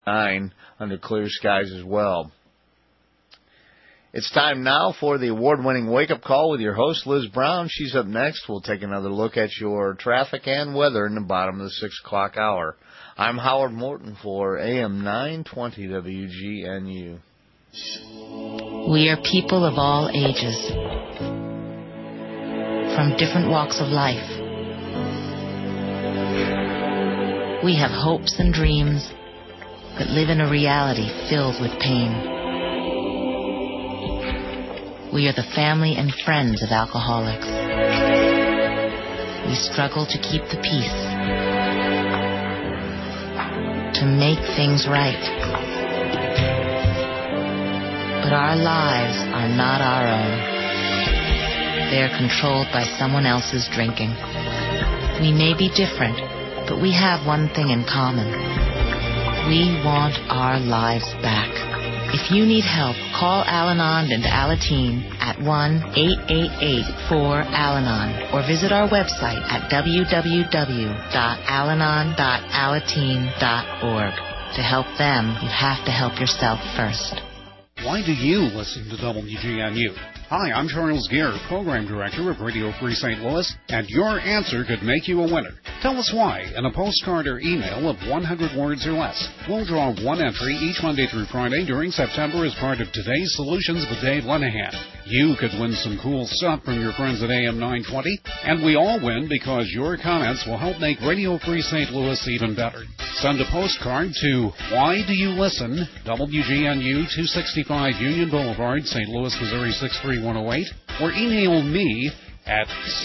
9 under clear skies as well. It's time now for the award-winning wake-up call with your host, Liz Brown. She's up next. We'll take another look at your traffic and weather in the bottom of the 6 o'clock hour. I'm Howard Morton for AM 920 WGNU. We are people of all ages, from different walks of life. We have hopes and dreams, but live in a reality filled with pain. We are the family and friends of alcoholics. We struggle to keep the peace, to make things right. But our lives are not our own. They are controlled by someone else's drinking. We may be different, but we have one thing in common. We want our lives back. If you need help, call Al-Anon and Alateen at 1-888-4-ALANON or visit our website at www.alanon.alateen.org. To help them, you have to help yourself first. Why do you listen to WGNU? Hi, I'm Charles Gere, Program Director of Radio Free St. Louis, and your answer could make you a winner. Tell us why in a postcard or email of 100 words or less. We'll draw one entry each Monday through Friday during September as part of today's Solutions with Dave Lenahan. You could win some cool stuff from your friends at AM 920, and we all win because your comments will help make Radio Free St. Louis even better. Send a postcard to Why Do You Listen, WGNU 265 Union Boulevard, St. Louis, Missouri 63108, or email me at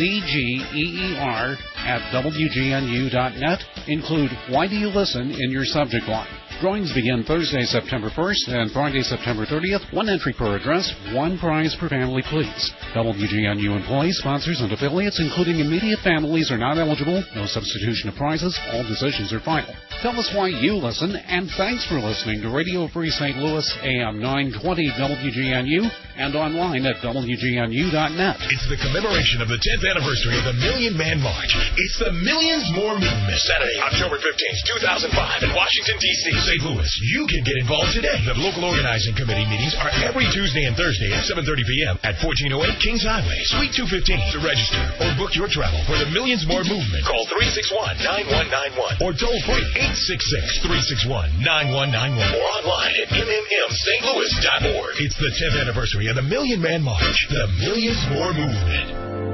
cgeer@wgnu.net. Include Why Do You Listen in your subject line. Drawings begin Thursday, September 1st and Friday, September 30th. One entry per address, one prize per family, please. WGNU employees, sponsors, and affiliates, including immediate families, are not eligible. No substitution of prizes. All decisions are final. Tell us why you listen, and thanks for listening to Radio Free St. Louis, AM 920 WGNU, and online at WGNU.net. It's the commemoration of the 10th anniversary of the Million Man March. It's the Millions More Movement. Saturday, October 15th, 2005 in Washington, D.C. St. Louis. You can get involved today. The local organizing committee meetings are every Tuesday and Thursday at 7:30 p.m. at 1408 Kings Highway, Suite 215. To register or book your travel for the Millions More Movement, call 361-9191 or toll free 866-361-9191 or online at mmstlouis.org. It's the 10th anniversary of the Million Man March, the Millions More Movement.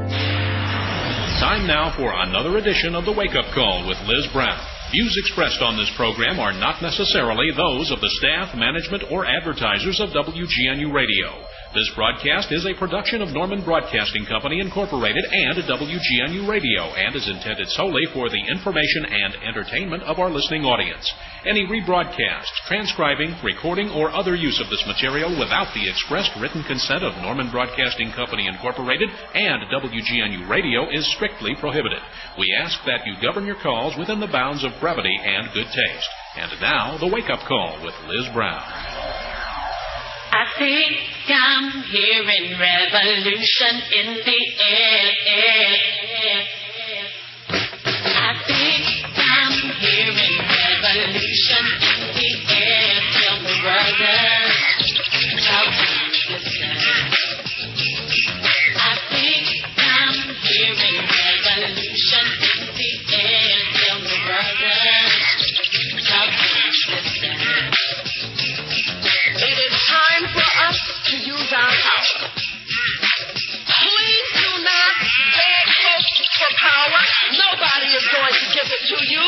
Time now for another edition of the Wake Up Call with Liz Brown. Views expressed on this program are not necessarily those of the staff, management, or advertisers of WGNU Radio. This broadcast is a production of Norman Broadcasting Company, Incorporated, and WGNU Radio, and is intended solely for the information and entertainment of our listening audience. Any rebroadcast, transcribing, recording, or other use of this material without the expressed written consent of Norman Broadcasting Company, Incorporated, and WGNU Radio is strictly prohibited. We ask that you govern your calls within the bounds of brevity and good taste. And now, the Wake Up Call with Liz Brown. I think I'm hearing revolution in the air. I think I'm hearing revolution in the air. Tell me, brother, how do you listen? I think I'm hearing revolution in the air. Tell me, brother, how do you listen? It is time for us to use our power. Please do not beg folks for power. Nobody is going to give it to you.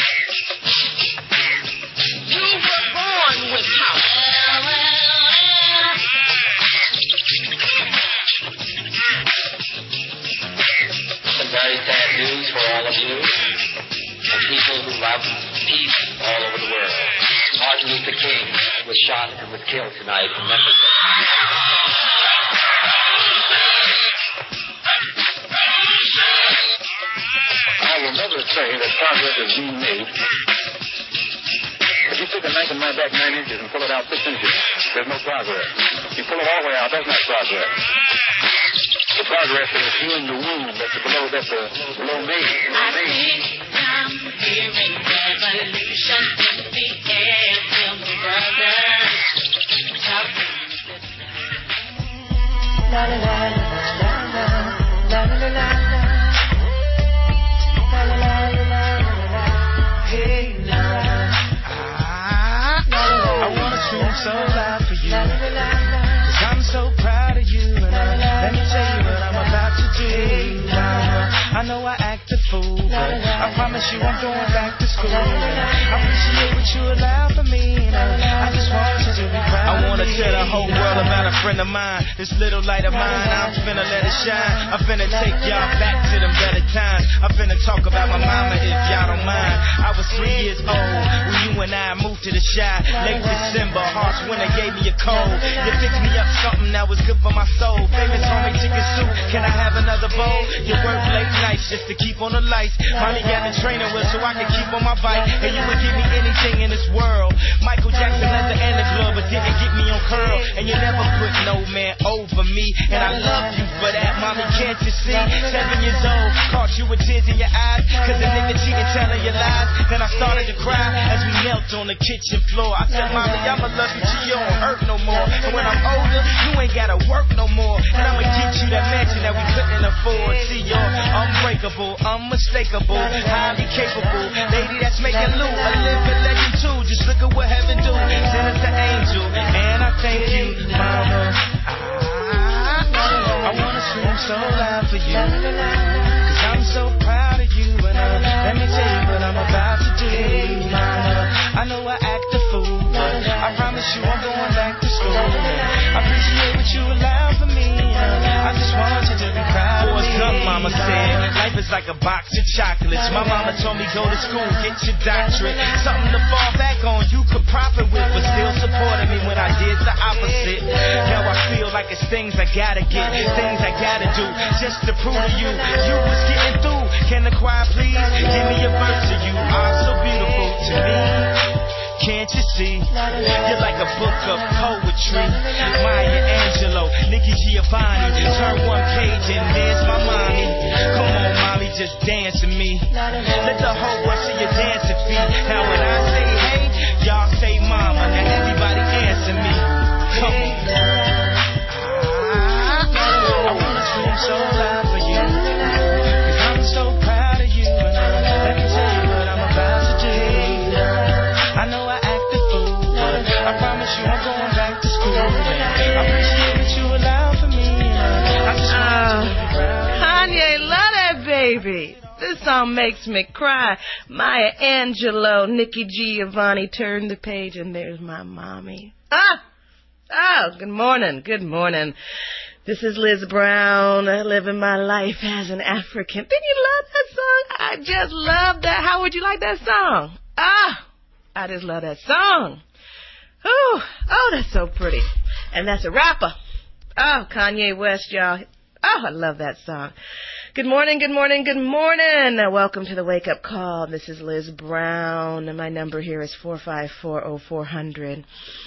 You were born with power. Some very sad news for all of you and people who love peace all over the world. Martin Luther King was shot and was killed tonight in Memphis. I will never say that progress is being made. If you take a knife and line back 9 inches and pull it out 6 inches, there's no progress. You pull it all the way out, that's not progress. The progress is healing the wound that's below me. I think I'm hearing revolution in the air, feel me, brothers. Talk to me. La la la la la la la la la la. La la la la la la. Hey now. I wanna scream so loud for you, 'cause I'm so proud of you, and let me tell you what I'm about to do. I know I act a fool, but I promise you I'm going back to school. I appreciate what you allow for me, and I just want you to be proud. I wanna tell the whole world about a friend of mine. This little light of mine, I'm finna let it shine. I'm finna take y'all back to them better times. I'm finna talk about my mama if y'all don't mind. I was 3 years old when you and I moved to the Chi. Late December, harsh winter gave me a cold. You picked me up something that was good for my soul. Famous homemade chicken soup, can I have another bowl? You work late nights just to keep on the lights. Mommy got me training wheels so I can keep on my bike. And you would give me anything in this world. Michael Jackson leather and the glove, but didn't get me on curl. And you never put no man over me, and I love you for that. Mommy, can't you see? 7 years old, caught you with tears in your eyes, 'cause the nigga cheating, telling you lies. Then I started to cry as we knelt on the kitchen floor. I said, Mommy, I'ma love you till you don't hurt no more. And when I'm older, you ain't gotta work no more. And I'ma get you that mansion that we couldn't afford. See, you're unbreakable, unmistakable, highly capable. Lady that's making loot, a living legend too. Just look at what heaven do. Send us an angel, and I thank you, Mama. I wanna scream so loud for you, 'cause I'm so proud of you, and let me tell you what I'm about to do, Mama. I know I act a fool, but I promise you I'm going back to school. I appreciate what you allow for me, I just want you to be proud of me. Forrest Gump, Mama said, life is like a box of chocolates. My mama told me go to school, get your doctorate. Something to fall back on, you could profit with, but still supported me when I did the opposite. Now I feel like it's things I gotta get, things I gotta do, just to prove to you, you was getting through. Can the choir please give me a verse of you? Are so beautiful to me. Can't you see? You're like a book of poetry. Maya Angelou, Nikki Giovanni. Turn one page and there's my mommy. Come on, mommy, just dance with me. Let the whole world see your dancing feet. Now when I say hey, y'all say mama. Now everybody answer me. Come on. I wanna scream so loud for you, 'cause I'm so proud of you, and let me tell you what I'm about to do. I know I act a fool, but I promise you I'm going back to school. I appreciate what you allow for me, I just want you to be proud. Kanye, love that baby. This song makes me cry. Maya Angelou, Nikki Giovanni, turn the page and there's my mommy. Good morning, good morning. This is Liz Brown, living my life as an African. Didn't you love that song? I just love that. How would you like that song? I just love that song. Oh, that's so pretty. And that's a rapper. Kanye West, y'all. I love that song. Good morning, good morning, good morning. Welcome to the Wake Up Call. This is Liz Brown, and my number here is 454-0400.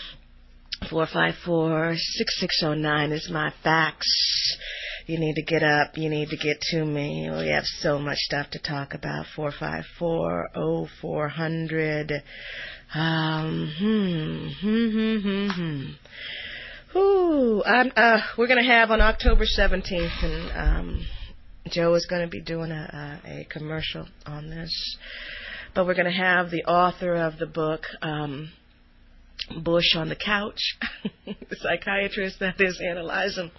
454-6609 is my fax. You need to get up. You need to get to me. We have so much stuff to talk about. 454-0400. We're going to have on October 17th, and Joe is going to be doing a commercial on this. But we're going to have the author of the book, Bush on the Couch, the psychiatrist that is analyzing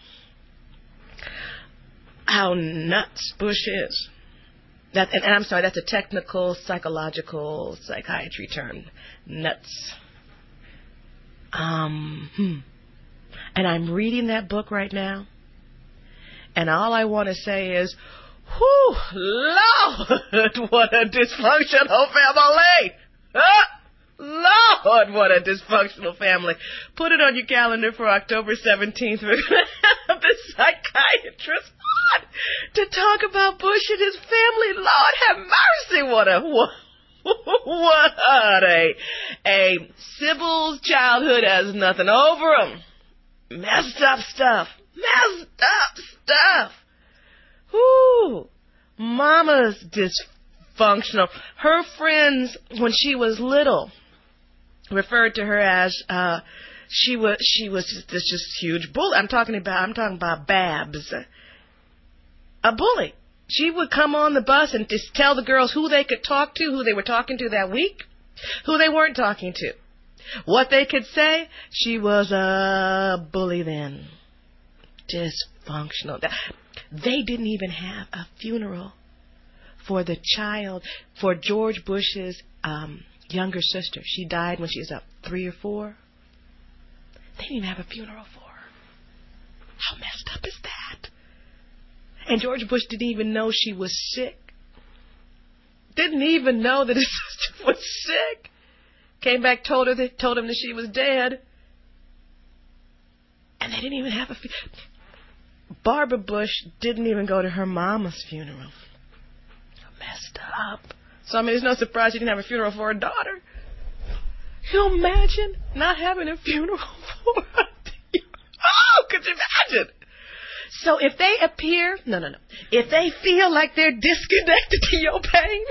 how nuts Bush is. And I'm sorry, that's a technical, psychological psychiatry term. Nuts. And I'm reading that book right now, and all I want to say is, whew, Lord, what a dysfunctional family! Lord, what a dysfunctional family. Put it on your calendar for October 17th. We're going to have the psychiatrist on to talk about Bush and his family. Lord have mercy. What a Sybil's childhood has nothing over him. Messed up stuff. Whoo. Mama's dysfunctional. Her friends, when she was little, referred to her as she was this just huge bully. I'm talking about Babs, a bully. She would come on the bus and just tell the girls who they could talk to, who they were talking to that week, who they weren't talking to, what they could say. She was a bully then. Dysfunctional. They didn't even have a funeral for the child, for George Bush's younger sister. She died when she was 3 or 4. They didn't even have a funeral for her. How messed up is that? And George Bush didn't even know she was sick. Didn't even know that his sister was sick. Came back, told him that she was dead. And they didn't even have a funeral. Barbara Bush didn't even go to her mama's funeral. Messed up. So, I mean, there's no surprise she didn't have a funeral for her daughter. Can you imagine not having a funeral for her? Oh, could you imagine? So if they appear, no. If they feel like they're disconnected to your pain,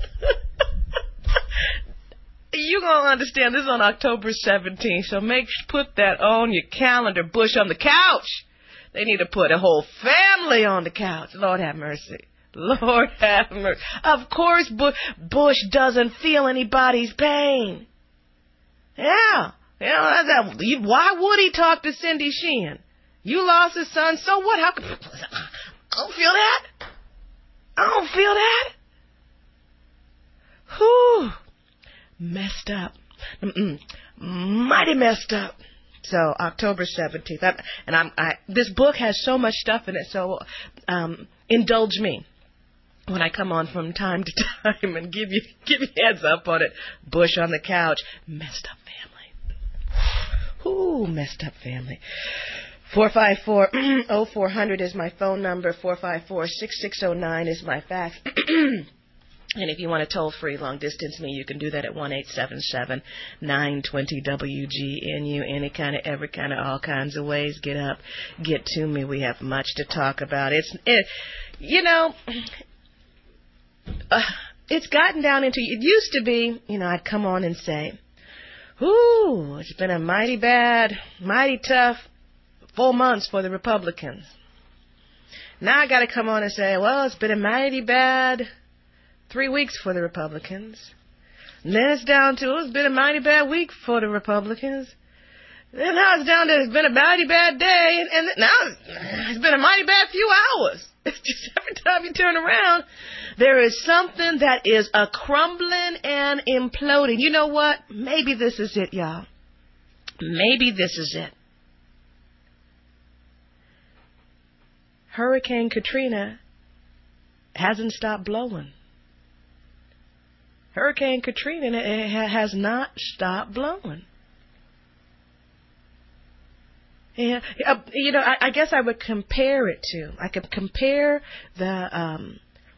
you're going to understand this is on October 17th. So put that on your calendar. Bush on the couch. They need to put a whole family on the couch. Lord have mercy. Lord have mercy. Of course, Bush doesn't feel anybody's pain. Yeah. Why would he talk to Cindy Sheehan? You lost his son, so what? I don't feel that. I don't feel that. Whew. Messed up. Mighty messed up. So, October 17th. This book has so much stuff in it, so indulge me when I come on from time to time and give you heads up on it. Bush on the couch. Messed up family. Ooh, messed up family. 454-0400 is my phone number. 454-6609 is my fax. And if you want to toll free long distance me, you can do that at 1-877-920-WGNU. Any kind of, every kind of, all kinds of ways. Get up, get to me. We have much to talk about. It's gotten down into, it used to be, I'd come on and say, ooh, it's been a mighty bad, mighty tough 4 months for the Republicans. Now I got to come on and say, well, it's been a mighty bad 3 weeks for the Republicans. And then it's down to, it's been a mighty bad week for the Republicans. Then now it's down to, it's been a mighty bad day. And now it's been a mighty bad few hours. It's just every time you turn around, there is something that is a crumbling and imploding. You know what? Maybe this is it, y'all. Maybe this is it. Hurricane Katrina hasn't stopped blowing. Hurricane Katrina has not stopped blowing. Yeah, I guess I would compare it to. I could compare the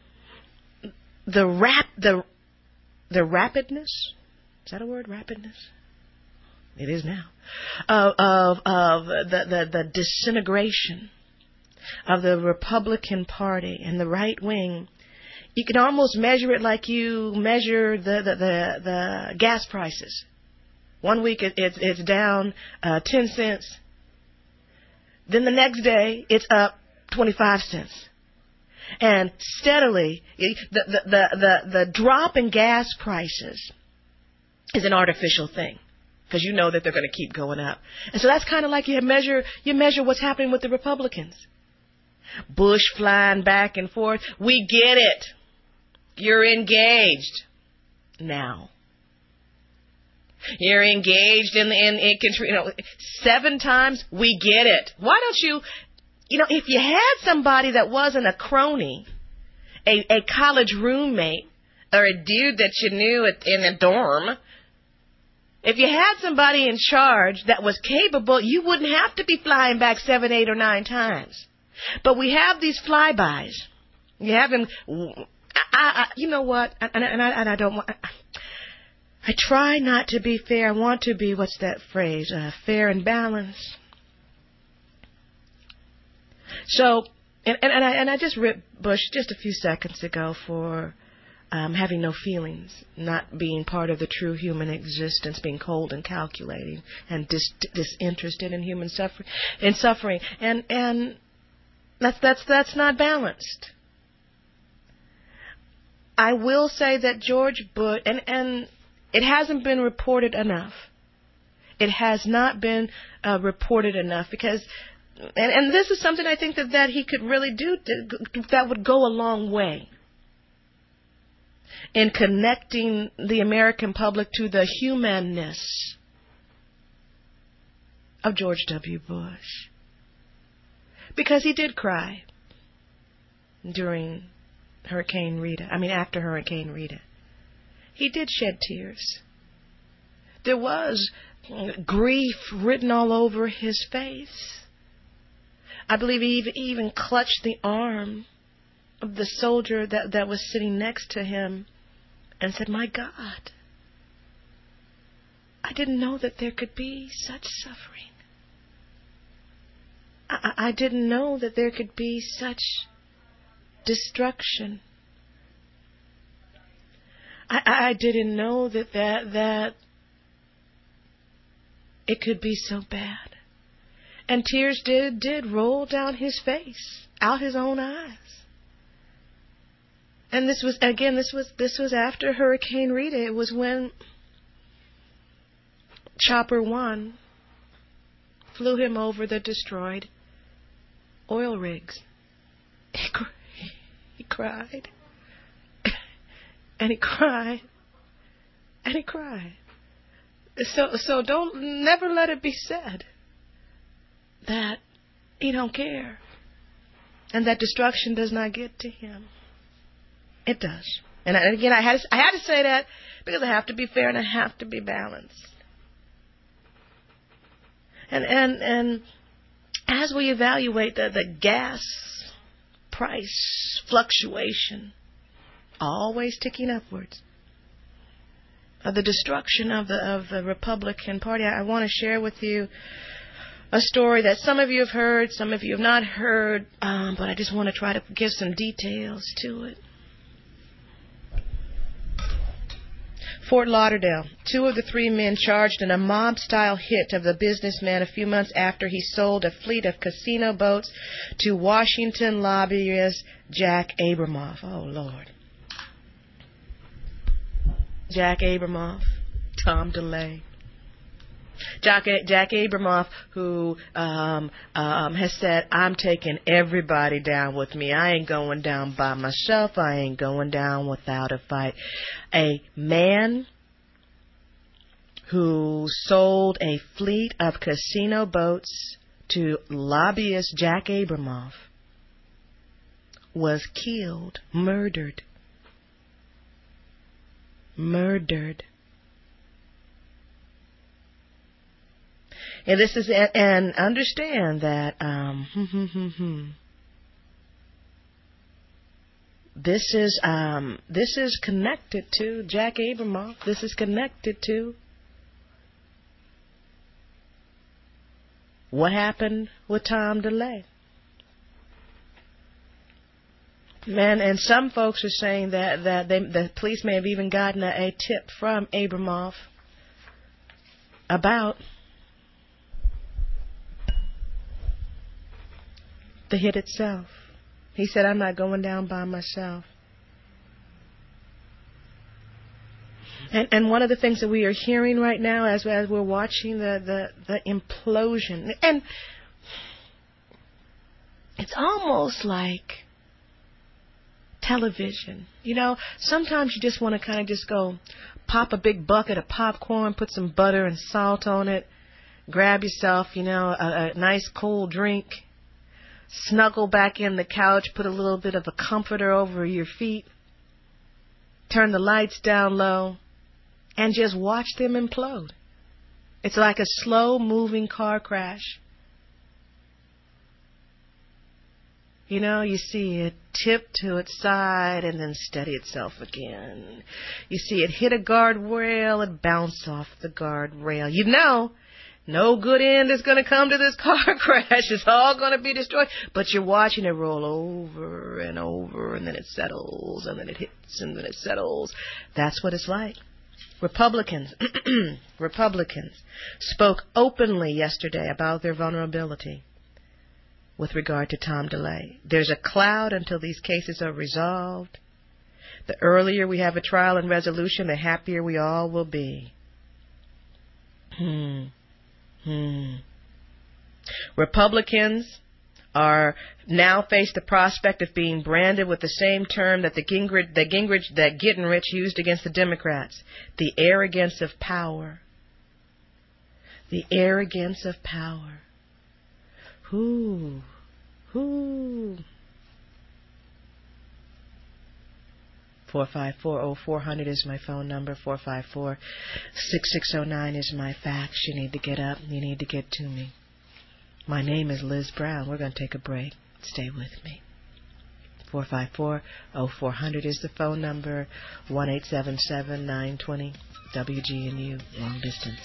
rapidness. Is that a word? Rapidness. It is now. Of the disintegration of the Republican Party and the right wing. You can almost measure it like you measure the gas prices. 1 week it's down 10 cents. Then the next day it's up 25 cents. And steadily, the drop in gas prices is an artificial thing, because you know that they're going to keep going up. And so that's kind of like you measure what's happening with the Republicans. Bush flying back and forth. We get it. You're engaged now. You're engaged in 7 times. We get it. Why don't you, if you had somebody that wasn't a crony, a college roommate, or a dude that you knew in a dorm, if you had somebody in charge that was capable, you wouldn't have to be flying back 7, 8, or 9 times. But we have these flybys. You have them. You know what? And I don't want. I try not to be fair. I want to be, what's that phrase? Fair and balanced. So, and I just ripped Bush just a few seconds ago for having no feelings, not being part of the true human existence, being cold and calculating and disinterested in human suffering, and that's not balanced. I will say that George Bush, and it hasn't been reported enough. It has not been reported enough because, and this is something I think that he could really do that would go a long way in connecting the American public to the humanness of George W. Bush. Because he did cry after Hurricane Rita. He did shed tears. There was grief written all over his face. I believe he even clutched the arm of the soldier that was sitting next to him and said, "My God, I didn't know that there could be such suffering. I didn't know that there could be such destruction. I didn't know that it could be so bad." And tears did roll down his face, out his own eyes. And this was after Hurricane Rita. It was when Chopper 1 flew him over the destroyed oil rigs. He cried. And he cried. And he cried. So never let it be said that he don't care and that destruction does not get to him. It does. And again, I had to say that because I have to be fair and I have to be balanced. And as we evaluate the gas price fluctuation, always ticking upwards, of the destruction of the Republican Party, I want to share with you a story that some of you have heard, some of you have not heard, but I just want to try to give some details to it. Fort Lauderdale. 2 of the 3 men charged in a mob-style hit of the businessman a few months after he sold a fleet of casino boats to Washington lobbyist Jack Abramoff. Oh, Lord. Jack Abramoff, Tom DeLay. Jack Abramoff, who has said, "I'm taking everybody down with me. I ain't going down by myself. I ain't going down without a fight." A man who sold a fleet of casino boats to lobbyist Jack Abramoff was killed, murdered. And this is, and understand that this is connected to Jack Abramoff. This is connected to what happened with Tom DeLay. Man, and some folks are saying that the police may have even gotten a tip from Abramoff about the hit itself. He said, "I'm not going down by myself." And one of the things that we are hearing right now as we're watching the implosion, and it's almost like television. You know, sometimes you just want to kind of just go pop a big bucket of popcorn, put some butter and salt on it, grab yourself, a nice cold drink, snuggle back in the couch, put a little bit of a comforter over your feet, turn the lights down low, and just watch them implode. It's like a slow-moving car crash. You see it tip to its side and then steady itself again. You see it hit a guardrail and bounce off the guardrail. No good end is going to come to this car crash. It's all going to be destroyed. But you're watching it roll over and over, and then it settles, and then it hits, and then it settles. That's what it's like. Republicans spoke openly yesterday about their vulnerability with regard to Tom DeLay. There's a cloud until these cases are resolved. The earlier we have a trial and resolution, the happier we all will be. Republicans are now face the prospect of being branded with the same term that Gittenrich used against the Democrats, the arrogance of power. The arrogance of power. Who? 454-0400 is my phone number. 454-6609 is my fax. You need to get up. You need to get to me. My name is Liz Brown. We're going to take a break. Stay with me. 454-0400 is the phone number. 1-877-920 WGNU long distance.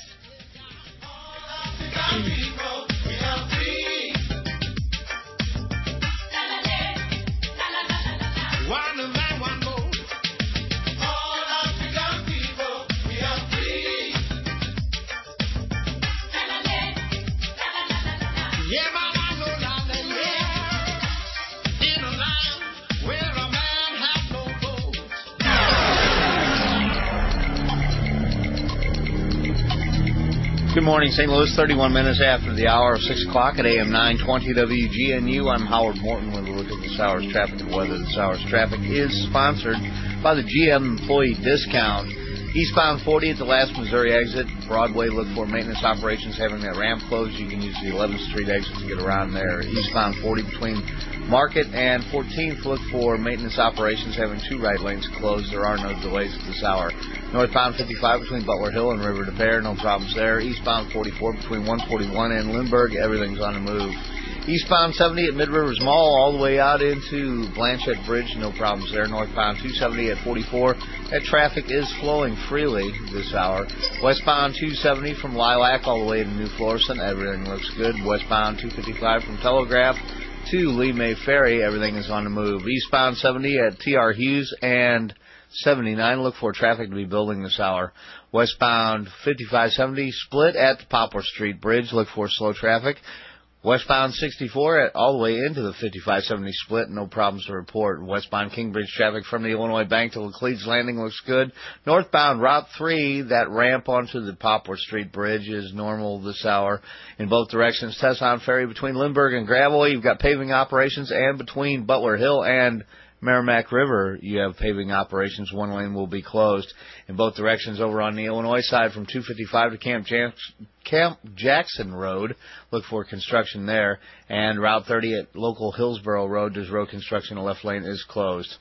Good morning, St. Louis. 31 minutes after the hour of 6 o'clock at AM 920 WGNU. I'm Howard Morton with a look at this hour's traffic and weather. This hour's traffic is sponsored by the GM Employee Discount. Eastbound 40 at the last Missouri exit. Broadway, look for maintenance operations having that ramp closed. You can use the 11th Street exit to get around there. Eastbound 40 between Market and 14th, look for maintenance operations having 2 right lanes closed. There are no delays at this hour. Northbound 55 between Butler Hill and River de Pere, no problems there. Eastbound 44 between 141 and Lindbergh, everything's on the move. Eastbound 70 at Mid-Rivers Mall all the way out into Blanchette Bridge, no problems there. Northbound 270 at 44, that traffic is flowing freely this hour. Westbound 270 from Lilac all the way to New Florissant, everything looks good. Westbound 255 from Telegraph to Lee May Ferry, everything is on the move. Eastbound 70 at T.R. Hughes and 79, look for traffic to be building this hour. Westbound 5570 split at the Poplar Street Bridge, look for slow traffic. Westbound 64 all the way into the 5570 split, no problems to report. Westbound Kingbridge traffic from the Illinois Bank to Laclede's Landing looks good. Northbound Route 3, that ramp onto the Poplar Street Bridge is normal this hour in both directions. Tesson Ferry between Lindbergh and Gravois, you've got paving operations, and between Butler Hill and Merrimack River, you have paving operations. One lane will be closed in both directions over on the Illinois side from 255 to Camp Jackson Road. Look for construction there. And Route 30 at local Hillsborough Road, there's road construction. The left lane is closed.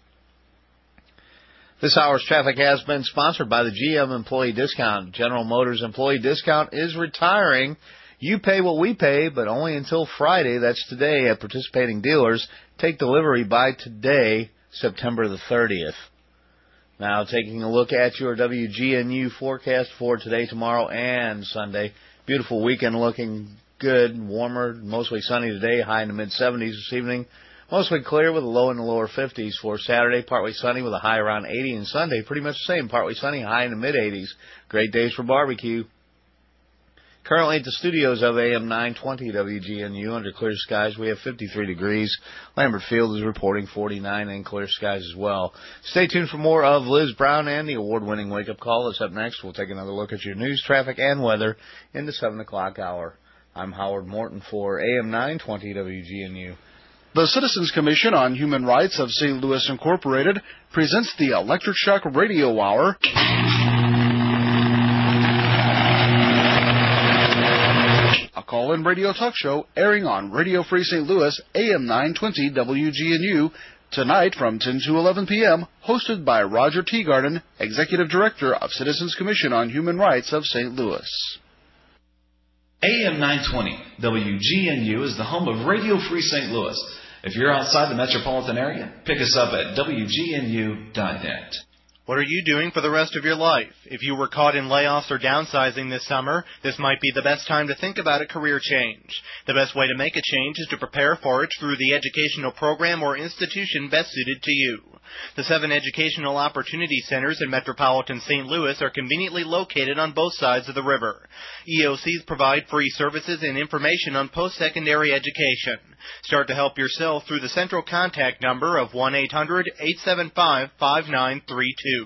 This hour's traffic has been sponsored by the GM Employee Discount. General Motors Employee Discount is retiring. You pay what we pay, but only until Friday. That's today at participating dealers. Take delivery by today, September the 30th. Now, taking a look at your WGNU forecast for today, tomorrow, and Sunday. Beautiful weekend looking good, warmer, mostly sunny today, high in the mid-70s this evening. Mostly clear with a low in the lower 50s for Saturday, partly sunny with a high around 80, and Sunday pretty much the same, partly sunny, high in the mid-80s. Great days for barbecue. Currently at the studios of AM 920 WGNU, under clear skies, we have 53 degrees. Lambert Field is reporting 49 and clear skies as well. Stay tuned for more of Liz Brown and the award-winning wake-up call. That's up next. We'll take another look at your news, traffic, and weather in the 7 o'clock hour. I'm Howard Morton for AM 920 WGNU. The Citizens Commission on Human Rights of St. Louis Incorporated presents the Electric Shock Radio Hour. A call-in radio talk show airing on Radio Free St. Louis, AM 920 WGNU, tonight from 10 to 11 p.m., hosted by Roger Teagarden, Executive Director of Citizens Commission on Human Rights of St. Louis. AM 920 WGNU is the home of Radio Free St. Louis. If you're outside the metropolitan area, pick us up at WGNU.net. What are you doing for the rest of your life? If you were caught in layoffs or downsizing this summer, this might be the best time to think about a career change. The best way to make a change is to prepare for it through the educational program or institution best suited to you. The 7 educational opportunity centers in metropolitan St. Louis are conveniently located on both sides of the river. EOCs provide free services and information on post-secondary education. Start to help yourself through the central contact number of 1-800-875-5932.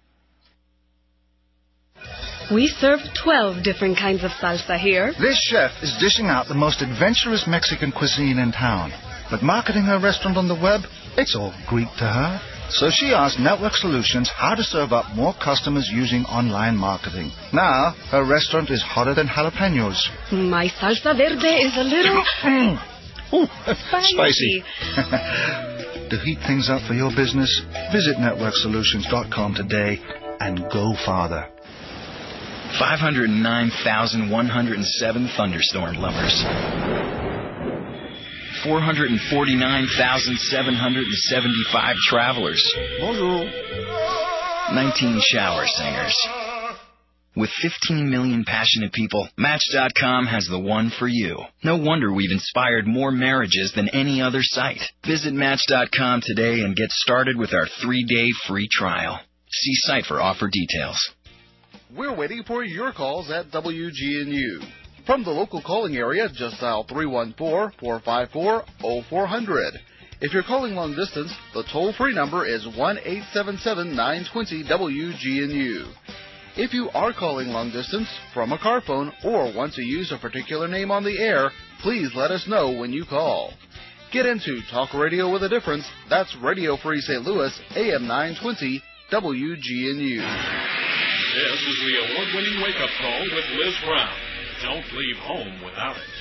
We serve 12 different kinds of salsa here. This chef is dishing out the most adventurous Mexican cuisine in town. But marketing her restaurant on the web, it's all Greek to her. So she asked Network Solutions how to serve up more customers using online marketing. Now, her restaurant is hotter than jalapenos. My salsa verde is a little... Spicy. To heat things up for your business, visit networksolutions.com today and go farther. 509,107 thunderstorm lovers. 449,775 travelers. Bonjour. 19 shower singers. With 15 million passionate people, Match.com has the one for you. No wonder we've inspired more marriages than any other site. Visit Match.com today and get started with our 3-day free trial. See site for offer details. We're waiting for your calls at WGNU. From the local calling area, just dial 314-454-0400. If you're calling long distance, the toll-free number is 1-877-920-WGNU. If you are calling long distance from a car phone or want to use a particular name on the air, please let us know when you call. Get into Talk Radio with a Difference. That's Radio Free St. Louis, AM 920, WGNU. This is the award-winning wake-up call with Liz Brown. Don't leave home without it.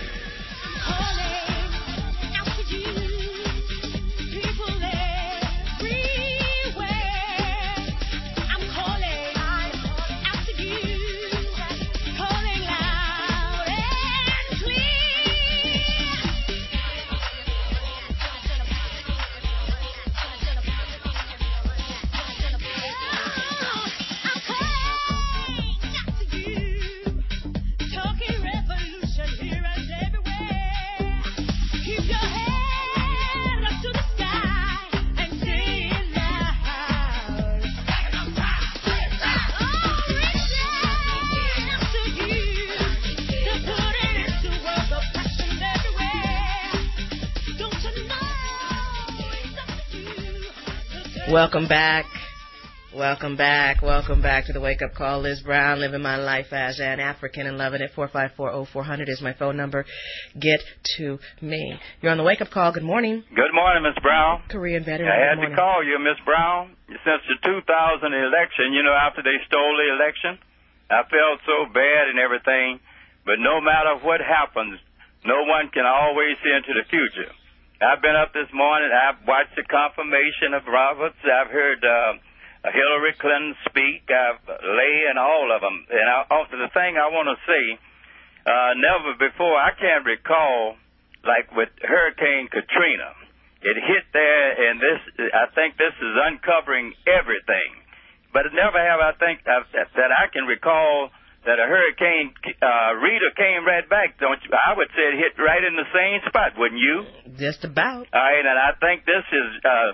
Welcome back. Welcome back to the Wake Up Call. Liz Brown, living my life as an African and loving it. 454-0400 is my phone number. Get to me. You're on the Wake Up Call. Good morning. Good morning, Miss Brown. Korean veteran. I had to call you, Miss Brown. Since the 2000 election, after they stole the election, I felt so bad and everything. But no matter what happens, no one can always see into the future. I've been up this morning. I've watched the confirmation of Roberts. I've heard Hillary Clinton speak. I've Lay and all of them. And the thing I want to say, never before, I can't recall, like with Hurricane Katrina. It hit there, and I think this is uncovering everything. But never have I think that I can recall that a Hurricane Rita came right back. Don't you? I would say it hit right in the same spot, wouldn't you? Just about. All right, and I think this is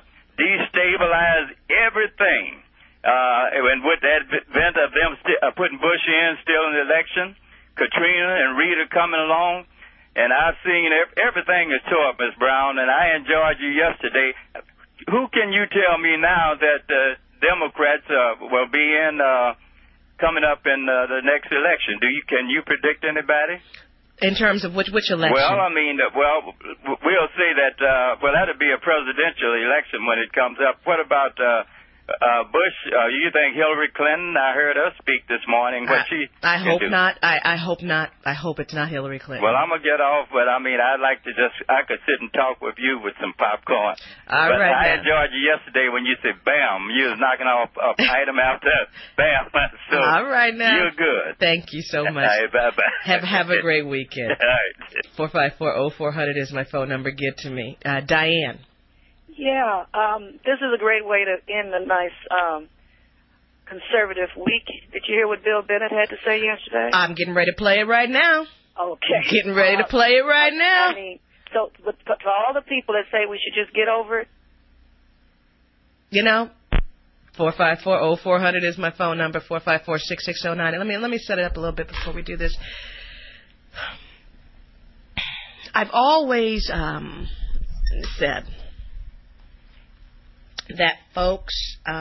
destabilized everything. And with that event of them putting Bush in still in the election, Katrina and Rita coming along, and I've seen everything is tore up, Ms. Brown, and I enjoyed you yesterday. Who can you tell me now that Democrats will be in coming up in the next election? Can you predict anybody? In terms of which election? Well, I mean, we'll say that, that'll be a presidential election when it comes up. What about Bush? You think Hillary Clinton? I heard her speak this morning. I hope not. I hope not. I hope it's not Hillary Clinton. Well, I'm going to get off, but I mean, I could sit and talk with you with some popcorn. But I enjoyed you yesterday when you said, bam, you was knocking off item after bam. So all right now. You're good. Thank you so much. All right, bye-bye. Have a great weekend. All right. 454-0400 is my phone number. Get to me. Diane. Yeah, this is a great way to end a nice conservative week. Did you hear what Bill Bennett had to say yesterday? I'm getting ready to play it right now. Okay. Getting ready to play it right now. I mean, so for all the people that say we should just get over it. You know, 454-0400 is my phone number, 454-6609. Let me set it up a little bit before we do this. I've always said that folks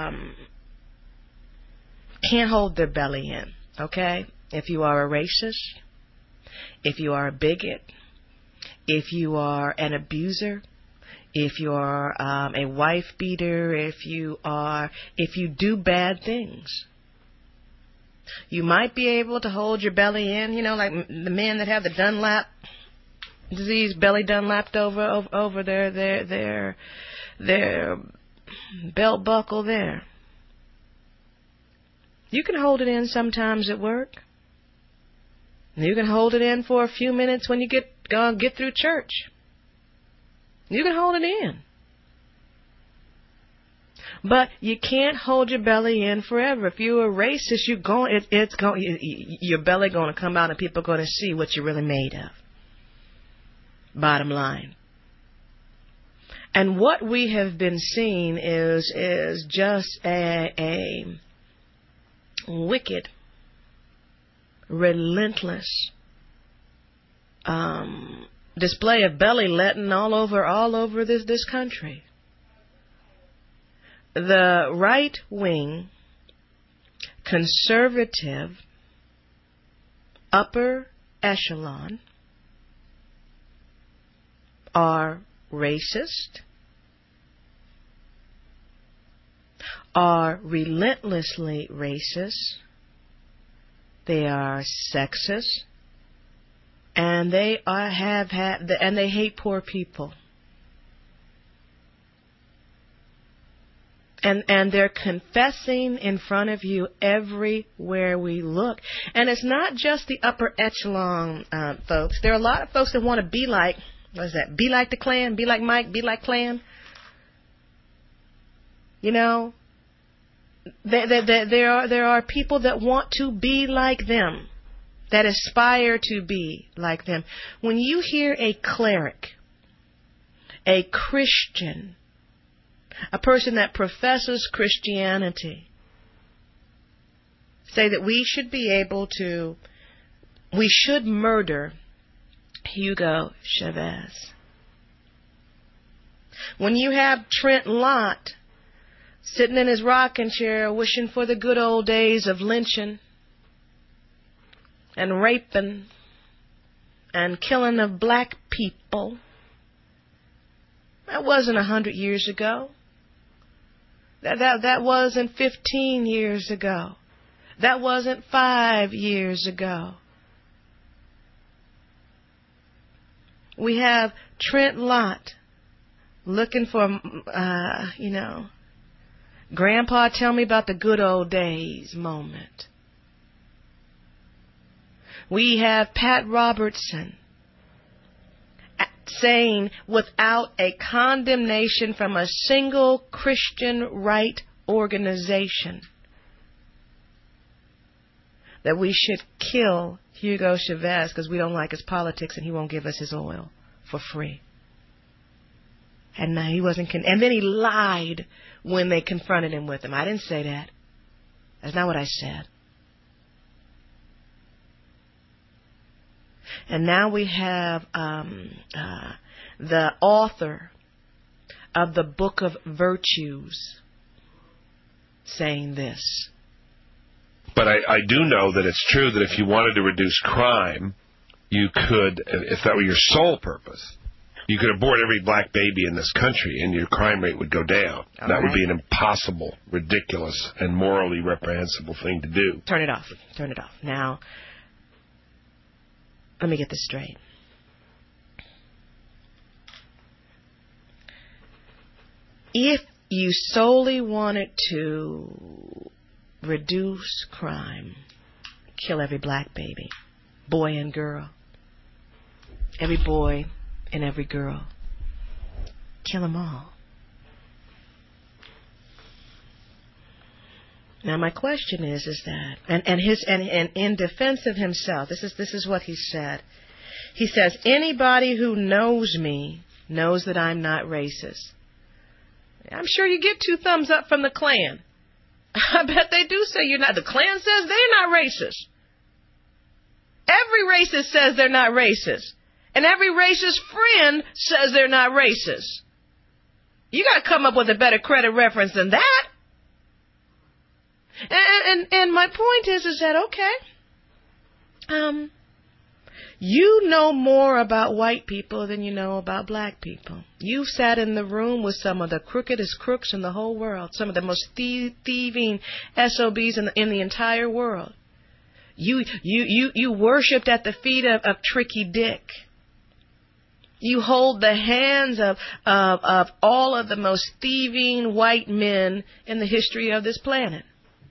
can't hold their belly in, okay? If you are a racist, if you are a bigot, if you are an abuser, if you are a wife beater, if you do bad things, you might be able to hold your belly in, you know, like the men that have the Dunlap disease, belly Dunlapped over their belt buckle there. You can hold it in sometimes at work. You can hold it in for a few minutes when you get through church. You can hold it in. But you can't hold your belly in forever. If you're a racist, your belly going to come out and people are going to see what you're really made of. Bottom line. And what we have been seeing is just a wicked, relentless display of belly letting all over this country. The right wing, conservative, upper echelon are racist, are relentlessly racist, they are sexist, and they they hate poor people. And they're confessing in front of you everywhere we look. And it's not just the upper echelon folks. There are a lot of folks that want to be like, what is that? Be like the Klan, be like Mike, be like Klan. You know, there are people that want to be like them, that aspire to be like them. When you hear a cleric, a Christian, a person that professes Christianity, say that we should murder Hugo Chavez. When you have Trent Lott sitting in his rocking chair wishing for the good old days of lynching and raping and killing of black people, that wasn't 100 years ago. That wasn't 15 years ago. That wasn't 5 years ago. We have Trent Lott looking for, Grandpa, tell me about the good old days moment. We have Pat Robertson saying without a condemnation from a single Christian right organization that we should kill Hugo Chavez because we don't like his politics and he won't give us his oil for free. And now he wasn't, and then he lied when they confronted him with him. I didn't say that. That's not what I said. And now we have the author of the Book of Virtues saying this. But I do know that it's true that if you wanted to reduce crime, you could, if that were your sole purpose, you could abort every black baby in this country and your crime rate would go down. That would be an impossible, ridiculous, and morally reprehensible thing to do. Turn it off. Turn it off. Now, let me get this straight. If you solely wanted to reduce crime, kill every black baby, boy and girl, every boy and every girl, kill them all. Now my question is that, and in defense of himself, this is what he said. He says, anybody who knows me knows that I'm not racist. I'm sure you get 2 thumbs up from the Klan. I bet they do say you're not. The Klan says they're not racist. Every racist says they're not racist. And every racist friend says they're not racist. You got to come up with a better credit reference than that. And my point is that, okay, you know more about white people than you know about black people. You've sat in the room with some of the crookedest crooks in the whole world, some of the most thieving SOBs in the entire world. You worshipped at the feet of Tricky Dick. You hold the hands of all of the most thieving white men in the history of this planet.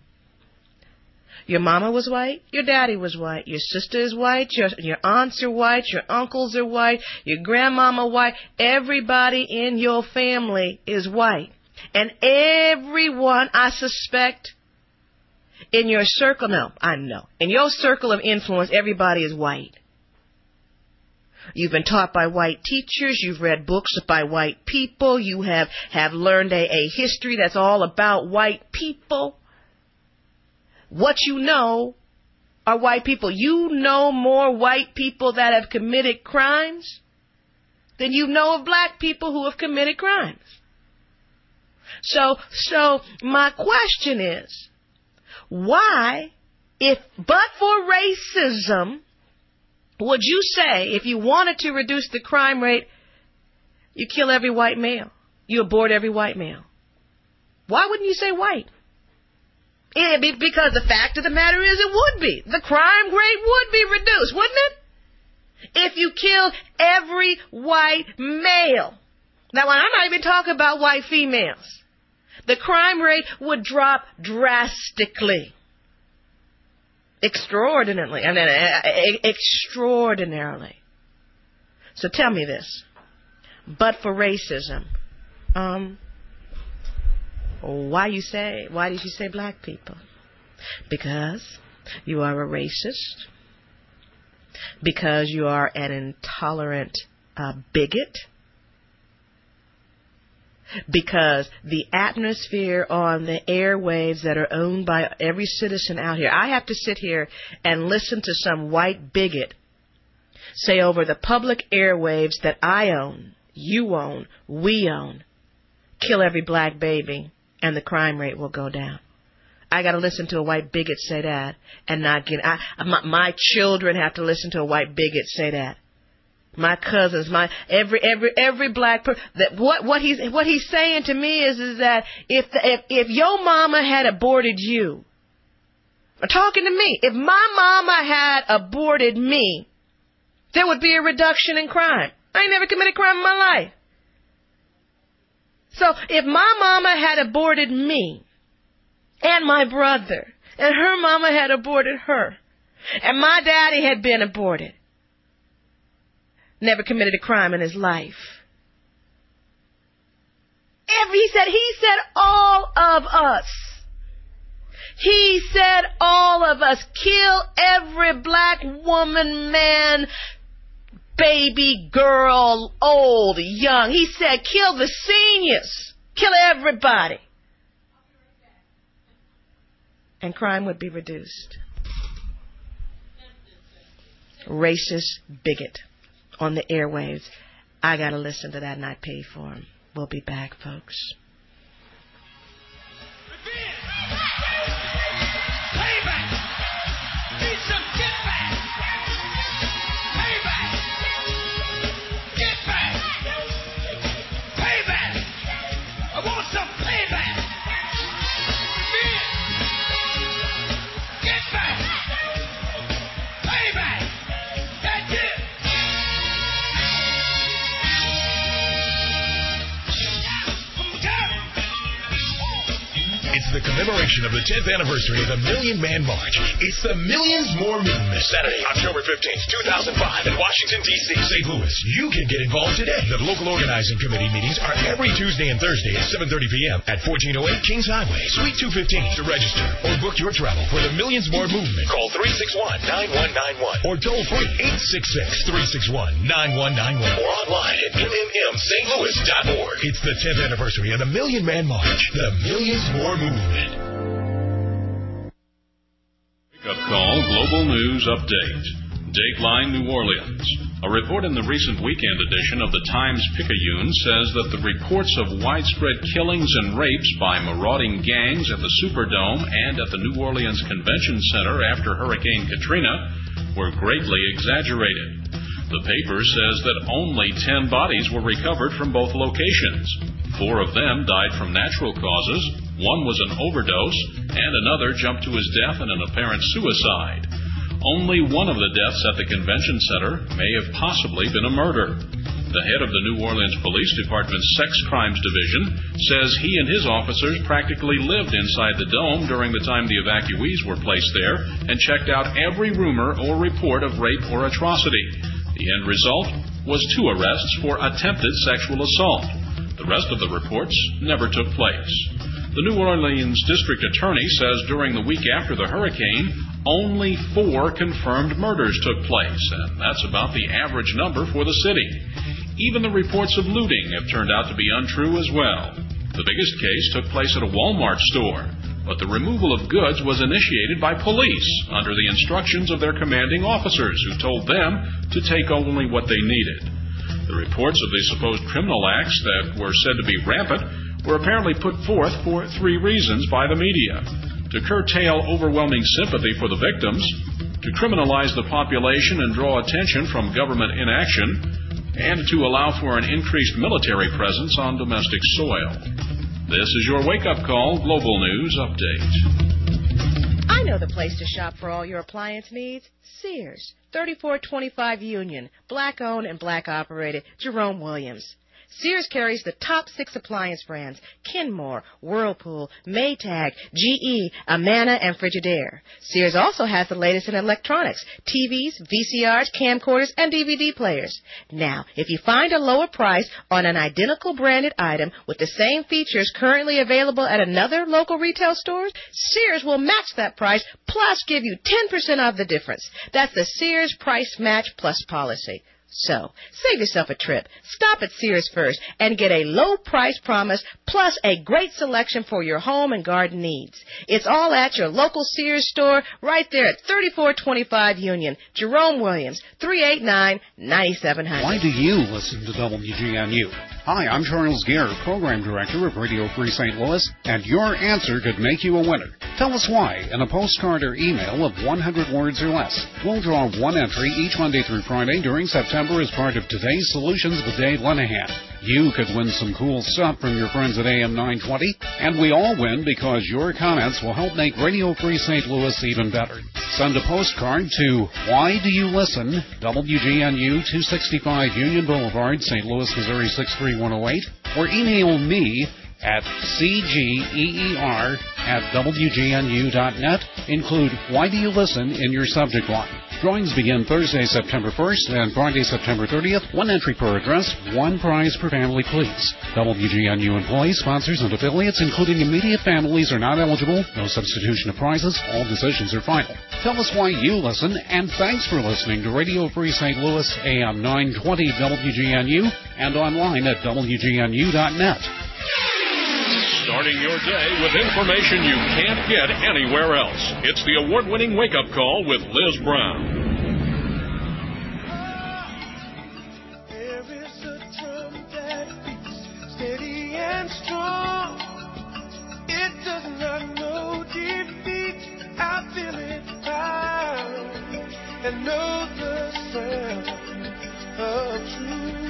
Your mama was white, your daddy was white, your sister is white, your aunts are white, your uncles are white, your grandmama white. Everybody in your family is white. And everyone, I suspect, in your circle, in your circle of influence, everybody is white. You've been taught by white teachers. You've read books by white people. You have learned a history that's all about white people. What you know are white people. You know more white people that have committed crimes than you know of black people who have committed crimes. So my question is, why, but for racism, would you say, if you wanted to reduce the crime rate, you kill every white male, you abort every white male? Why wouldn't you say white? Because the fact of the matter is it would be. The crime rate would be reduced, wouldn't it? If you killed every white male. Now, I'm not even talking about white females. The crime rate would drop drastically. Extraordinarily. Extraordinarily. So tell me this. But for racism, why did you say black people? Because you are a racist. Because you are an intolerant bigot. Because the atmosphere on the airwaves that are owned by every citizen out here, I have to sit here and listen to some white bigot say over the public airwaves that I own, you own, we own, kill every black baby and the crime rate will go down. I got to listen to a white bigot say that and not get. My children have to listen to a white bigot say that. My cousins, every black person. What he's saying to me is that if your mama had aborted you, or talking to me, if my mama had aborted me, there would be a reduction in crime. I ain't never committed crime in my life. So if my mama had aborted me and my brother, and her mama had aborted her, and my daddy had been aborted, never committed a crime in his life. He said all of us. He said all of us. Kill every black woman, man, baby, girl, old, young. He said kill the seniors. Kill everybody. And crime would be reduced. Racist bigot on the airwaves. I got to listen to that and I pay for him. We'll be back, folks. Get the commemoration of the 10th anniversary of the Million Man March. It's the Millions More Movement. Saturday, October 15th, 2005 in Washington, D.C. St. Louis. You can get involved today. The local organizing committee meetings are every Tuesday and Thursday at 7:30 p.m. at 1408 Kings Highway, Suite 215. To register or book your travel for the Millions More Movement, call 361-9191 or toll free 866-361-9191 or online at mmmstlouis.org. It's the 10th anniversary of the Million Man March, the Millions More Movement. Wake Up Call Global News Update. Dateline New Orleans. A report in the recent weekend edition of the Times-Picayune says that the reports of widespread killings and rapes by marauding gangs at the Superdome and at the New Orleans Convention Center after Hurricane Katrina were greatly exaggerated. The paper says that only 10 bodies were recovered from both locations. 4 of them died from natural causes, 1 was an overdose, and another jumped to his death in an apparent suicide. Only 1 of the deaths at the convention center may have possibly been a murder. The head of the New Orleans Police Department's Sex Crimes Division says he and his officers practically lived inside the dome during the time the evacuees were placed there and checked out every rumor or report of rape or atrocity. The end result was 2 arrests for attempted sexual assault. The rest of the reports never took place. The New Orleans District Attorney says during the week after the hurricane, only 4 confirmed murders took place, and that's about the average number for the city. Even the reports of looting have turned out to be untrue as well. The biggest case took place at a Walmart store, but the removal of goods was initiated by police under the instructions of their commanding officers, who told them to take only what they needed. The reports of the supposed criminal acts that were said to be rampant were apparently put forth for 3 reasons by the media: to curtail overwhelming sympathy for the victims, to criminalize the population and draw attention from government inaction, and to allow for an increased military presence on domestic soil. This is your wake-up call Global News Update. I know the place to shop for all your appliance needs. Sears, 3425 Union, black-owned and black-operated, Jerome Williams. Sears carries the top 6 appliance brands: Kenmore, Whirlpool, Maytag, GE, Amana, and Frigidaire. Sears also has the latest in electronics: TVs, VCRs, camcorders, and DVD players. Now, if you find a lower price on an identical branded item with the same features currently available at another local retail store, Sears will match that price plus give you 10% off the difference. That's the Sears Price Match Plus policy. So, save yourself a trip. Stop at Sears first and get a low price promise plus a great selection for your home and garden needs. It's all at your local Sears store right there at 3425 Union. Jerome Williams, 389-9700. Why do you listen to WGNU? Hi, I'm Charles Gere, Program Director of Radio Free St. Louis, and your answer could make you a winner. Tell us why in a postcard or email of 100 words or less. We'll draw 1 entry each Monday through Friday during September as part of today's Solutions with Dave Lenahan. You could win some cool stuff from your friends at AM 920, and we all win because your comments will help make Radio Free St. Louis even better. Send a postcard to Why Do You Listen, WGNU 265 Union Boulevard, St. Louis, Missouri 63108, or email me at cger@wgnu.net. Include Why Do You Listen in your subject line. Drawings begin Thursday, September 1st and Friday, September 30th. 1 entry per address, 1 prize per family, please. WGNU employees, sponsors, and affiliates, including immediate families, are not eligible. No substitution of prizes. All decisions are final. Tell us why you listen, and thanks for listening to Radio Free St. Louis, AM 920 WGNU, and online at WGNU.net. Starting your day with information you can't get anywhere else. It's the award-winning wake-up call with Liz Brown. There is a drum that beats steady and strong. It does not know defeat. I feel it pound and know the sound of truth.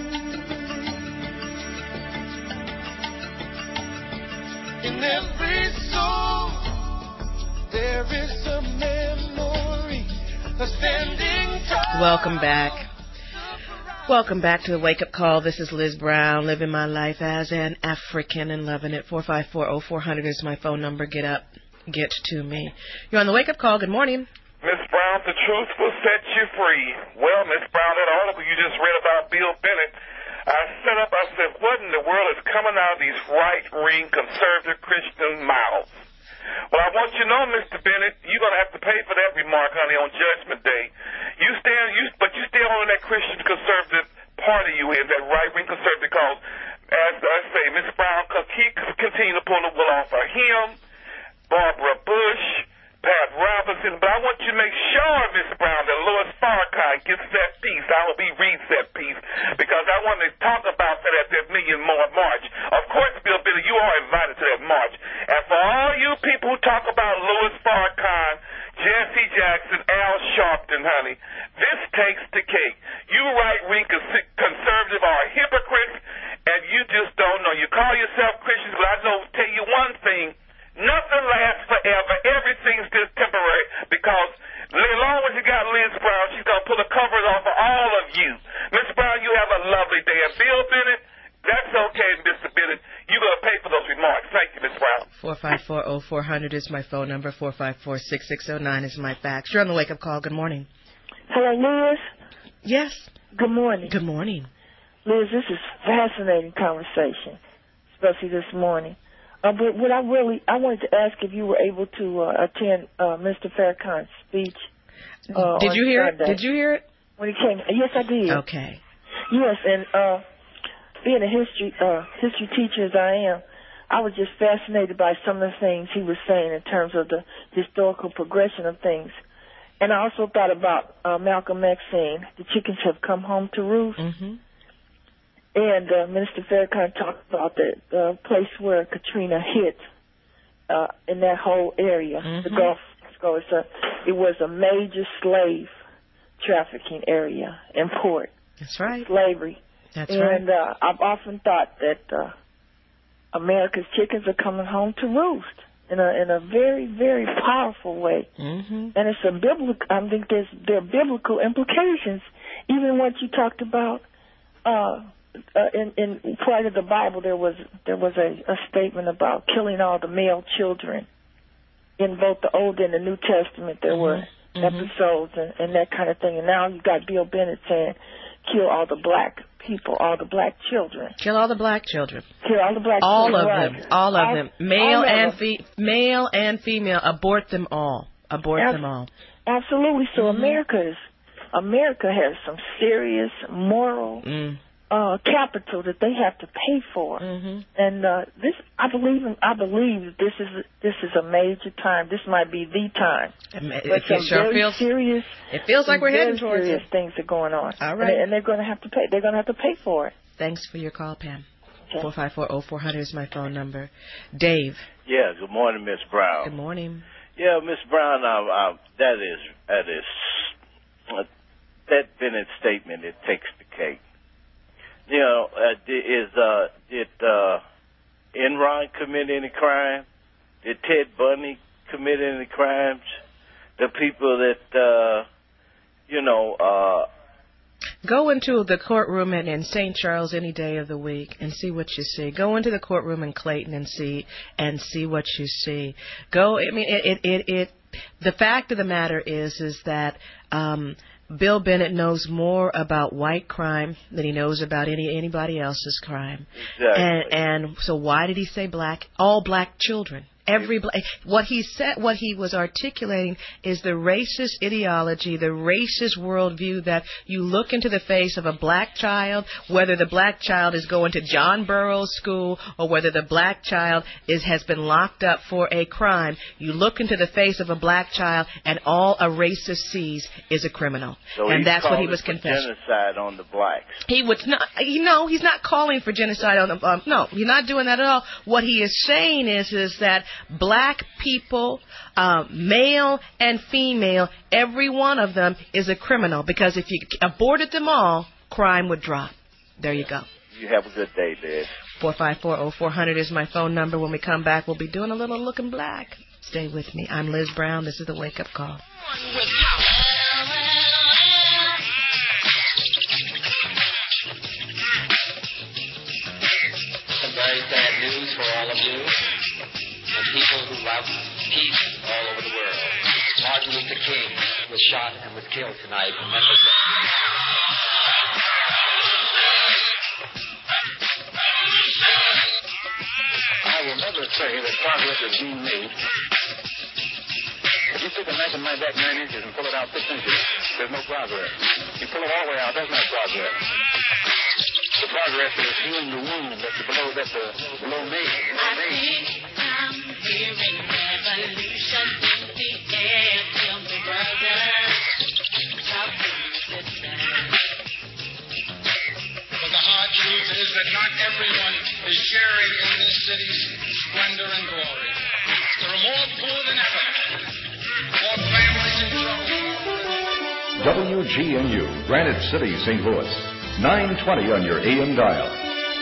In every soul, there is a memory of standing tall. Welcome back. Welcome back to the Wake Up Call. This is Liz Brown, living my life as an African and loving it. 454-0400 is my phone number. Get up, get to me. You're on the Wake Up Call. Good morning. Miss Brown, the truth will set you free. Well, Miss Brown, that article you just read about Bill Bennett, I said, what in the world is coming out of these right-wing conservative Christian mouths? Well, I want you to know, Mr. Bennett, you're going to have to pay for that remark, honey, on Judgment Day. But you stay on that Christian conservative party you in, that right-wing conservative, because, as I say, Miss Brown, he continue to pull the wool off of him, Barbara Bush, Pat Robinson, but I want you to make sure, Miss Brown, that Louis Farrakhan gets that piece. I hope he reads that piece, because I want to talk about that at that Million More March. Of course, Bill Bennett, you are invited to that march. And for all you people who talk about Louis Farrakhan, Jesse Jackson, Al Sharpton, honey, this takes the cake. You right-wing conservative are hypocrites, and you just don't know. You call yourself Christians, but I know, tell you one thing, nothing lasts forever. Everything's just temporary, because as long as you got Liz Brown, she's going to pull the covers off of all of you. Miss Brown, you have a lovely day. And Bill Bennett, that's okay, Mr. Bennett. You're going to pay for those remarks. Thank you, Miss Brown. 454-0400 is my phone number. 454-6609 is my fax. You're on the Wake Up Call. Good morning. Hello, Liz? Yes. Good morning. Good morning. Liz, this is fascinating conversation, especially this morning. But what I wanted to ask if you were able to attend Mr. Farrakhan's speech. Did you hear Sunday. it? Did you hear it? When he came, yes, I did. Okay. Yes, and being a history teacher as I am, I was just fascinated by some of the things he was saying in terms of the historical progression of things. And I also thought about Malcolm X saying, the chickens have come home to roost. Mm-hmm. And Minister Farrakhan talked about the place where Katrina hit in that whole area, the Gulf of Mexico. It was a major slave trafficking area and port. That's right. Slavery. That's right. And I've often thought that America's chickens are coming home to roost in a very, very powerful way. Mm-hmm. And it's a biblical. I think there are biblical implications. Even what you talked about. In part of the Bible, there was a statement about killing all the male children. In both the Old and the New Testament, there were episodes and that kind of thing. And now you got Bill Bennett saying, kill all the black people, all the black children. Kill all the black children. Kill all the black children. All of them. Male and female. Abort them all. Them all. Absolutely. So America has some serious moral capital that they have to pay for, and this I believe this is a major time. This might be the time. It feels like we're heading towards serious things are going on. All right, and they're going to have to pay. They're going to have to pay for it. Thanks for your call, Pam. 454-0400 is my phone number. Dave. Yeah. Good morning, Miss Brown. Good morning. Yeah, Miss Brown. That Bennett statement. It takes the cake. You know, did Enron commit any crime? Did Ted Bundy commit any crimes? The people that, Go into the courtroom in St. Charles any day of the week and see what you see. Go into the courtroom in Clayton and see what you see. The fact of the matter is that Bill Bennett knows more about white crime than he knows about anybody else's crime. Exactly. And so why did he say all black children? What he said, what he was articulating is the racist ideology, the racist worldview that you look into the face of a black child, whether the black child is going to John Burroughs School or whether the black child has been locked up for a crime. You look into the face of a black child and all a racist sees is a criminal. So and that's what he was confessing. Genocide on the blacks. He would not. He's not calling for genocide on the. No, he's not doing that at all. What he is saying is that black people, male and female, every one of them is a criminal, because if you aborted them all, crime would drop. There you go. You have a good day, Dad. 454-0400 is my phone number. When we come back, we'll be doing a little looking black. Stay with me. I'm Liz Brown. This is the Wake Up Call. for all of you and people who love peace all over the world. Martin Luther King was shot and was killed tonight in Memphis. I will never say that progress is being made. If you take a knife and knife back 9 inches and pull it out 6 inches, there's no progress. You pull it all the way out, that's not progress. The progress is healing the wound that's below me. I think I'm hearing revolution in the air. Tell me, brother, talk to me, sister. But the hard truth is that not everyone is sharing in this city's splendor and glory. There are more poor than ever, more families in trouble. WGNU, Granite City, St. Louis. 920 on your AM dial.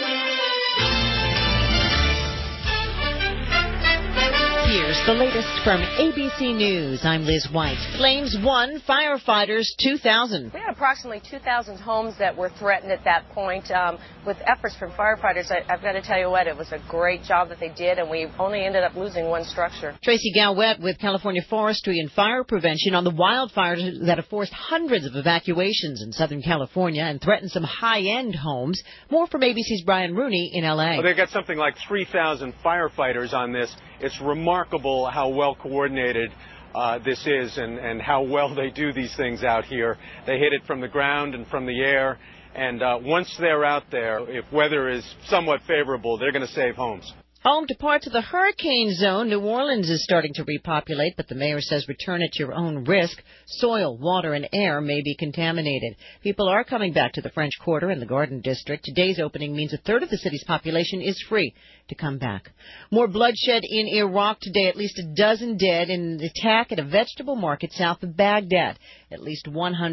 Here's the latest from ABC News. I'm Liz White. Flames 1, firefighters 2,000. We had approximately 2,000 homes that were threatened at that point. With efforts from firefighters, I've got to tell you what, it was a great job that they did, and we only ended up losing one structure. Tracy Galwet with California Forestry and Fire Prevention on the wildfires that have forced hundreds of evacuations in Southern California and threatened some high-end homes. More from ABC's Brian Rooney in L.A. Well, they've got something like 3,000 firefighters on this. It's remarkable how well coordinated this is and how well they do these things out here. They hit it from the ground and from the air. And once they're out there, if weather is somewhat favorable, they're going to save homes. Home to parts of the hurricane zone, New Orleans is starting to repopulate, but the mayor says return at your own risk. Soil, water, and air may be contaminated. People are coming back to the French Quarter and the Garden District. Today's opening means a third of the city's population is free to come back. More bloodshed in Iraq today. At least a dozen dead in an attack at a vegetable market south of Baghdad. At least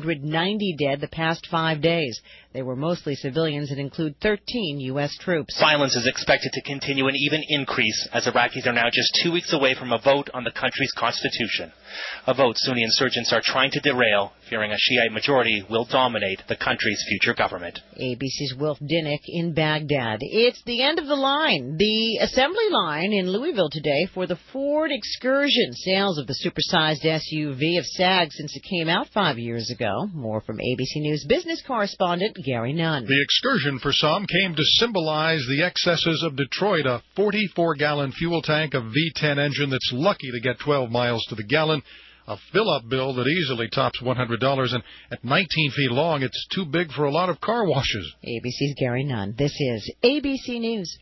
190 dead the past 5 days. They were mostly civilians and include 13 U.S. troops. Violence is expected to continue and even increase as Iraqis are now just 2 weeks away from a vote on the country's constitution. A vote Sunni insurgents are trying to derail, fearing a Shiite majority will dominate the country's future government. ABC's Wilf Dinnick in Baghdad. It's the end of the line, the assembly line in Louisville today for the Ford Excursion. Sales of the supersized SUV have sagged since it came out 5 years ago. More from ABC News business correspondent Gary Nunn. The Excursion for some came to symbolize the excesses of Detroit, a 44-gallon fuel tank, a V10 engine that's lucky to get 12 miles to the gallon, a fill-up bill that easily tops $100, and at 19 feet long, it's too big for a lot of car washes. ABC's Gary Nunn. This is ABC News.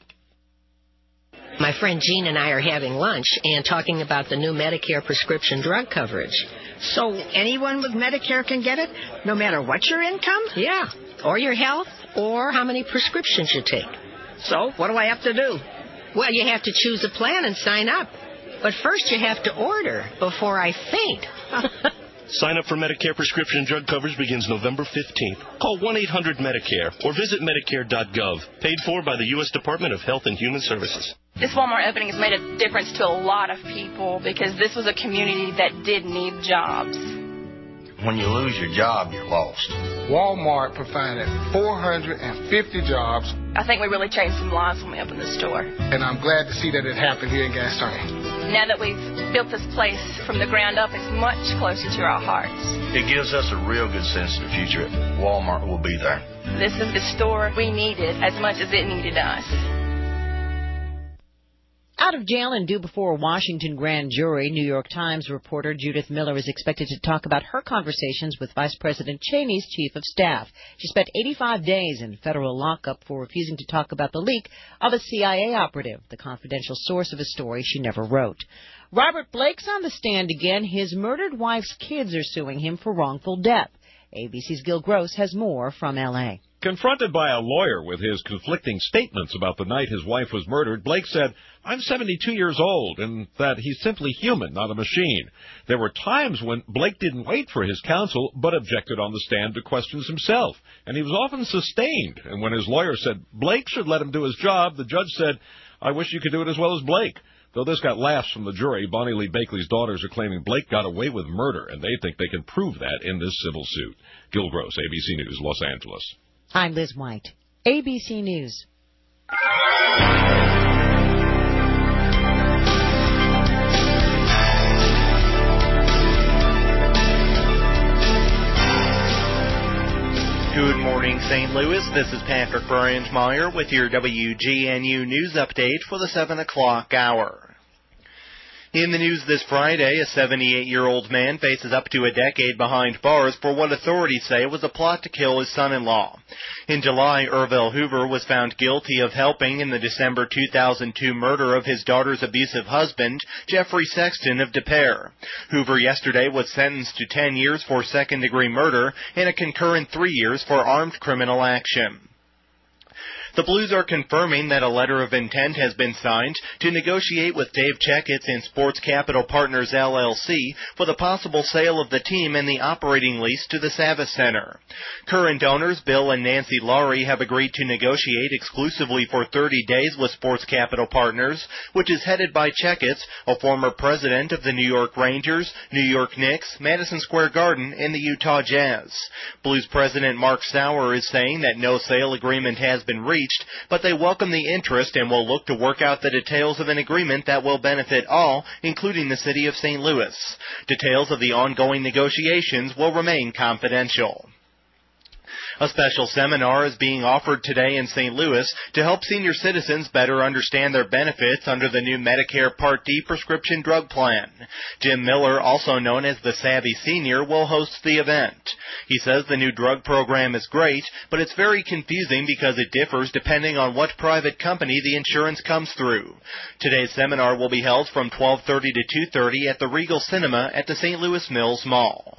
My friend Jean and I are having lunch and talking about the new Medicare prescription drug coverage. So anyone with Medicare can get it, no matter what your income? Yeah, or your health, or how many prescriptions you take. So what do I have to do? Well, you have to choose a plan and sign up. But first you have to order before I faint. Sign up for Medicare prescription drug coverage begins November 15th. Call 1-800-MEDICARE or visit Medicare.gov. Paid for by the U.S. Department of Health and Human Services. This Walmart opening has made a difference to a lot of people because this was a community that did need jobs. When you lose your job, you're lost. Walmart provided 450 jobs. I think we really changed some lives when we opened the store. And I'm glad to see that it happened here in Gastonia. Now that we've built this place from the ground up, it's much closer to our hearts. It gives us a real good sense of the future. Walmart will be there. This is the store we needed as much as it needed us. Out of jail and due before a Washington grand jury, New York Times reporter Judith Miller is expected to talk about her conversations with Vice President Cheney's chief of staff. She spent 85 days in federal lockup for refusing to talk about the leak of a CIA operative, the confidential source of a story she never wrote. Robert Blake's on the stand again. His murdered wife's kids are suing him for wrongful death. ABC's Gil Gross has more from L.A. Confronted by a lawyer with his conflicting statements about the night his wife was murdered, Blake said, "I'm 72 years old, and that he's simply human, not a machine." There were times when Blake didn't wait for his counsel, but objected on the stand to questions himself, and he was often sustained. And when his lawyer said Blake should let him do his job, the judge said, "I wish you could do it as well as Blake." Though this got laughs from the jury, Bonnie Lee Bakley's daughters are claiming Blake got away with murder, and they think they can prove that in this civil suit. Gil Gross, ABC News, Los Angeles. I'm Liz White, ABC News. Good morning, St. Louis. This is Patrick Brandmeier with your WGNU News Update for the 7 o'clock hour. In the news this Friday, a 78-year-old man faces up to a decade behind bars for what authorities say was a plot to kill his son-in-law. In July, Irvell Hoover was found guilty of helping in the December 2002 murder of his daughter's abusive husband, Jeffrey Sexton of Des Peres. Hoover yesterday was sentenced to 10 years for second-degree murder and a concurrent 3 years for armed criminal action. The Blues are confirming that a letter of intent has been signed to negotiate with Dave Checketts and Sports Capital Partners, LLC for the possible sale of the team and the operating lease to the Savvis Center. Current owners Bill and Nancy Laurie have agreed to negotiate exclusively for 30 days with Sports Capital Partners, which is headed by Checketts, a former president of the New York Rangers, New York Knicks, Madison Square Garden, and the Utah Jazz. Blues president Mark Sauer is saying that no sale agreement has been reached, but they welcome the interest and will look to work out the details of an agreement that will benefit all, including the city of St. Louis. Details of the ongoing negotiations will remain confidential. A special seminar is being offered today in St. Louis to help senior citizens better understand their benefits under the new Medicare Part D prescription drug plan. Jim Miller, also known as the Savvy Senior, will host the event. He says the new drug program is great, but it's very confusing because it differs depending on what private company the insurance comes through. Today's seminar will be held from 12:30 to 2:30 at the Regal Cinema at the St. Louis Mills Mall.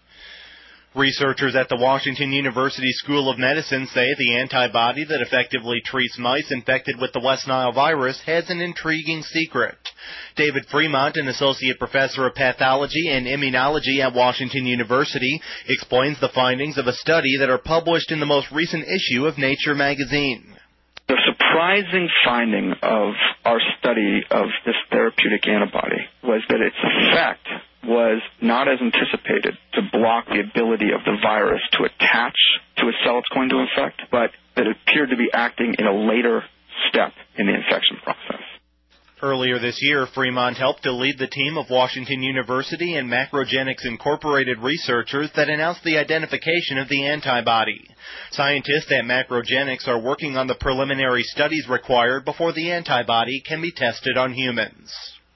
Researchers at the Washington University School of Medicine say the antibody that effectively treats mice infected with the West Nile virus has an intriguing secret. David Fremont, an associate professor of pathology and immunology at Washington University, explains the findings of a study that are published in the most recent issue of Nature magazine. The surprising finding of our study of this therapeutic antibody was that its effect was not as anticipated to block the ability of the virus to attach to a cell it's going to infect, but that it appeared to be acting in a later step in the infection process. Earlier this year, Fremont helped to lead the team of Washington University and Macrogenics Incorporated researchers that announced the identification of the antibody. Scientists at Macrogenics are working on the preliminary studies required before the antibody can be tested on humans.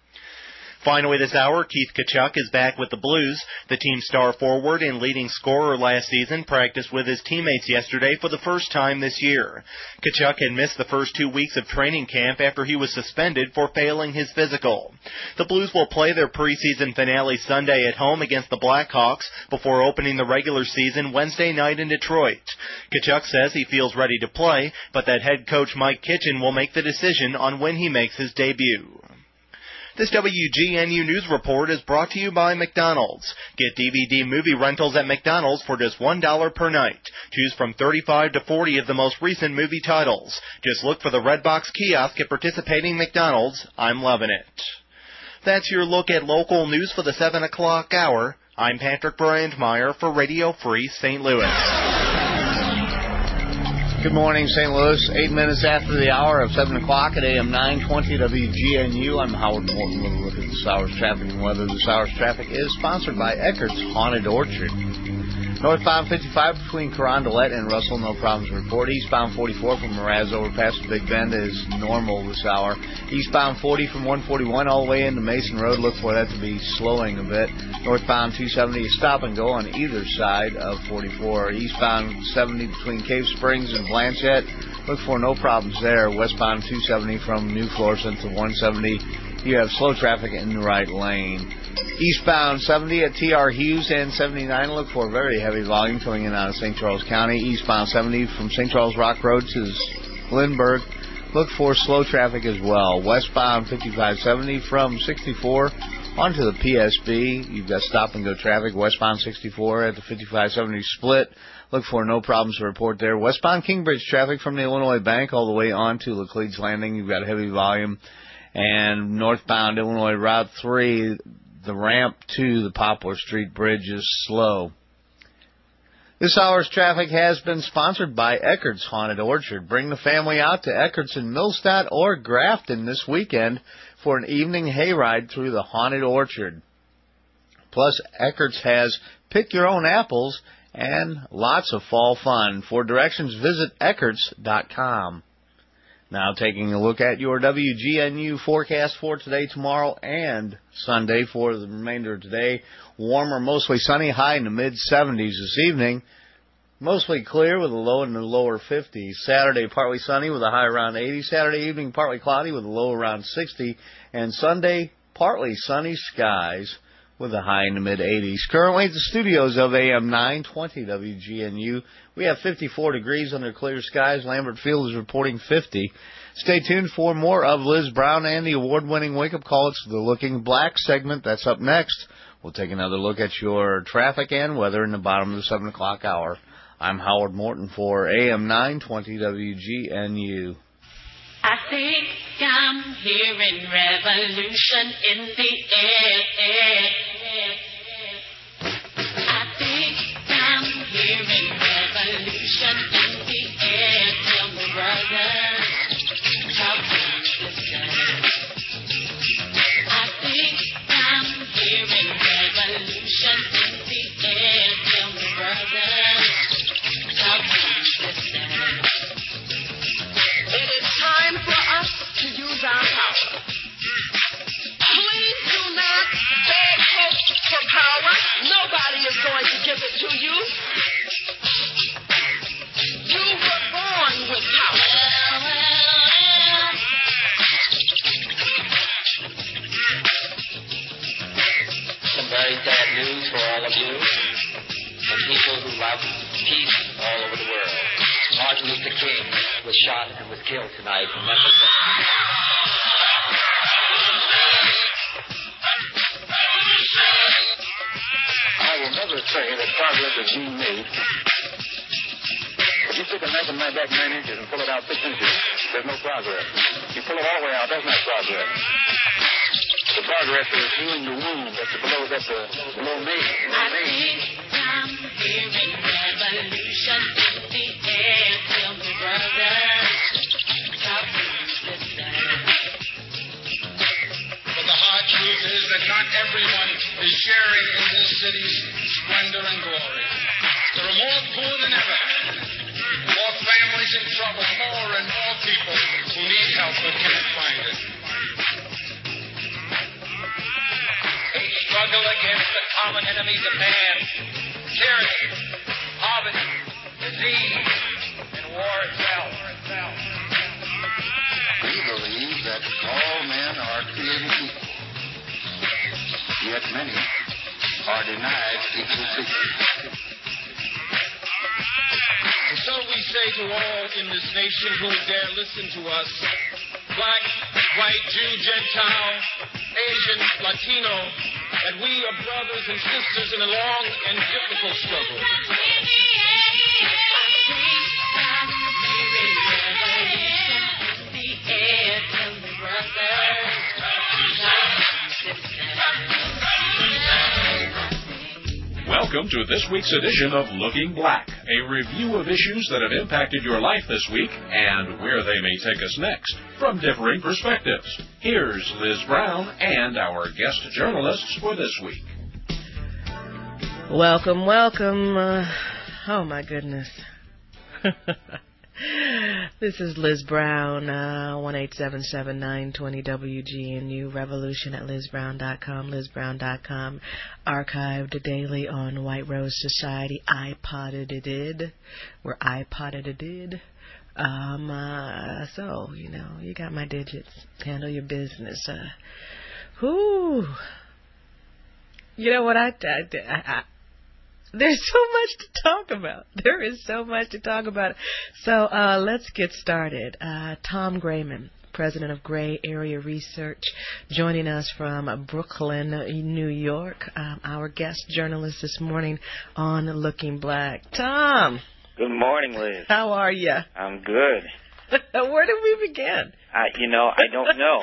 Finally this hour, Keith Tkachuk is back with the Blues. The team's star forward and leading scorer last season practiced with his teammates yesterday for the first time this year. Tkachuk had missed the first 2 weeks of training camp after he was suspended for failing his physical. The Blues will play their preseason finale Sunday at home against the Blackhawks before opening the regular season Wednesday night in Detroit. Tkachuk says he feels ready to play, but that head coach Mike Kitchen will make the decision on when he makes his debut. This WGNU News Report is brought to you by McDonald's. Get DVD movie rentals at McDonald's for just $1 per night. Choose from 35 to 40 of the most recent movie titles. Just look for the Redbox kiosk at participating McDonald's. I'm loving it. That's your look at local news for the 7 o'clock hour. I'm Patrick Brandmeier for Radio Free St. Louis. Good morning, St. Louis. 8 minutes after the hour of 7 o'clock at AM 920 WGNU. I'm Howard Morton with a look at this hour's traffic and weather. This hour's traffic is sponsored by Eckert's Haunted Orchard. Northbound 55 between Carondelet and Russell, no problems to report. Eastbound 44 from Mraz overpass to Big Bend is normal this hour. Eastbound 40 from 141 all the way into Mason Road. Look for that to be slowing a bit. Northbound 270 is stop and go on either side of 44. Eastbound 70 between Cave Springs and Blanchette. Look for no problems there. Westbound 270 from New Florissant to 170. You have slow traffic in the right lane. Eastbound 70 at T.R. Hughes and 79. Look for very heavy volume coming in out of St. Charles County. Eastbound 70 from St. Charles Rock Road to Lindbergh. Look for slow traffic as well. Westbound 5570 from 64 onto the PSB. You've got stop and go traffic. Westbound 64 at the 5570 split. Look for no problems to report there. Westbound Kingbridge traffic from the Illinois Bank all the way on to Laclede's Landing. You've got heavy volume. And northbound Illinois Route 3, the ramp to the Poplar Street Bridge is slow. This hour's traffic has been sponsored by Eckert's Haunted Orchard. Bring the family out to Eckert's in Millstadt or Grafton this weekend for an evening hayride through the Haunted Orchard. Plus, Eckert's has pick your own apples and lots of fall fun. For directions, visit Eckerts.com. Now taking a look at your WGNU forecast for today, tomorrow, and Sunday. For the remainder of today, warmer, mostly sunny, high in the mid-70s this evening. Mostly clear with a low in the lower 50s. Saturday, partly sunny with a high around 80. Saturday evening, partly cloudy with a low around 60. And Sunday, partly sunny skies with a high in the mid-80s. Currently at the studios of AM 920 WGNU, we have 54 degrees under clear skies. Lambert Field is reporting 50. Stay tuned for more of Liz Brown and the award-winning wake-up call. It's the Looking Black segment. That's up next. We'll take another look at your traffic and weather in the bottom of the 7 o'clock hour. I'm Howard Morton for AM 920 WGNU. I think I'm hearing revolution in the air. I think I'm hearing revolution in the air. Tell me, brother, talk to me, sister. I think I'm hearing revolution in the air. Tell me, brother, talk to me, sister. It is time for us to use our power. Please do not beg folks for power. Nobody is going to give it to you. You were born with power. Some very sad news for all of you and people who love peace all over the world. Martin Luther King was shot and was killed tonight in Memphis. I will never say that progress is being made. If you stick a knife in my back 9 inches and pull it out 6 inches, there's no progress. You pull it all the way out, that's not progress. The progress is healing the wound that's below me. I think I'm hearing revolution in the air. Tell me, brother, talk to me, sister. But the hard truth is that not everyone is sharing in this city's splendor and glory. There are more poor than ever, more families in trouble, more and more people who need help but can't find it. We struggle against the common enemies of man: tyranny, poverty, disease, and war itself. We believe that all men are created equal, yet many are denied equal treatment. And so we say to all in this nation who dare listen to us, black, white, Jew, Gentile, Asian, Latino, that we are brothers and sisters in a long and difficult struggle. Welcome to this week's edition of Looking Black, a review of issues that have impacted your life this week and where they may take us next from differing perspectives. Here's Liz Brown and our guest journalists for this week. Welcome, welcome. Oh, my goodness. This is Liz Brown, 1-877-920-WGNU, revolution at LizBrown.com, LizBrown.com, archived daily on White Rose Society, iPod-ed. We're iPod-ed. So, you know, you got my digits. Handle your business. You know what there's so much to talk about. There is so much to talk about. So let's get started. Tom Grayman, president of Gray Area Research, joining us from Brooklyn, New York, our guest journalist this morning on Looking Black. Tom. Good morning, Liz. How are you? I'm good. Where did we begin? I don't know.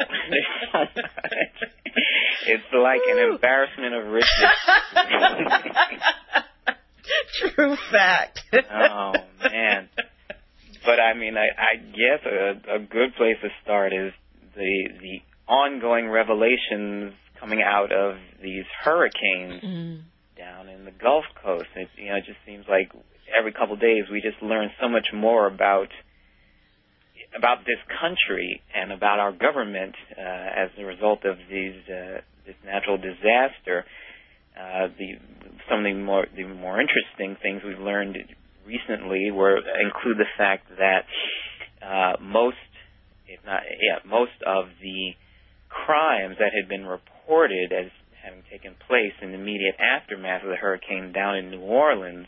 It's like an embarrassment of riches. True fact. Oh, man. But, I mean, I guess a good place to start is the ongoing revelations coming out of these hurricanes down in the Gulf Coast. It just seems like every couple of days we just learn so much more about this country and about our government as a result of this natural disaster. Some of the more interesting things we've learned recently include the fact that most of the crimes that had been reported as having taken place in the immediate aftermath of the hurricane down in New Orleans,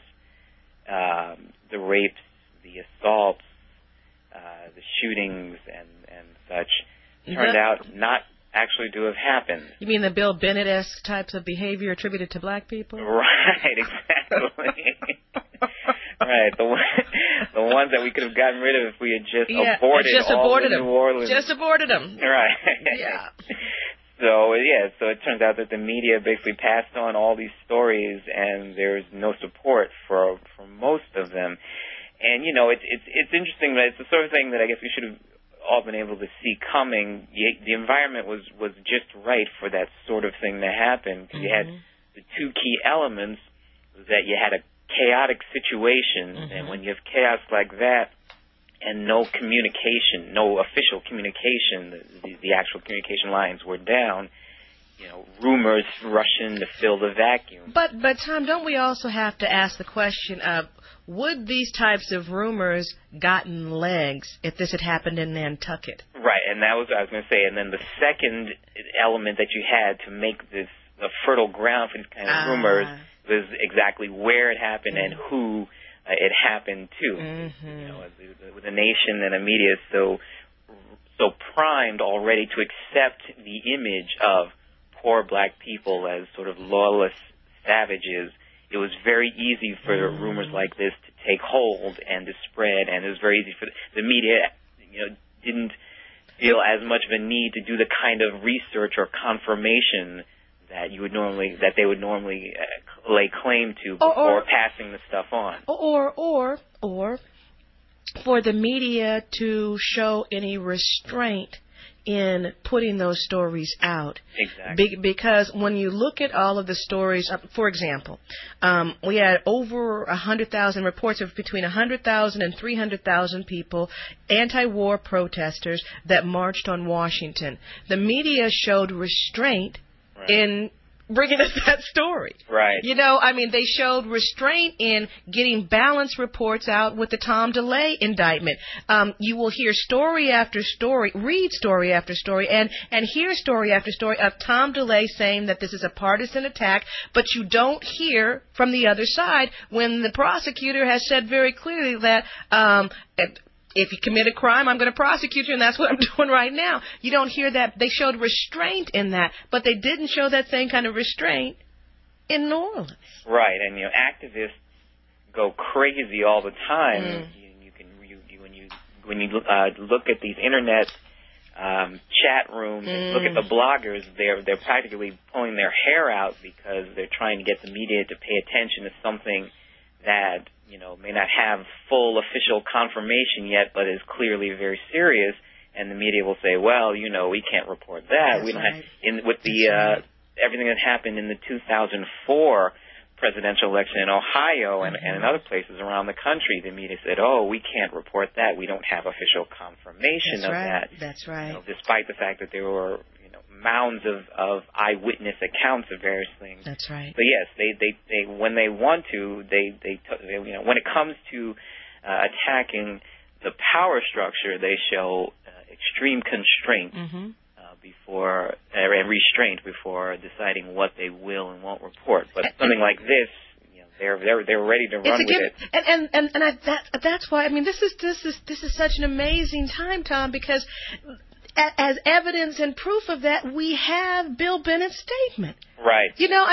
the rapes, the assaults, the shootings and such, turned out not actually to have happened. You mean the Bill Bennett-esque types of behavior attributed to black people? Right, exactly. Right, the ones that we could have gotten rid of if we had just aborted them. New Orleans. Just aborted them. Right. Yeah. So it turns out that the media basically passed on all these stories, and there's no support for most of them. And it's interesting that it's the sort of thing that I guess we should have all been able to see coming. The environment was just right for that sort of thing to happen, because you had the two key elements was that you had a chaotic situation, and when you have chaos like that and no communication, no official communication, the actual communication lines were down, rumors rush in to fill the vacuum. But Tom, don't we also have to ask the question of, would these types of rumors gotten legs if this had happened in Nantucket? Right, and that was what I was going to say. And then the second element that you had to make this a fertile ground for these kind of rumors was exactly where it happened and who it happened to. With a nation and a media so primed already to accept the image of poor black people as sort of lawless savages, it was very easy for rumors like this to take hold and to spread, and it was very easy for the media, didn't feel as much of a need to do the kind of research or confirmation that they would normally lay claim to before passing the stuff on. Or for the media to show any restraint in putting those stories out. Exactly. Because when you look at all of the stories, for example, we had over 100,000 reports of between 100,000 and 300,000 people, anti-war protesters that marched on Washington. The media showed restraint in bringing us that story. Right. They showed restraint in getting balanced reports out with the Tom DeLay indictment. You will hear story after story, read story after story, and hear story after story of Tom DeLay saying that this is a partisan attack, but you don't hear from the other side when the prosecutor has said very clearly that if you commit a crime, I'm going to prosecute you, and that's what I'm doing right now. You don't hear that. They showed restraint in that, but they didn't show that same kind of restraint in New Orleans. Right, and activists go crazy all the time. When you look at these internet chat rooms, and look at the bloggers, they're practically pulling their hair out because they're trying to get the media to pay attention to something that may not have full official confirmation yet, but is clearly very serious. And the media will say, well, we can't report that. That's We don't right. have everything that happened in the 2004 presidential election in Ohio and in other places around the country. The media said, we can't report that. We don't have official confirmation of that. That's right. Despite the fact that there were mounds of eyewitness accounts of various things. That's right. But yes, they when they want to, when it comes to attacking the power structure, they show extreme constraint before and restraint before deciding what they will and won't report. But something like this, they're ready to run with it. That's why this is such an amazing time, Tom, because as evidence and proof of that, we have Bill Bennett's statement. Right.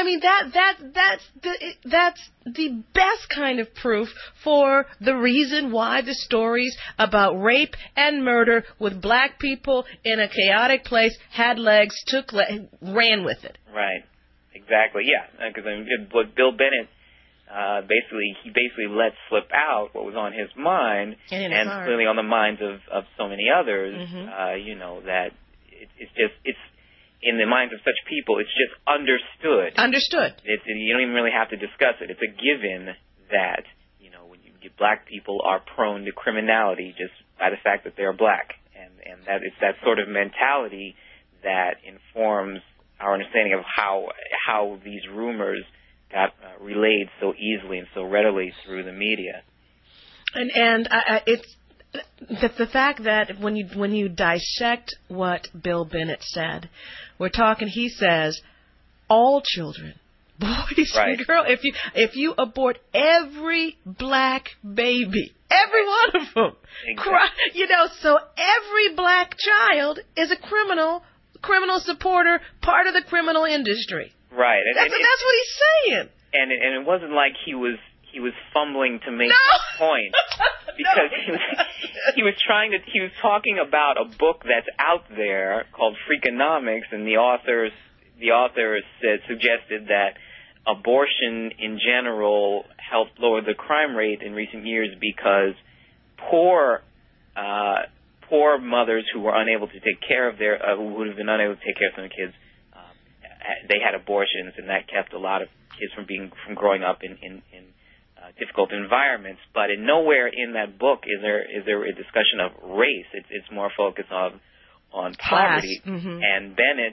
That's the best kind of proof for the reason why the stories about rape and murder with black people in a chaotic place had legs, ran with it. Right. Exactly. Yeah. Because Bill Bennett basically let slip out what was on his mind, and clearly on the minds of so many others. That in the minds of such people, it's just understood. Understood. You don't even really have to discuss it. It's a given that, when black people are prone to criminality just by the fact that they're black. And that it's that sort of mentality that informs our understanding of how these rumors got relayed so easily and so readily through the media. And it's the fact that when you dissect what Bill Bennett said, we're talking. He says all children, boys and girls. If you abort every black baby, every one of them, so every black child is a criminal supporter, part of the criminal industry. Right. That's what he's saying. And it wasn't like he was fumbling to make his point, because he was talking about a book that's out there called Freakonomics, and the author suggested that abortion in general helped lower the crime rate in recent years because poor mothers who were unable to take care of who would have been unable to take care of their kids, they had abortions, and that kept a lot of kids from growing up in difficult environments. But nowhere in that book is there a discussion of race. It's more focused on poverty. Mm-hmm. And Bennett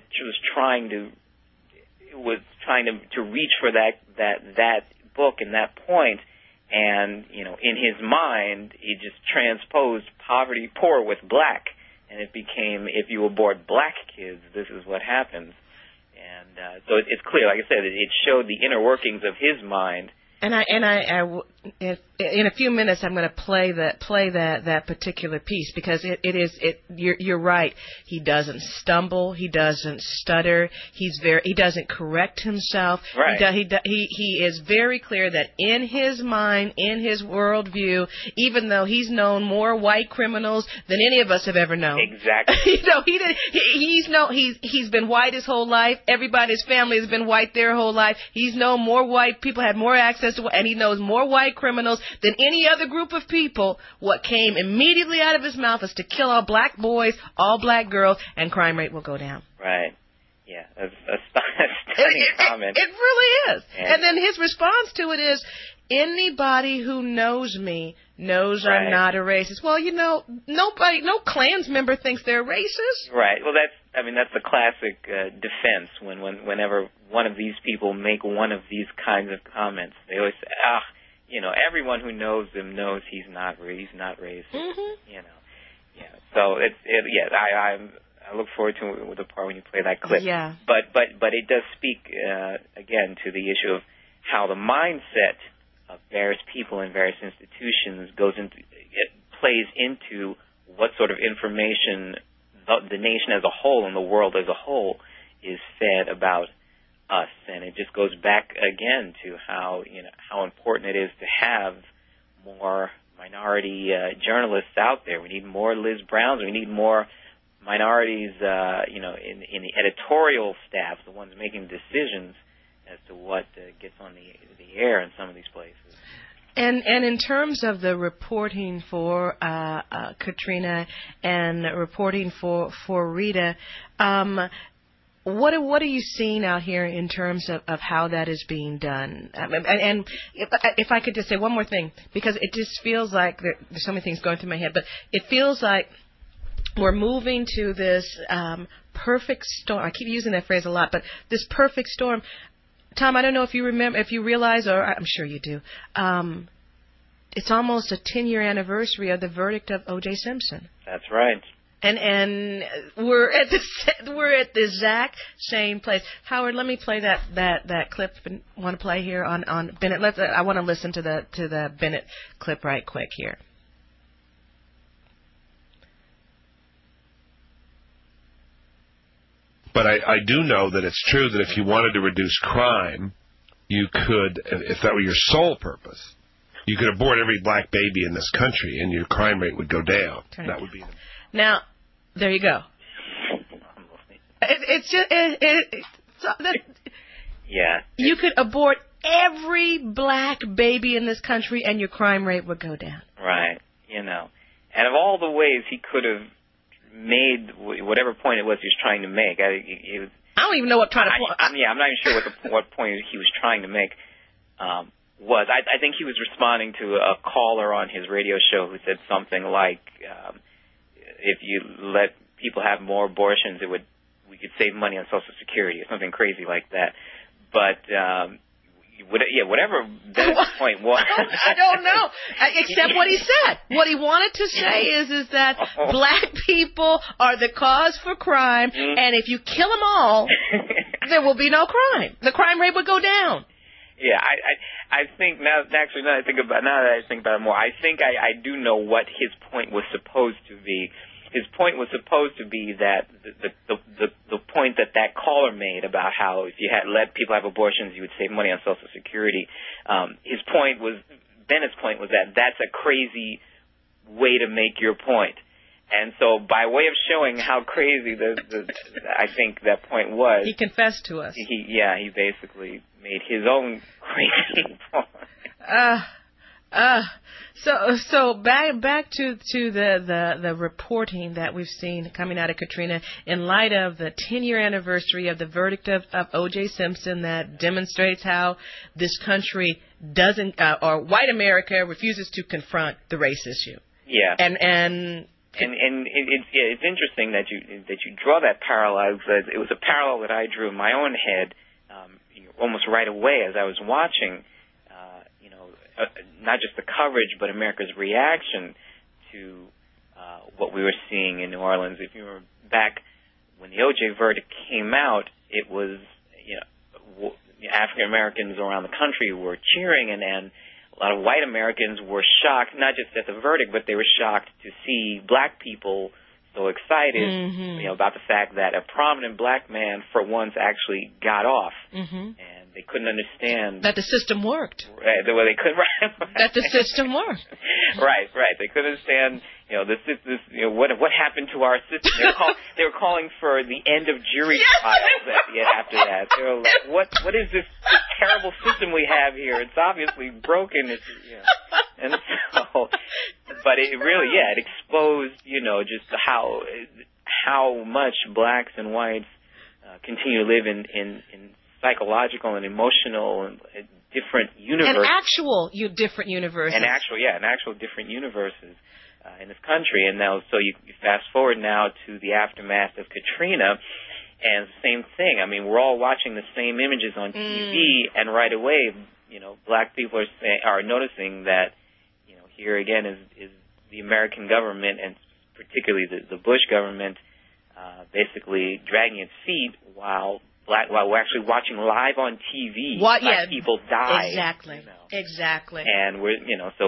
was trying to reach for that book and that point. And, in his mind, he just transposed poor with black. And it became, if you abort black kids, this is what happens. And so it's clear, like I said, it showed the inner workings of his mind. And in a few minutes, I'm going to play that particular piece, because you're right. He doesn't stumble. He doesn't stutter. He doesn't correct himself. Right. He is very clear that in his mind, in his worldview, even though he's known more white criminals than any of us have ever known. Exactly. He's been white his whole life. Everybody's family has been white their whole life. He's known more white people, had more access to, and he knows more white criminals than any other group of people. What came immediately out of his mouth is to kill all black boys, all black girls, and crime rate will go down. Right. Yeah, that's a stunning comment. It really is. And then his response to it is, anybody who knows me knows I'm not a racist. Well, no Klans member thinks they're racist. Right. Well, that's the classic defense whenever one of these people make one of these kinds of comments. They always say, everyone who knows him knows he's not racist. Mm-hmm. Yeah. So I look forward to the part when you play that clip. Yeah. But it does speak again to the issue of how the mindset of various people in various institutions plays into what sort of information the nation as a whole and the world as a whole is fed about us. And it just goes back again to how important it is to have more minority journalists out there. We need more Liz Browns. We need more minorities, in the editorial staff, the ones making decisions as to what gets on the air in some of these places. And in terms of the reporting for Katrina and reporting for Rita, what are you seeing out here in terms of how that is being done? And if I could just say one more thing, because it just feels like there's so many things going through my head, but it feels like we're moving to this perfect storm. I keep using that phrase a lot, but this perfect storm. Tom, I don't know if you remember, if you realize, or I'm sure you do, it's almost a 10-year anniversary of the verdict of O.J. Simpson. That's right. And we're at the exact same place. Howard, let me play that clip. Want to play here on Bennett? I want to listen to the Bennett clip right quick here. But I do know that it's true that if you wanted to reduce crime, you could, if that were your sole purpose, you could abort every black baby in this country and your crime rate would go down. Right. That would be. Now, there you go. It's just yeah. You could abort every black baby in this country and your crime rate would go down. Right. And of all the ways he could have made whatever point it was he was trying to make. I don't even know what trying to. I'm not even sure what point he was trying to make. Was I think he was responding to a caller on his radio show who said something like, "If you let people have more abortions, we could save money on Social Security," or something crazy like that. But whatever Bennett's point was, I don't know. Except what he said. What he wanted to say is that black people are the cause for crime, and if you kill them all, there will be no crime. The crime rate would go down. Yeah, I think now that I think about it more, I think I do know what his point was supposed to be. His point was supposed to be that the point that caller made about how if you had let people have abortions, you would save money on Social Security. Bennett's point was that that's a crazy way to make your point. And so by way of showing how crazy I think that point was, he confessed to us. He basically made his own crazy point. So back to the reporting that we've seen coming out of Katrina in light of the 10-year anniversary of the verdict of O.J. Simpson that demonstrates how this country doesn't or white America refuses to confront the race issue. Yeah. And it's interesting that you draw that parallel. It was a parallel that I drew in my own head almost right away as I was watching. Not just the coverage, but America's reaction to what we were seeing in New Orleans. If you remember back when the O.J. verdict came out, it was African Americans around the country were cheering, and a lot of white Americans were shocked, not just at the verdict, but they were shocked to see black people so excited, about the fact that a prominent black man for once actually got off, and they couldn't understand that the system worked. Right, well, they couldn't. That the system worked. Right. They couldn't understand. What happened to our system? They were calling for the end of jury trials after that. They were like, what is this terrible system we have here? It's obviously broken. And so, but it really, it exposed, just how much blacks and whites continue to live in psychological and emotional and different universes. And actual different universes. And actual different universes in this country. And now, so you fast forward now to the aftermath of Katrina, and the same thing. I mean, we're all watching the same images on TV, and right away, black people are noticing that, here again is the American government, and particularly the Bush government, basically dragging its feet while we're actually watching live on TV black people die. Exactly. And we're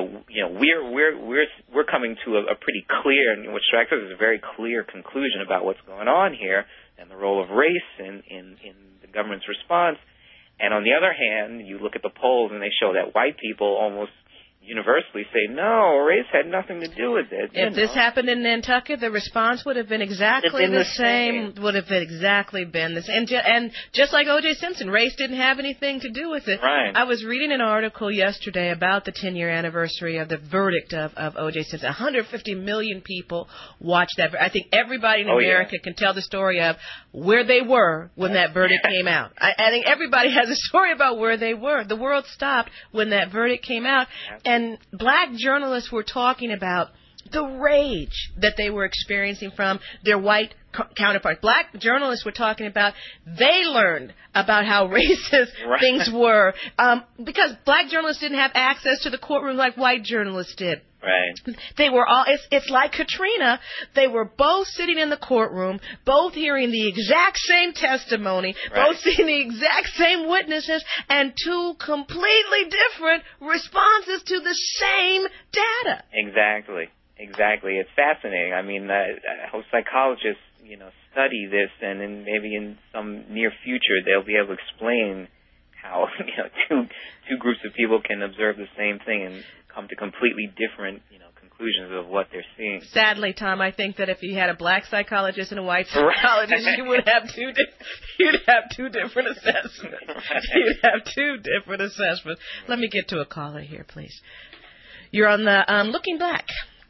coming to a pretty clear, and what strikes us is a very clear conclusion about what's going on here and the role of race in the government's response. And on the other hand, you look at the polls and they show that white people almost universally say, no, race had nothing to do with it. If this happened in Nantucket, the response would have been exactly the same. Would have been exactly been the same. And just like O.J. Simpson, race didn't have anything to do with it. Right. I was reading an article yesterday about the 10-year anniversary of the verdict of O.J. Simpson. 150 million people watched that. I think everybody in America can tell the story of where they were when that verdict came out. I think everybody has a story about where they were. The world stopped when that verdict came out. And black journalists were talking about the rage that they were experiencing from their white counterparts. Black journalists were talking about they learned about how racist things were because black journalists didn't have access to the courtroom like white journalists did. Right. They were all, it's like Katrina. They were both sitting in the courtroom, both hearing the exact same testimony, both seeing the exact same witnesses, and two completely different responses to the same data. Exactly. It's fascinating. I mean, I hope psychologists, study this, and then maybe in some near future they'll be able to explain how, two groups of people can observe the same thing and come to completely different, conclusions of what they're seeing. Sadly, Tom, I think that if you had a black psychologist and a white psychologist, you would have you'd have two different assessments. You'd have two different assessments. Let me get to a caller here, please. You're on the Looking Black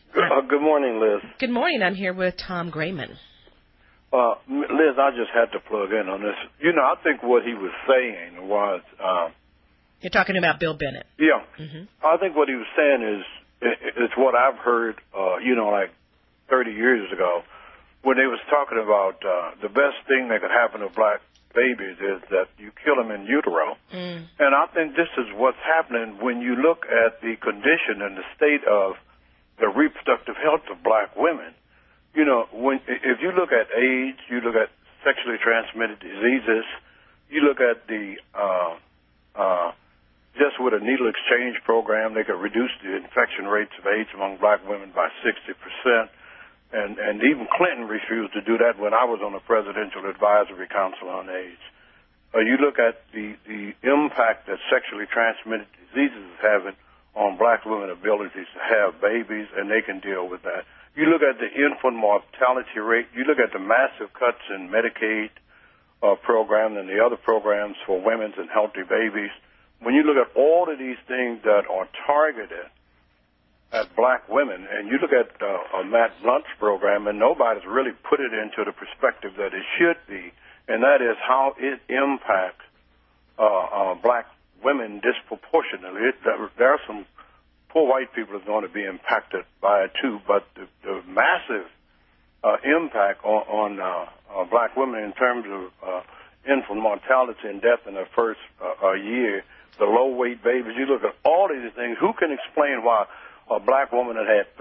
Good morning, Liz. Good morning. I'm here with Tom Grayman. Liz, I just had to plug in on this. You know, I think what he was saying was... You're talking about Bill Bennett. Yeah. Mm-hmm. I think what he was saying is, it's what I've heard, like 30 years ago, when they was talking about the best thing that could happen to black babies is that you kill them in utero. And I think this is what's happening when you look at the condition and the state of the reproductive health of black women. You know, if you look at AIDS, you look at sexually transmitted diseases, you look at the just with a needle exchange program, they could reduce the infection rates of AIDS among black women by 60%. And even Clinton refused to do that when I was on the Presidential Advisory Council on AIDS. You look at the impact that sexually transmitted diseases is having on black women's abilities to have babies, and they can deal with that. You look at the infant mortality rate. You look at the massive cuts in Medicaid program and the other programs for women and healthy babies. When you look at all of these things that are targeted at black women, and you look at Matt Blunt's program, and nobody's really put it into the perspective that it should be, and that is how it impacts black women disproportionately. There are some poor white people who are going to be impacted by it too, but the massive impact on black women in terms of infant mortality and death in the first year, the low-weight babies, you look at all of these things, who can explain why a black woman that had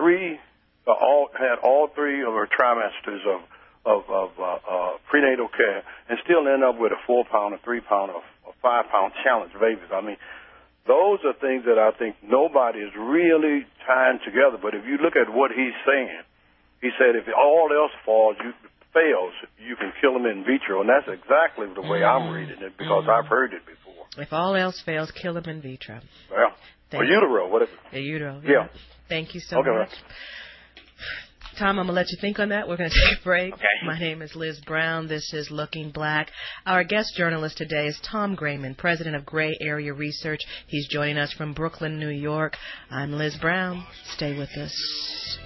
all three of her trimesters of prenatal care and still end up with a 4-pound, a 3-pound, or 5-pound challenge babies? I mean, those are things that I think nobody is really tying together. But if you look at what he's saying, he said if all else fails, you can kill them in vitro, and that's exactly the way I'm reading it because I've heard it before. If all else fails, kill them in vitro. Well, or utero, whatever. A utero. Yeah. Thank you so much. Tom, I'm going to let you think on that. We're going to take a break. Okay. My name is Liz Brown. This is Looking Black. Our guest journalist today is Tom Grayman, president of Gray Area Research. He's joining us from Brooklyn, New York. I'm Liz Brown. Stay with us.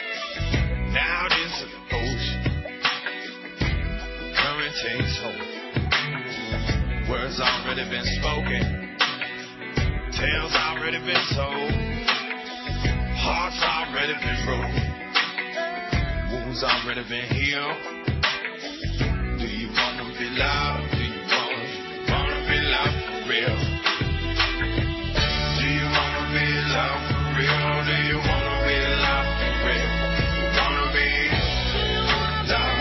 Now this ocean, current takes hold. Words already been spoken, tales already been told, hearts already been broken, wounds already been healed. Do you wanna be loved? Do you wanna be loved for real? Do you wanna be loved for real? Do you wanna be loved for real? Wanna be loved?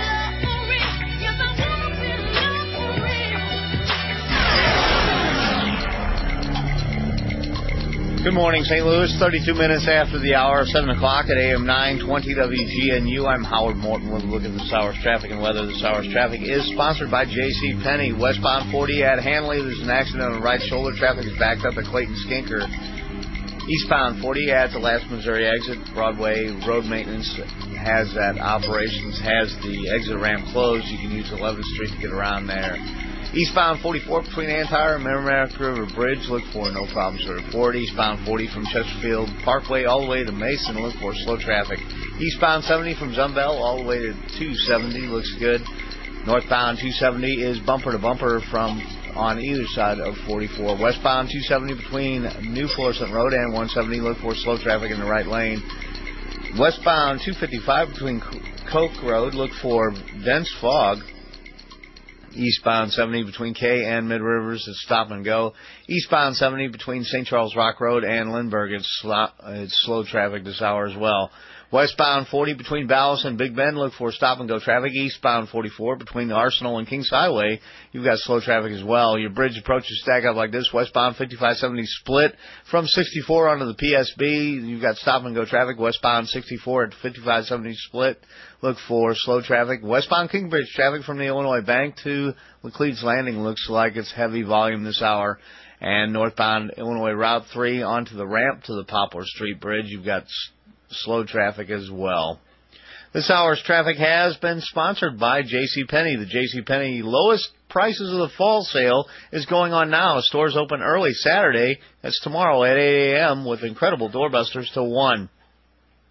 Good morning, St. Louis. 32 minutes after the hour, 7 o'clock at AM 920 WGNU. I'm Howard Morton with a look at this hour's traffic and weather. This hour's traffic is sponsored by J.C. Penney. Westbound 40 at Hanley. There's an accident on the right shoulder. Traffic is backed up at Clayton Skinker. Eastbound 40 at the last Missouri exit. Broadway Road Maintenance has that operations, has the exit ramp closed. You can use 11th Street to get around there. Eastbound 44 between Antire and Merrimack River Bridge, look for no problems to report. Eastbound 40 from Chesterfield Parkway all the way to Mason, look for slow traffic. Eastbound 70 from Zumbell all the way to 270, looks good. Northbound 270 is bumper to bumper from on either side of 44. Westbound 270 between New Florissant Road and 170, look for slow traffic in the right lane. Westbound 255 between Coke Road, look for dense fog. Eastbound 70 between K and Mid Rivers is stop and go. Eastbound 70 between St. Charles Rock Road and Lindbergh, it's slow traffic this hour as well. Westbound 40 between Ballas and Big Bend, look for stop and go traffic. Eastbound 44 between the Arsenal and Kings Highway, you've got slow traffic as well. Your bridge approaches stack up like this. Westbound 5570 split from 64 onto the PSB, you've got stop and go traffic. Westbound 64 at 5570 split, look for slow traffic. Westbound Kingbridge traffic from the Illinois Bank to Laclede's Landing looks like it's heavy volume this hour. And northbound Illinois Route 3 onto the ramp to the Poplar Street Bridge, you've got slow traffic as well. This hour's traffic has been sponsored by JCPenney. The JCPenney lowest prices of the fall sale is going on now. Stores open early Saturday. That's tomorrow at 8 a.m. with incredible doorbusters till 1.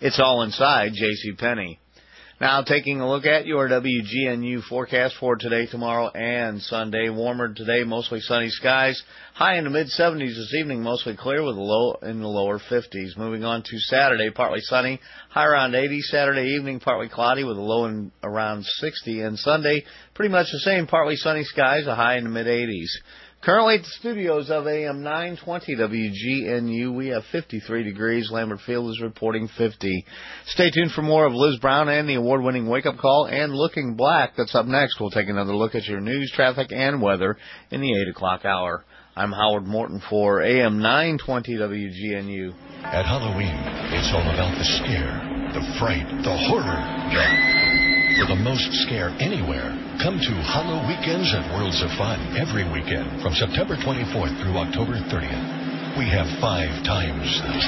It's all inside JCPenney. Now taking a look at your WGNU forecast for today, tomorrow, and Sunday. Warmer today, mostly sunny skies. High in the mid-70s this evening, mostly clear with a low in the lower 50s. Moving on to Saturday, partly sunny, high around 80. Saturday evening, partly cloudy with a low in around 60. And Sunday, pretty much the same, partly sunny skies, a high in the mid-80s. Currently at the studios of AM 920 WGNU, we have 53 degrees. Lambert Field is reporting 50. Stay tuned for more of Liz Brown and the award-winning wake-up call and Looking Black. That's up next. We'll take another look at your news, traffic, and weather in the 8 o'clock hour. I'm Howard Morton for AM 920 WGNU. At Halloween, it's all about the scare, the fright, the horror. For the most scare anywhere, come to Hallow Weekends at Worlds of Fun every weekend from September 24th through October 30th. We have 5 times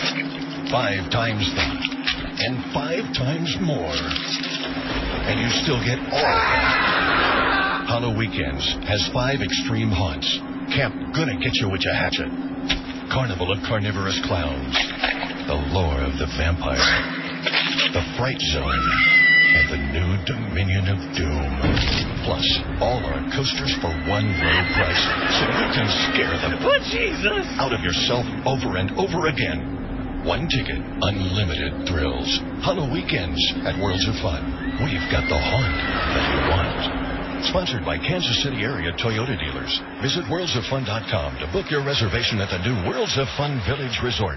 that, and 5 times more. And you still get all that. Hallow Weekends has 5 extreme haunts. Camp Gonna Get You With Your Hatchet. Carnival of Carnivorous Clowns. The Lore of the Vampire. The Fright Zone. And the new Dominion of Doom. Plus, all our coasters for one low price, so you can scare them Jesus! out of yourself over and over again. One ticket, unlimited thrills. Hallow Weekends at Worlds of Fun. We've got the haunt that you want. Sponsored by Kansas City area Toyota dealers. Visit worldsoffun.com to book your reservation at the new Worlds of Fun Village Resort.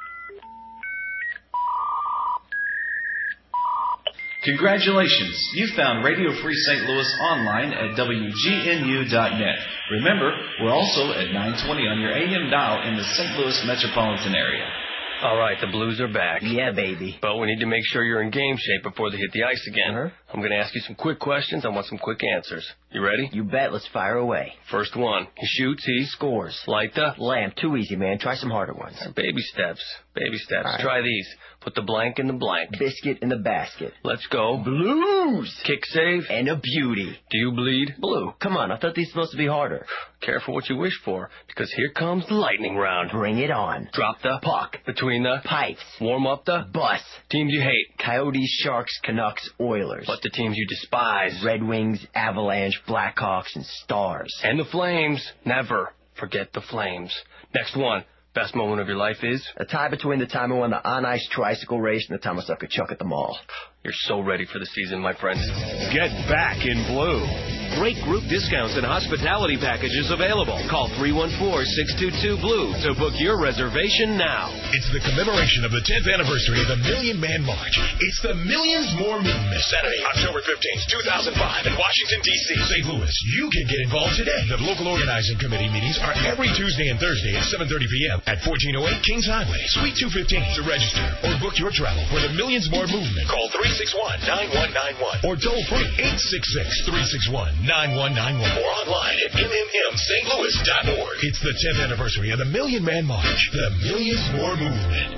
Congratulations! You found Radio Free St. Louis online at WGNU.net. Remember, we're also at 920 on your AM dial in the St. Louis metropolitan area. All right, the Blues are back. Yeah, baby. But we need to make sure you're in game shape before they hit the ice again. I'm going to ask you some quick questions. I want some quick answers. You ready? You bet. Let's fire away. First one. He shoots, he scores. Light the lamp. Too easy, man. Try some harder ones. Baby steps. Baby steps. Right. Try these. Put the blank in the blank. Biscuit in the basket. Let's go. Blues. Kick save. And a beauty. Do you bleed? Blue. Come on. I thought these were supposed to be harder. Careful what you wish for, because here comes the lightning round. Bring it on. Drop the puck. Between the pipes. Warm up the bus. Teams you hate. Coyotes, Sharks, Canucks, Oilers. But the teams you despise. Red Wings, Avalanche, Blackhawks, and Stars. And the Flames. Never forget the Flames. Next one. Best moment of your life is? A tie between the time I won the on-ice tricycle race and the time I sucked a chuck at the mall. You're so ready for the season, my friend. Get back in blue. Great group discounts and hospitality packages available. Call 314-622-BLUE to book your reservation now. It's the commemoration of the 10th anniversary of the Million Man March. It's the Millions More Movement. Saturday, October 15th, 2005 in Washington, D.C. St. Louis. You can get involved today. The local organizing committee meetings are every Tuesday and Thursday at 7:30 p.m. at 1408 Kings Highway, Suite 215. To register or book your travel for the Millions More Movement, call 361-9191 or toll free 866-361-9191 or online at mmstlouis.org. It's the 10th anniversary of the Million Man March, the Millions More Movement.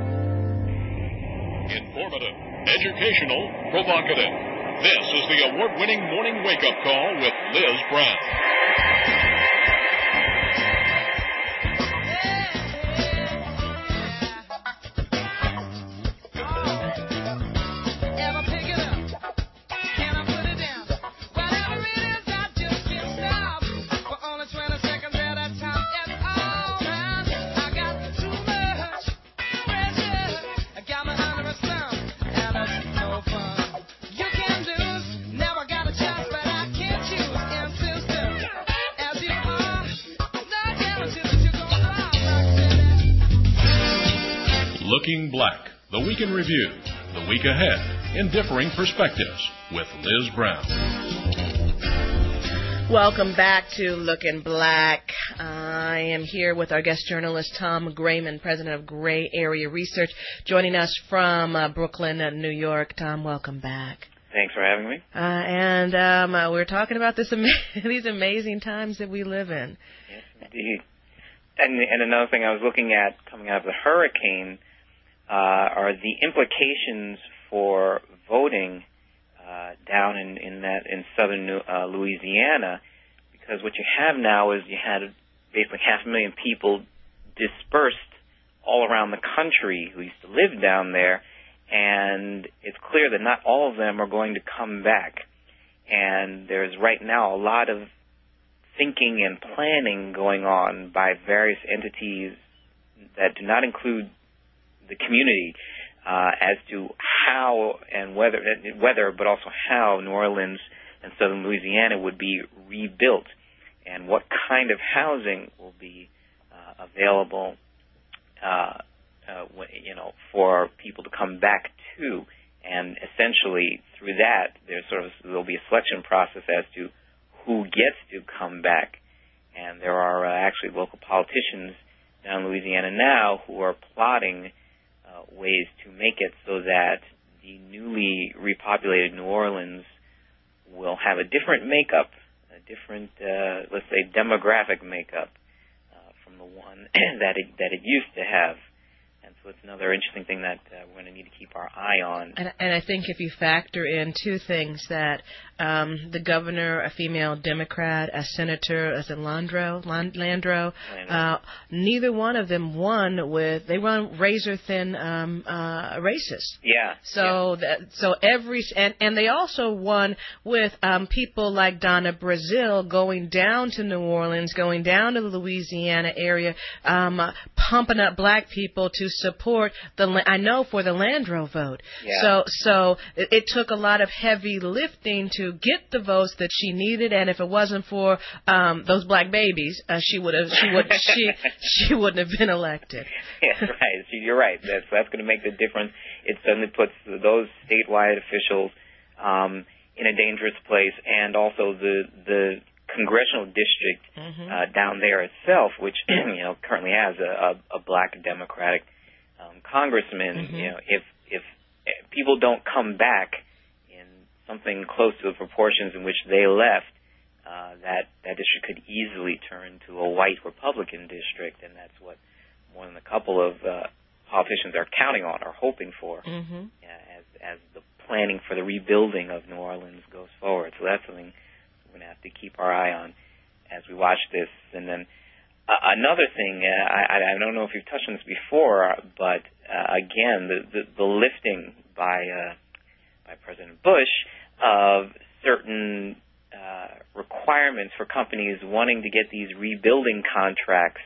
Informative, educational, provocative. This is the award-winning morning wake-up call with Liz Brown. Looking Black, the week in review, the week ahead, in differing perspectives, with Liz Brown. Welcome back to Looking Black. I am here with our guest journalist, Tom Grayman, president of Gray Area Research, joining us from Brooklyn, New York. Tom, welcome back. Thanks for having me. We're talking about these amazing times that we live in. Yes, indeed. And another thing I was looking at coming out of the hurricane are the implications for voting down in southern Louisiana, because what you have now is you had basically 500,000 people dispersed all around the country who used to live down there, and it's clear that not all of them are going to come back. And there's right now a lot of thinking and planning going on by various entities that do not include the community as to how and whether, but also how New Orleans and southern Louisiana would be rebuilt, and what kind of housing will be available, for people to come back to. And essentially, through that, there'll be a selection process as to who gets to come back. And there are actually local politicians down in Louisiana now who are plotting ways to make it so that the newly repopulated New Orleans will have a different makeup, a different, let's say, demographic makeup from the one that it used to have. And so it's another interesting thing that we're going to need to keep our eye on. And I think if you factor in two things, that the governor, a female Democrat, a senator, as in Landro, neither one of them they run razor-thin races. Yeah. So and they also won with people like Donna Brazile going down to New Orleans, going down to the Louisiana area, pumping up black people to support for the Landro vote. Yeah. So it took a lot of heavy lifting to get the votes that she needed, and if it wasn't for those black babies, she wouldn't have been elected. Yeah, right. You're right. That's going to make the difference. It suddenly puts those statewide officials in a dangerous place, and also the congressional district down there itself, which currently has a black Democratic congressman. If people don't come back in something close to the proportions in which they left, that district could easily turn to a white Republican district, and that's what more than a couple of politicians are counting on or hoping for as the planning for the rebuilding of New Orleans goes forward. So that's something we're going to have to keep our eye on as we watch this. And then another thing, I don't know if you've touched on this before, but again, the lifting by President Bush of certain requirements for companies wanting to get these rebuilding contracts,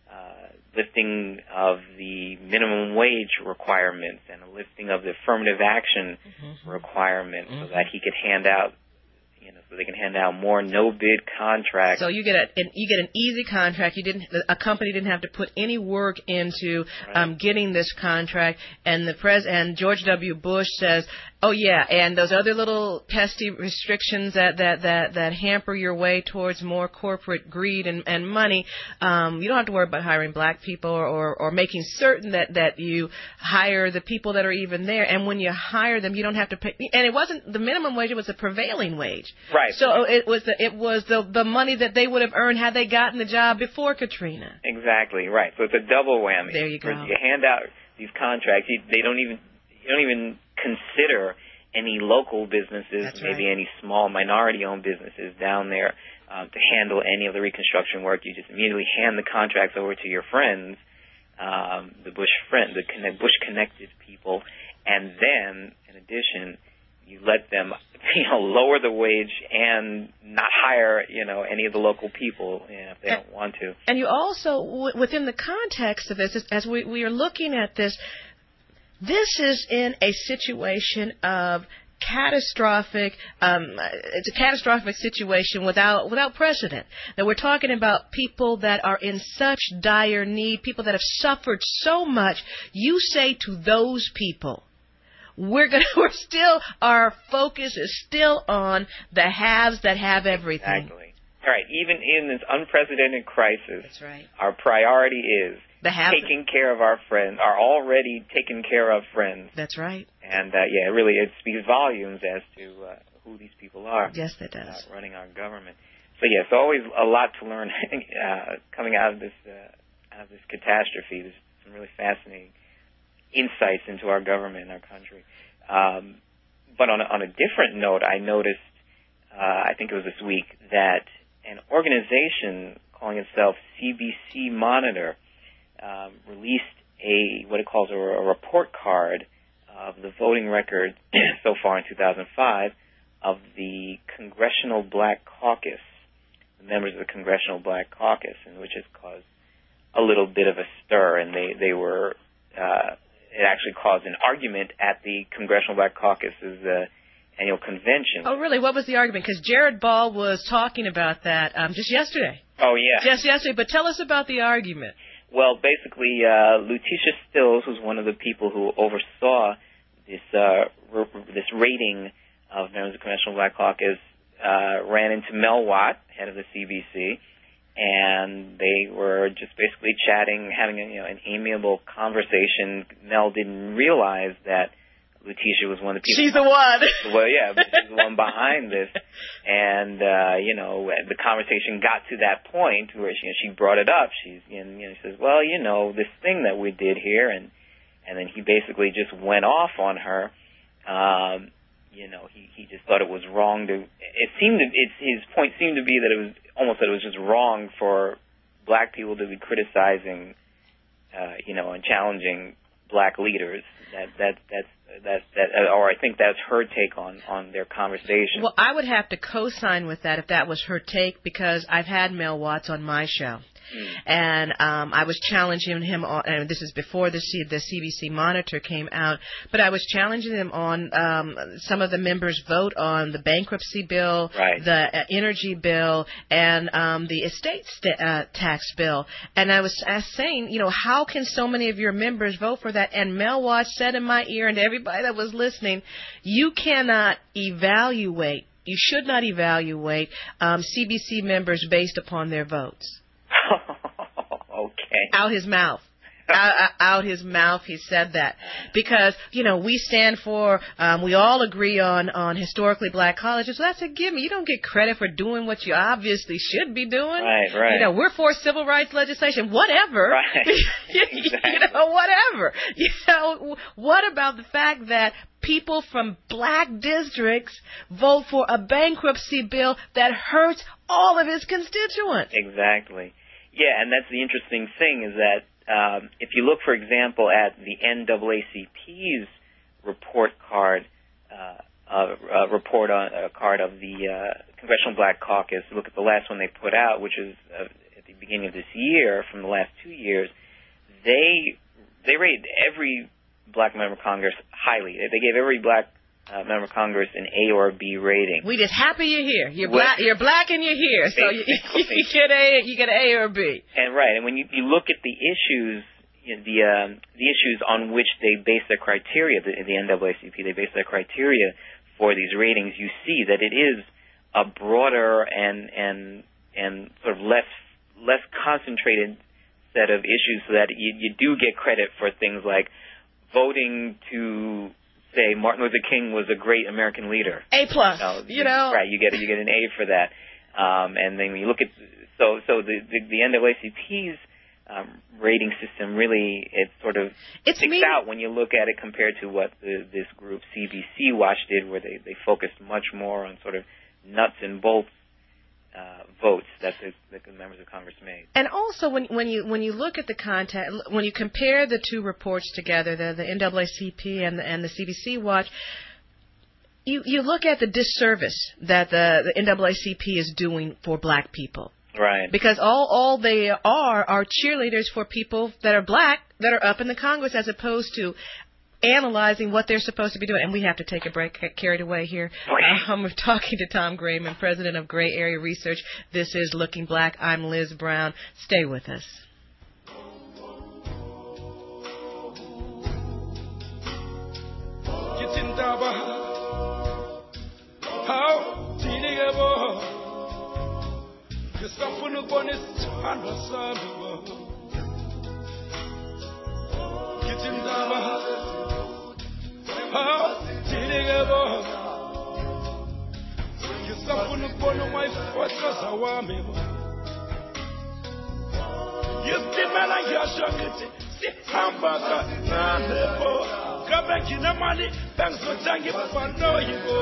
lifting of the minimum wage requirements and a lifting of the affirmative action requirements so that he could hand out, so they can hand out more no-bid contracts. So you get an easy contract. A company didn't have to put any work into getting this contract. And and George W. Bush says, "Oh yeah, and those other little pesky restrictions that hamper your way towards more corporate greed and money. You don't have to worry about hiring black people or making certain that you hire the people that are even there. And when you hire them, you don't have to pay. And it wasn't the minimum wage; it was the prevailing wage. Right. So it was the money that they would have earned had they gotten the job before Katrina. Exactly right. So it's a double whammy. There you go. You hand out these contracts. You don't even consider any local businesses, maybe any small minority-owned businesses down there to handle any of the reconstruction work. You just immediately hand the contracts over to your friends, the Bush-connected people, and then, in addition, you let them, lower the wage and not hire, any of the local people if they don't want to. And you also, within the context of this, as we are looking at this, this is in a situation of catastrophic. It's a catastrophic situation without precedent. That we're talking about people that are in such dire need, people that have suffered so much. You say to those people, our focus is still on the haves that have everything. Exactly. All right. Even in this unprecedented crisis, that's right, our priority is taking care of our friends, our already taken care of friends. That's right. And it speaks volumes as to who these people are. Yes, it does. Running our government. So it's always a lot to learn coming out of this catastrophe. There's some really fascinating insights into our government and our country. But on a different note, I noticed, I think it was this week, that an organization calling itself CBC Monitor released what it calls a report card of the voting record so far in 2005 of the Congressional Black Caucus, the members of the Congressional Black Caucus, and which has caused a little bit of a stir, and they were it actually caused an argument at the Congressional Black Caucus's annual convention. Oh, really? What was the argument? Because Jared Ball was talking about that just yesterday. Oh, yeah. Just yesterday. But tell us about the argument. Well, basically, Lutetia Stills was one of the people who oversaw this this rating of members of the Congressional Black Caucus, ran into Mel Watt, head of the CBC, and they were just basically chatting, having an amiable conversation. Mel didn't realize that Lutetia was one of the people. She's the one. Well, yeah, but she's the one behind this. And, the conversation got to that point where she brought it up. She says, well, this thing that we did here. And then he basically just went off on her. He just thought it was wrong his point seemed to be that it was just wrong for black people to be criticizing, and challenging black leaders. Or I think that's her take on their conversation. Well, I would have to co-sign with that if that was her take, because I've had Mel Watts on my show. And I was challenging him on, and this is before the CBC Monitor came out, but I was challenging him on some of the members' vote on the bankruptcy bill, right, the energy bill, and the estate tax bill. And I was saying, how can so many of your members vote for that? And Mel Watts said in my ear, and to everybody that was listening, you cannot evaluate, you should not evaluate CBC members based upon their votes. Okay. Out his mouth. Out his mouth, he said that. Because, we stand for, we all agree on historically black colleges. Well, that's a gimme. You don't get credit for doing what you obviously should be doing. Right. We're for civil rights legislation. Whatever. Right. Exactly. Whatever. What about the fact that people from black districts vote for a bankruptcy bill that hurts all of his constituents? Exactly. Yeah, and that's the interesting thing is that if you look, for example, at the NAACP's report card, card of the Congressional Black Caucus, look at the last one they put out, which is at the beginning of this year, from the last 2 years, they rated every black member of Congress highly. They gave every black member of Congress an A or a B rating. We just happy you're here. You're black and you're here, so you get an A or a B. And right, and when you look at the issues, the issues on which they base their criteria, the NAACP, they base their criteria for these ratings, you see that it is a broader and sort of less concentrated set of issues, so that you do get credit for things like voting to say Martin Luther King was a great American leader. A plus, Right, you get an A for that. And then when you look at the NAACP's rating system, really it sticks out when you look at it compared to what this group CBC Watch did, where they focused much more on sort of nuts and bolts votes that the members of Congress made. And also, when you look at the content, when you compare the two reports together, the NAACP and the CBC Watch, you look at the disservice that the NAACP is doing for black people. Right. Because all they are cheerleaders for people that are black that are up in the Congress, as opposed to analyzing what they're supposed to be doing. And we have to take a break. Get carried away here. We're talking to Tom Grayman, president of Gray Area Research. This is Looking Black. I'm Liz Brown. Stay with us. Ngisafuna ukubona umayifotoza wami Yisitimela ngiyasho ngithi sihamba kanabo Kabe nginemali bengizothenga ibhanoyibo.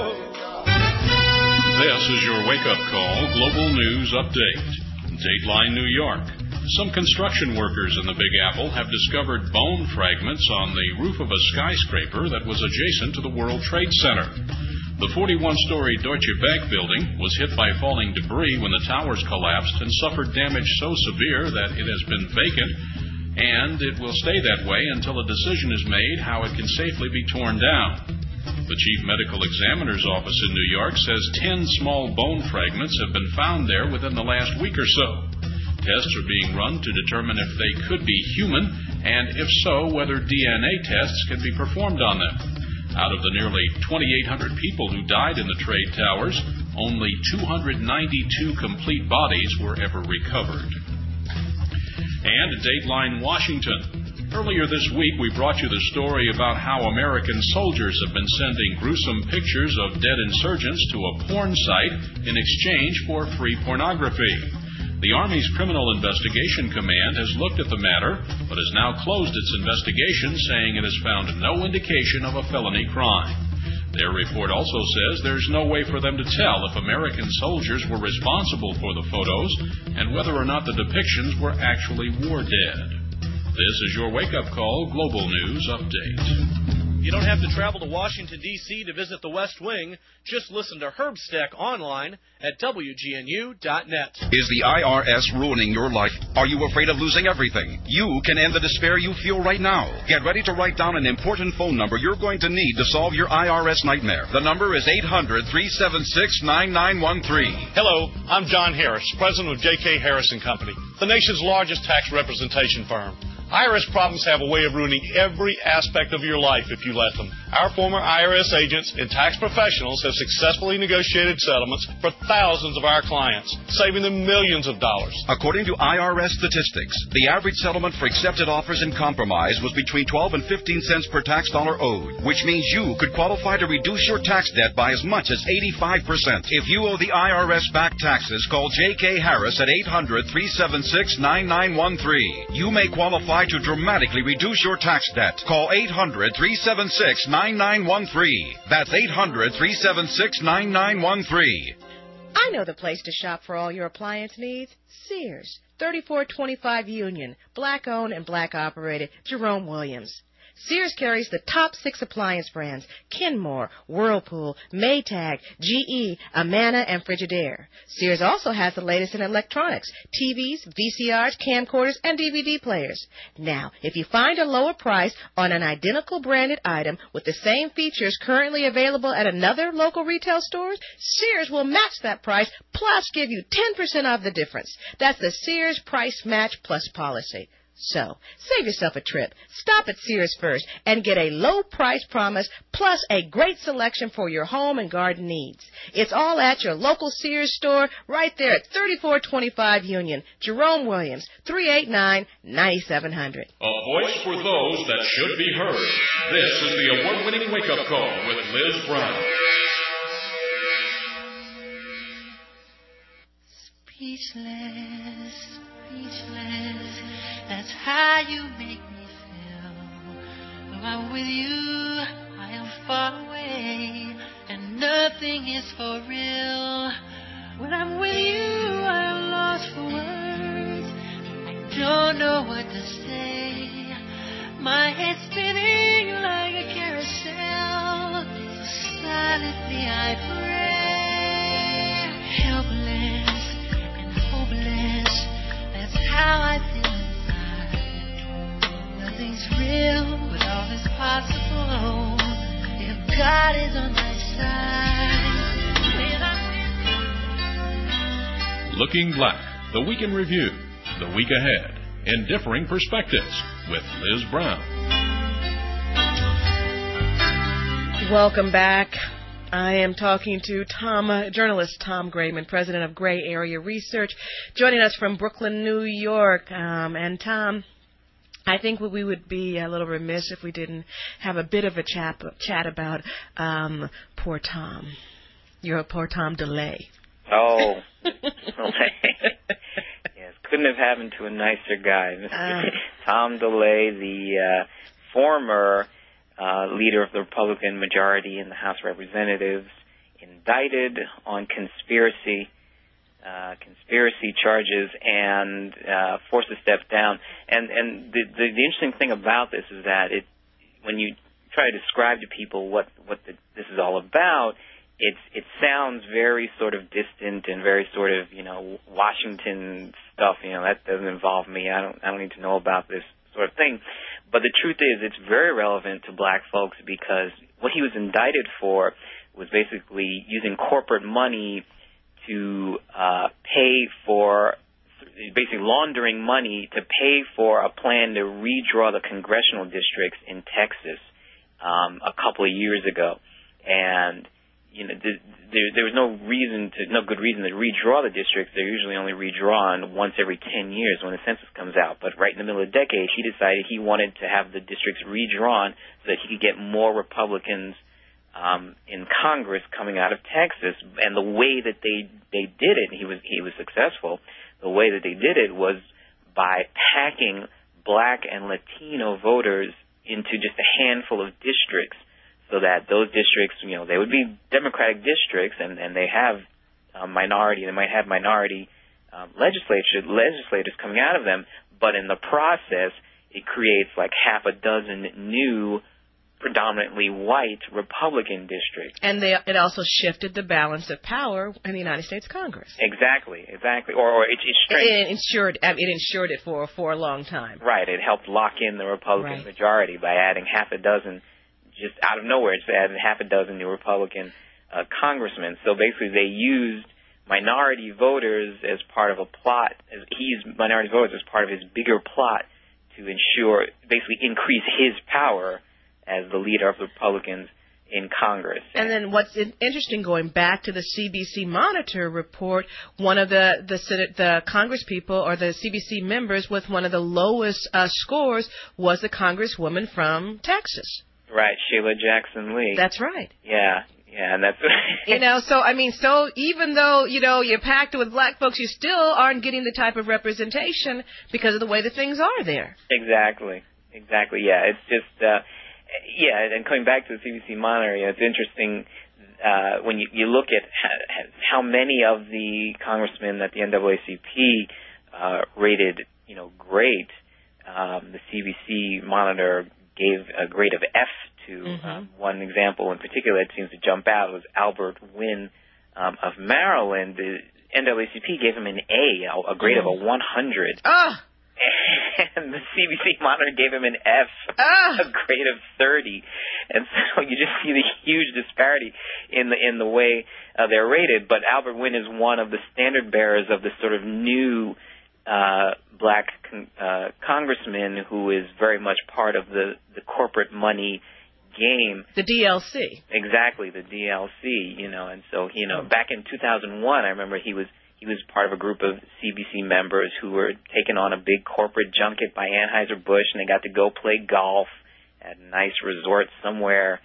This is your wake-up call, Global News Update. Dateline New York. Some construction workers in the Big Apple have discovered bone fragments on the roof of a skyscraper that was adjacent to the World Trade Center. The 41-story Deutsche Bank building was hit by falling debris when the towers collapsed and suffered damage so severe that it has been vacant, and it will stay that way until a decision is made how it can safely be torn down. The Chief Medical Examiner's Office in New York says 10 small bone fragments have been found there within the last week or so. Tests are being run to determine if they could be human, and if so, whether DNA tests can be performed on them. Out of the nearly 2,800 people who died in the trade towers, only 292 complete bodies were ever recovered. And Dateline Washington. Earlier this week, we brought you the story about how American soldiers have been sending gruesome pictures of dead insurgents to a porn site in exchange for free pornography. The Army's Criminal Investigation Command has looked at the matter, but has now closed its investigation, saying it has found no indication of a felony crime. Their report also says there's no way for them to tell if American soldiers were responsible for the photos and whether or not the depictions were actually war dead. This is your wake-up call Global News Update. You don't have to travel to Washington, D.C. to visit the West Wing. Just listen to Herb Stack online at WGNU.net. Is the IRS ruining your life? Are you afraid of losing everything? You can end the despair you feel right now. Get ready to write down an important phone number you're going to need to solve your IRS nightmare. The number is 800-376-9913. Hello, I'm John Harris, president of J.K. Harris & Company, the nation's largest tax representation firm. IRS problems have a way of ruining every aspect of your life if you let them. Our former IRS agents and tax professionals have successfully negotiated settlements for thousands of our clients, saving them millions of dollars. According to IRS statistics, the average settlement for accepted offers in compromise was between 12 and 15 cents per tax dollar owed, which means you could qualify to reduce your tax debt by as much as 85%. If you owe the IRS back taxes, call J.K. Harris at 800-376-9913. You may qualify to dramatically reduce your tax debt. Call 800-376-9913. That's 800-376-9913. I know the place to shop for all your appliance needs. Sears, 3425 Union, black-owned and black-operated, Jerome Williams. Sears carries the top 6 appliance brands: Kenmore, Whirlpool, Maytag, GE, Amana, and Frigidaire. Sears also has the latest in electronics: TVs, VCRs, camcorders, and DVD players. Now, if you find a lower price on an identical branded item with the same features currently available at another local retail store, Sears will match that price plus give you 10% off the difference. That's the Sears Price Match Plus policy. So, save yourself a trip. Stop at Sears first and get a low price promise plus a great selection for your home and garden needs. It's all at your local Sears store right there at 3425 Union. Jerome Williams, 389-9700. A voice for those that should be heard. This is the award-winning wake-up call with Liz Brown. Speechless, speechless, that's how you make me feel. When I'm with you, I am far away, and nothing is for real. When I'm with you, I am lost for words. I don't know what to say. My head's spinning like a carousel. So silently I pray, helpless and hopeless. That's how I feel inside. Nothing's real, but all is possible if God is on my side. Looking Black, the Week in Review, the Week Ahead, in Differing Perspectives with Liz Brown. Welcome back. I am talking to journalist Tom Grayman, president of Gray Area Research, joining us from Brooklyn, New York. And Tom, I think we would be a little remiss if we didn't have a bit of a chat about poor Tom. Your poor Tom DeLay. Oh, DeLay. Yes, couldn't have happened to a nicer guy. Tom DeLay, the former leader of the Republican majority in the House of Representatives, indicted on conspiracy conspiracy charges and forced to step down. And the interesting thing about this is that when you try to describe to people what this is all about, it sounds very sort of distant and very sort of, Washington stuff. That doesn't involve me. I don't need to know about this sort of thing. But the truth is, it's very relevant to black folks because what he was indicted for was basically using corporate money to pay for, basically laundering money to pay for a plan to redraw the congressional districts in Texas a couple of years ago. And there was no good reason to redraw the districts. They're usually only redrawn once every 10 years when the census comes out. But right in the middle of the decade, he decided he wanted to have the districts redrawn so that he could get more Republicans in Congress coming out of Texas. And the way that they did it, he was successful. The way that they did it was by packing black and Latino voters into just a handful of districts, so that those districts, they would be Democratic districts, and they have minority legislators coming out of them, but in the process, it creates like half a dozen new, predominantly white Republican districts. And it also shifted the balance of power in the United States Congress. Exactly. Or it ensured it for a long time. Right. It helped lock in the Republican majority by adding half a dozen. Just out of nowhere, it's added half a dozen new Republican congressmen. So basically, they used minority voters as part of a plot. He used minority voters as part of his bigger plot to basically increase his power as the leader of the Republicans in Congress. And then what's interesting, going back to the CBC Monitor report, one of the Congress people or the CBC members with one of the lowest scores was the Congresswoman from Texas. Right, Sheila Jackson Lee. That's right. Yeah, and that's so even though you're packed with black folks, you still aren't getting the type of representation because of the way that things are there. Exactly. Yeah, it's just and coming back to the CBC Monitor, it's interesting when you look at how many of the congressmen that the NAACP rated great. The CBC Monitor gave a grade of F to. One example in particular that seems to jump out was Albert Wynn of Maryland. The NAACP gave him an A grade of a 100. And the CBC Monitor gave him an F, a grade of 30. And so you just see the huge disparity in the way they're rated. But Albert Wynn is one of the standard bearers of this sort of new black congressman who is very much part of the corporate money game. The DLC. Exactly, the DLC, and so, back in 2001, I remember he was part of a group of CBC members who were taken on a big corporate junket by Anheuser-Busch, and they got to go play golf at a nice resort somewhere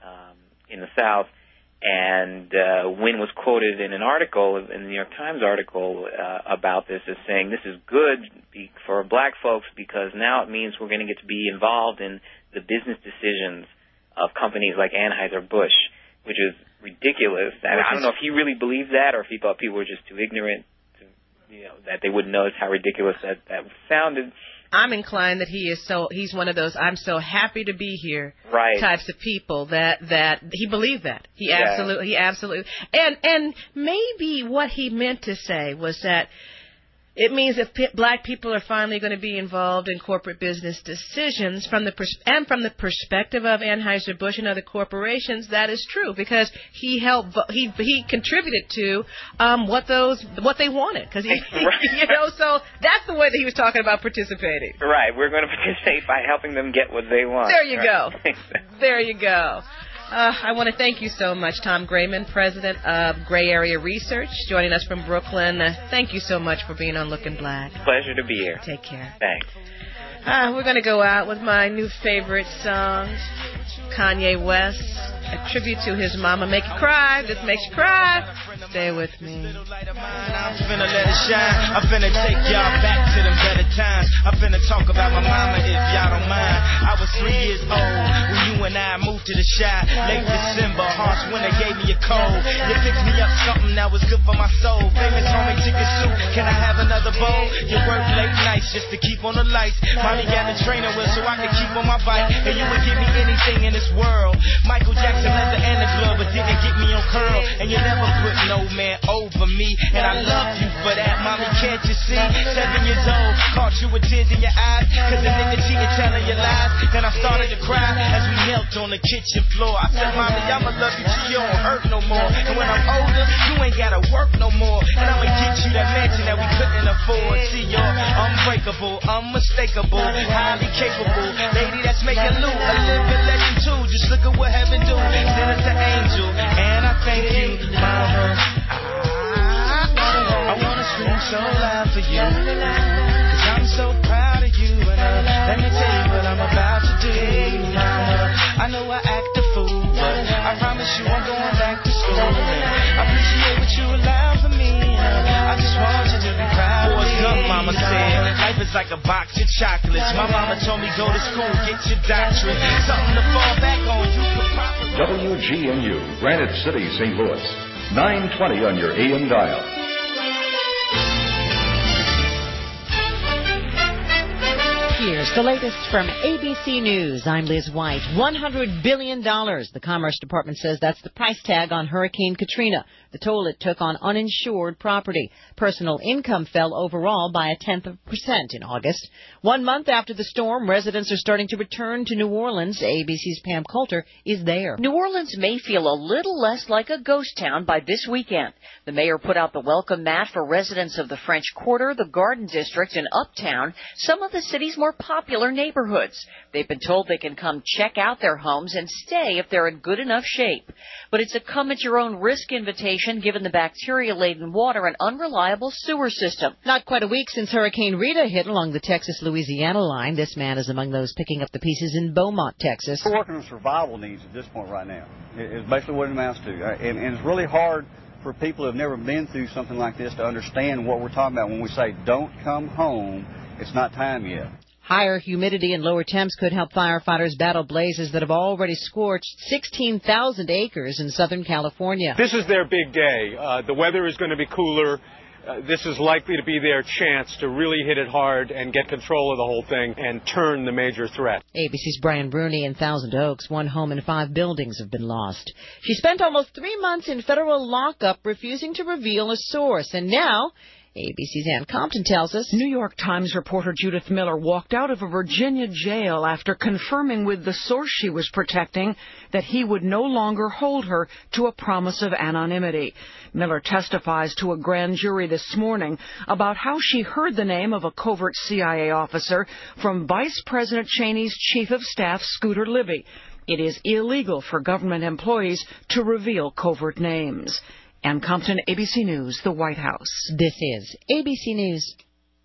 in the South. And Wynn was quoted in an article, in the New York Times article, about this as saying, this is good for black folks because now it means we're going to get to be involved in the business decisions of companies like Anheuser-Busch, which is ridiculous. I don't know if he really believed that or if he thought people were just too ignorant that they wouldn't notice how ridiculous that sounded. I'm inclined that he's one of those I'm so happy to be here types of people that he believed that. He absolutely and maybe what he meant to say was that it means if black people are finally going to be involved in corporate business decisions from the perspective of Anheuser-Busch and other corporations, that is true because he contributed to what they wanted because so that's the way that he was talking about participating. Right, we're going to participate by helping them get what they want. There you go. There you go. I want to thank you so much, Tom Grayman, president of Gray Area Research, joining us from Brooklyn. Thank you so much for being on Looking Black. Pleasure to be here. Take care. Thanks. We're going to go out with my new favorite song, Kanye West, a tribute to his mama. Make you cry. This makes you cry. Stay with me. I'm finna let it shine. I'm finna take y'all back to them better times. I'm finna talk about my mama if y'all don't mind. I was 3 years old when you and I moved to the Chi. Late December, harsh winter gave me a cold. You Mix me up something that was good for my soul. Famous homie chicken soup, can I have another bowl? You work late nights just to keep on the lights. Mommy got the trainer wheel so I could keep on my bike. And you would give me anything in this world. Michael Jackson leather and the glove, but didn't get me on curl. And you never put no man over me. And I love you for that, mommy, can't you see? 7 years old, caught you with tears in your eyes. Cause the nigga cheated, telling you lies. Then I started to cry as we knelt on the kitchen floor. I said, mommy, I'ma love you till you don't hurt no more. And when I'm older, you ain't gotta work no more. And I'ma get you that mansion that we couldn't afford. See, you're unbreakable, unmistakable, highly capable. Lady that's making loot, a living legend too. Just look at what heaven do. Send us an angel, and I thank you, mama. I wanna scream so loud for you, cause I'm so proud of you. And let me tell you what I'm about to do, mama. I know I act a fool, but I promise you I'm going back to school. I appreciate what you allow for me. I just want you to be proud of me. Good mama said, life is like a box of chocolates. My mama told me go to school, get your doctorate. Something to fall back on. You could probably... WGNU, Granite City, St. Louis. 920 on your AM dial. Here's the latest from ABC News. I'm Liz White. $100 billion. The Commerce Department says that's the price tag on Hurricane Katrina, the toll it took on uninsured property. Personal income fell overall by 0.1% in August. 1 month after the storm, residents are starting to return to New Orleans. ABC's Pam Coulter is there. New Orleans may feel a little less like a ghost town by this weekend. The mayor put out the welcome mat for residents of the French Quarter, the Garden District, and Uptown, some of the city's more popular neighborhoods. They've been told they can come check out their homes and stay if they're in good enough shape. But it's a come-at-your-own-risk invitation given the bacteria-laden water and unreliable sewer system. Not quite a week since Hurricane Rita hit along the Texas-Louisiana line. This man is among those picking up the pieces in Beaumont, Texas. We're working on survival needs at this point right now. It's basically what it amounts to. And it's really hard for people who have never been through something like this to understand what we're talking about when we say, don't come home, it's not time yet. Higher humidity and lower temps could help firefighters battle blazes that have already scorched 16,000 acres in Southern California. This is their big day. The weather is going to be cooler. This is likely to be their chance to really hit it hard and get control of the whole thing and turn the major threat. ABC's Brian Bruni in Thousand Oaks. 1 home and 5 buildings have been lost. She spent almost 3 months in federal lockup refusing to reveal a source, and now ABC's Ann Compton tells us New York Times reporter Judith Miller walked out of a Virginia jail after confirming with the source she was protecting that he would no longer hold her to a promise of anonymity. Miller testifies to a grand jury this morning about how she heard the name of a covert CIA officer from Vice President Cheney's Chief of Staff, Scooter Libby. It is illegal for government employees to reveal covert names. Ann Compton, ABC News, the White House. This is ABC News.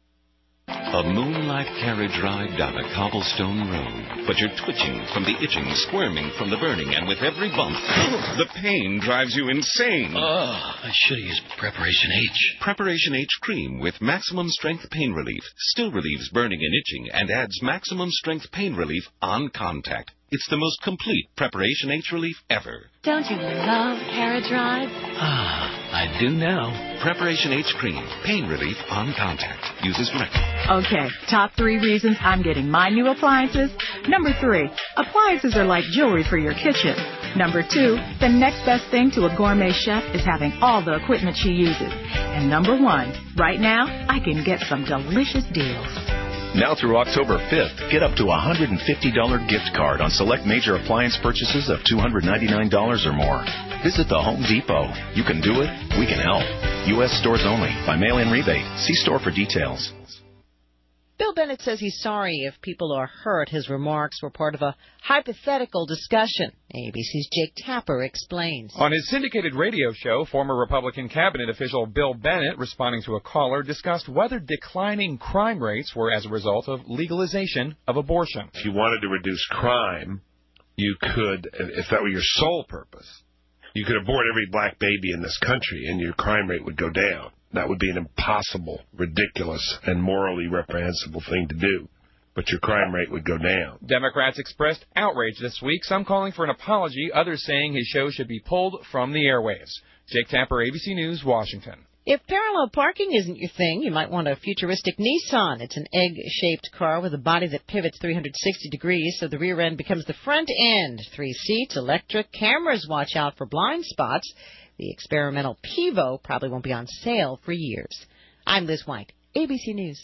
A moonlight carriage ride down a cobblestone road. But you're twitching from the itching, squirming from the burning, and with every bump, the pain drives you insane. I should have used Preparation H. Preparation H cream with maximum strength pain relief still relieves burning and itching and adds maximum strength pain relief on contact. It's the most complete Preparation H relief ever. Don't you love carriage rides? I do now. Preparation H cream, pain relief on contact. Uses directly. Okay, top 3 reasons I'm getting my new appliances. Number 3, appliances are like jewelry for your kitchen. Number 2, the next best thing to a gourmet chef is having all the equipment she uses. And number 1, right now, I can get some delicious deals. Now through October 5th, get up to a $150 gift card on select major appliance purchases of $299 or more. Visit the Home Depot. You can do it. We can help. U.S. stores only. By mail-in rebate. See store for details. Bill Bennett says he's sorry if people are hurt. His remarks were part of a hypothetical discussion. ABC's Jake Tapper explains. On his syndicated radio show, former Republican cabinet official Bill Bennett, responding to a caller, discussed whether declining crime rates were as a result of legalization of abortion. If you wanted to reduce crime, you could, if that were your sole purpose, you could abort every black baby in this country and your crime rate would go down. That would be an impossible, ridiculous, and morally reprehensible thing to do. But your crime rate would go down. Democrats expressed outrage this week, some calling for an apology, others saying his show should be pulled from the airwaves. Jake Tapper, ABC News, Washington. If parallel parking isn't your thing, you might want a futuristic Nissan. It's an egg-shaped car with a body that pivots 360 degrees, so the rear end becomes the front end. 3 seats, electric, cameras watch out for blind spots. The experimental Pivo probably won't be on sale for years. I'm Liz White, ABC News.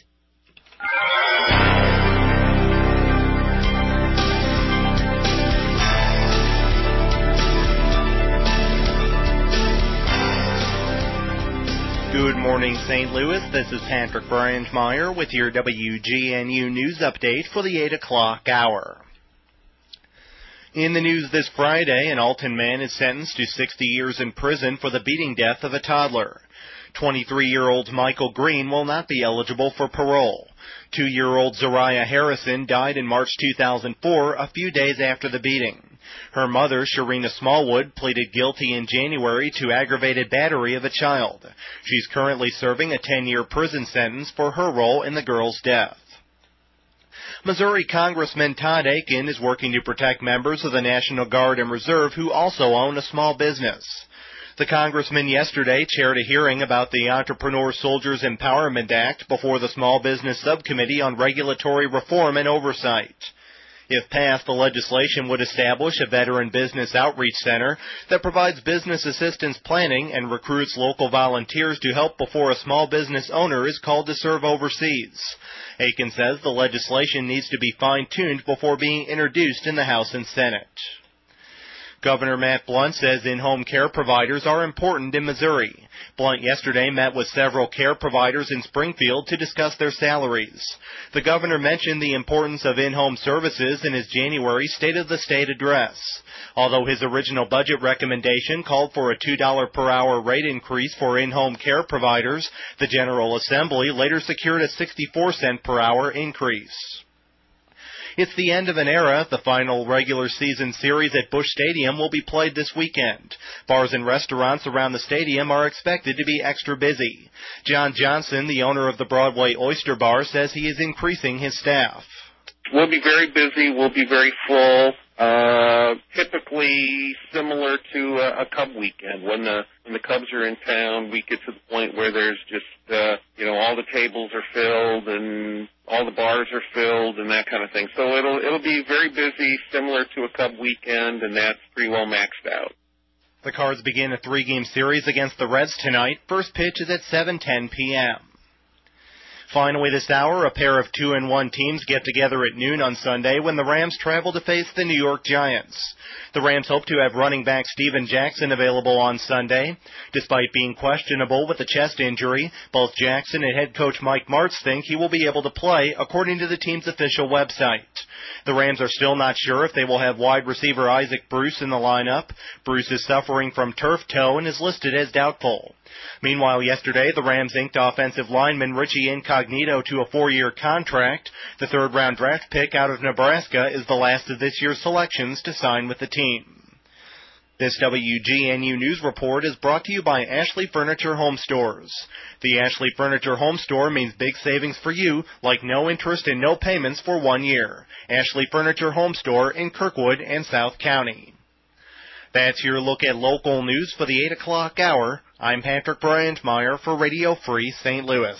Good morning, St. Louis. This is Patrick Brandmeier with your WGNU News Update for the 8 o'clock hour. In the news this Friday, an Alton man is sentenced to 60 years in prison for the beating death of a toddler. 23-year-old Michael Green will not be eligible for parole. 2-year-old Zariah Harrison died in March 2004, a few days after the beating. Her mother, Sharina Smallwood, pleaded guilty in January to aggravated battery of a child. She's currently serving a 10-year prison sentence for her role in the girl's death. Missouri Congressman Todd Akin is working to protect members of the National Guard and Reserve who also own a small business. The congressman yesterday chaired a hearing about the Entrepreneur Soldiers Empowerment Act before the Small Business Subcommittee on Regulatory Reform and Oversight. If passed, the legislation would establish a veteran business outreach center that provides business assistance planning and recruits local volunteers to help before a small business owner is called to serve overseas. Akin says the legislation needs to be fine-tuned before being introduced in the House and Senate. Governor Matt Blunt says in-home care providers are important in Missouri. Blunt yesterday met with several care providers in Springfield to discuss their salaries. The governor mentioned the importance of in-home services in his January State of the State address. Although his original budget recommendation called for a $2 per hour rate increase for in-home care providers, the General Assembly later secured a 64-cent per hour increase. It's the end of an era. The final regular season series at Busch Stadium will be played this weekend. Bars and restaurants around the stadium are expected to be extra busy. John Johnson, the owner of the Broadway Oyster Bar, says he is increasing his staff. We'll be very busy. We'll be very full. Typically similar to a Cub weekend. When the Cubs are in town, we get to the point where there's just all the tables are filled and all the bars are filled and that kind of thing. So it'll be very busy, similar to a Cub weekend, and that's pretty well maxed out. The Cards begin a 3-game series against the Reds tonight. First pitch is at 7:10 p.m. Finally this hour, a pair of 2-1 teams get together at noon on Sunday when the Rams travel to face the New York Giants. The Rams hope to have running back Steven Jackson available on Sunday. Despite being questionable with a chest injury, both Jackson and head coach Mike Martz think he will be able to play, according to the team's official website. The Rams are still not sure if they will have wide receiver Isaac Bruce in the lineup. Bruce is suffering from turf toe and is listed as doubtful. Meanwhile, yesterday, the Rams inked offensive lineman Richie Incognito to a 4-year contract. The third-round draft pick out of Nebraska is the last of this year's selections to sign with the team. This WGNU News Report is brought to you by Ashley Furniture Home Stores. The Ashley Furniture Home Store means big savings for you, like no interest and no payments for 1 year. Ashley Furniture Home Store in Kirkwood and South County. That's your look at local news for the 8 o'clock hour. I'm Patrick Brandmeier for Radio Free St. Louis.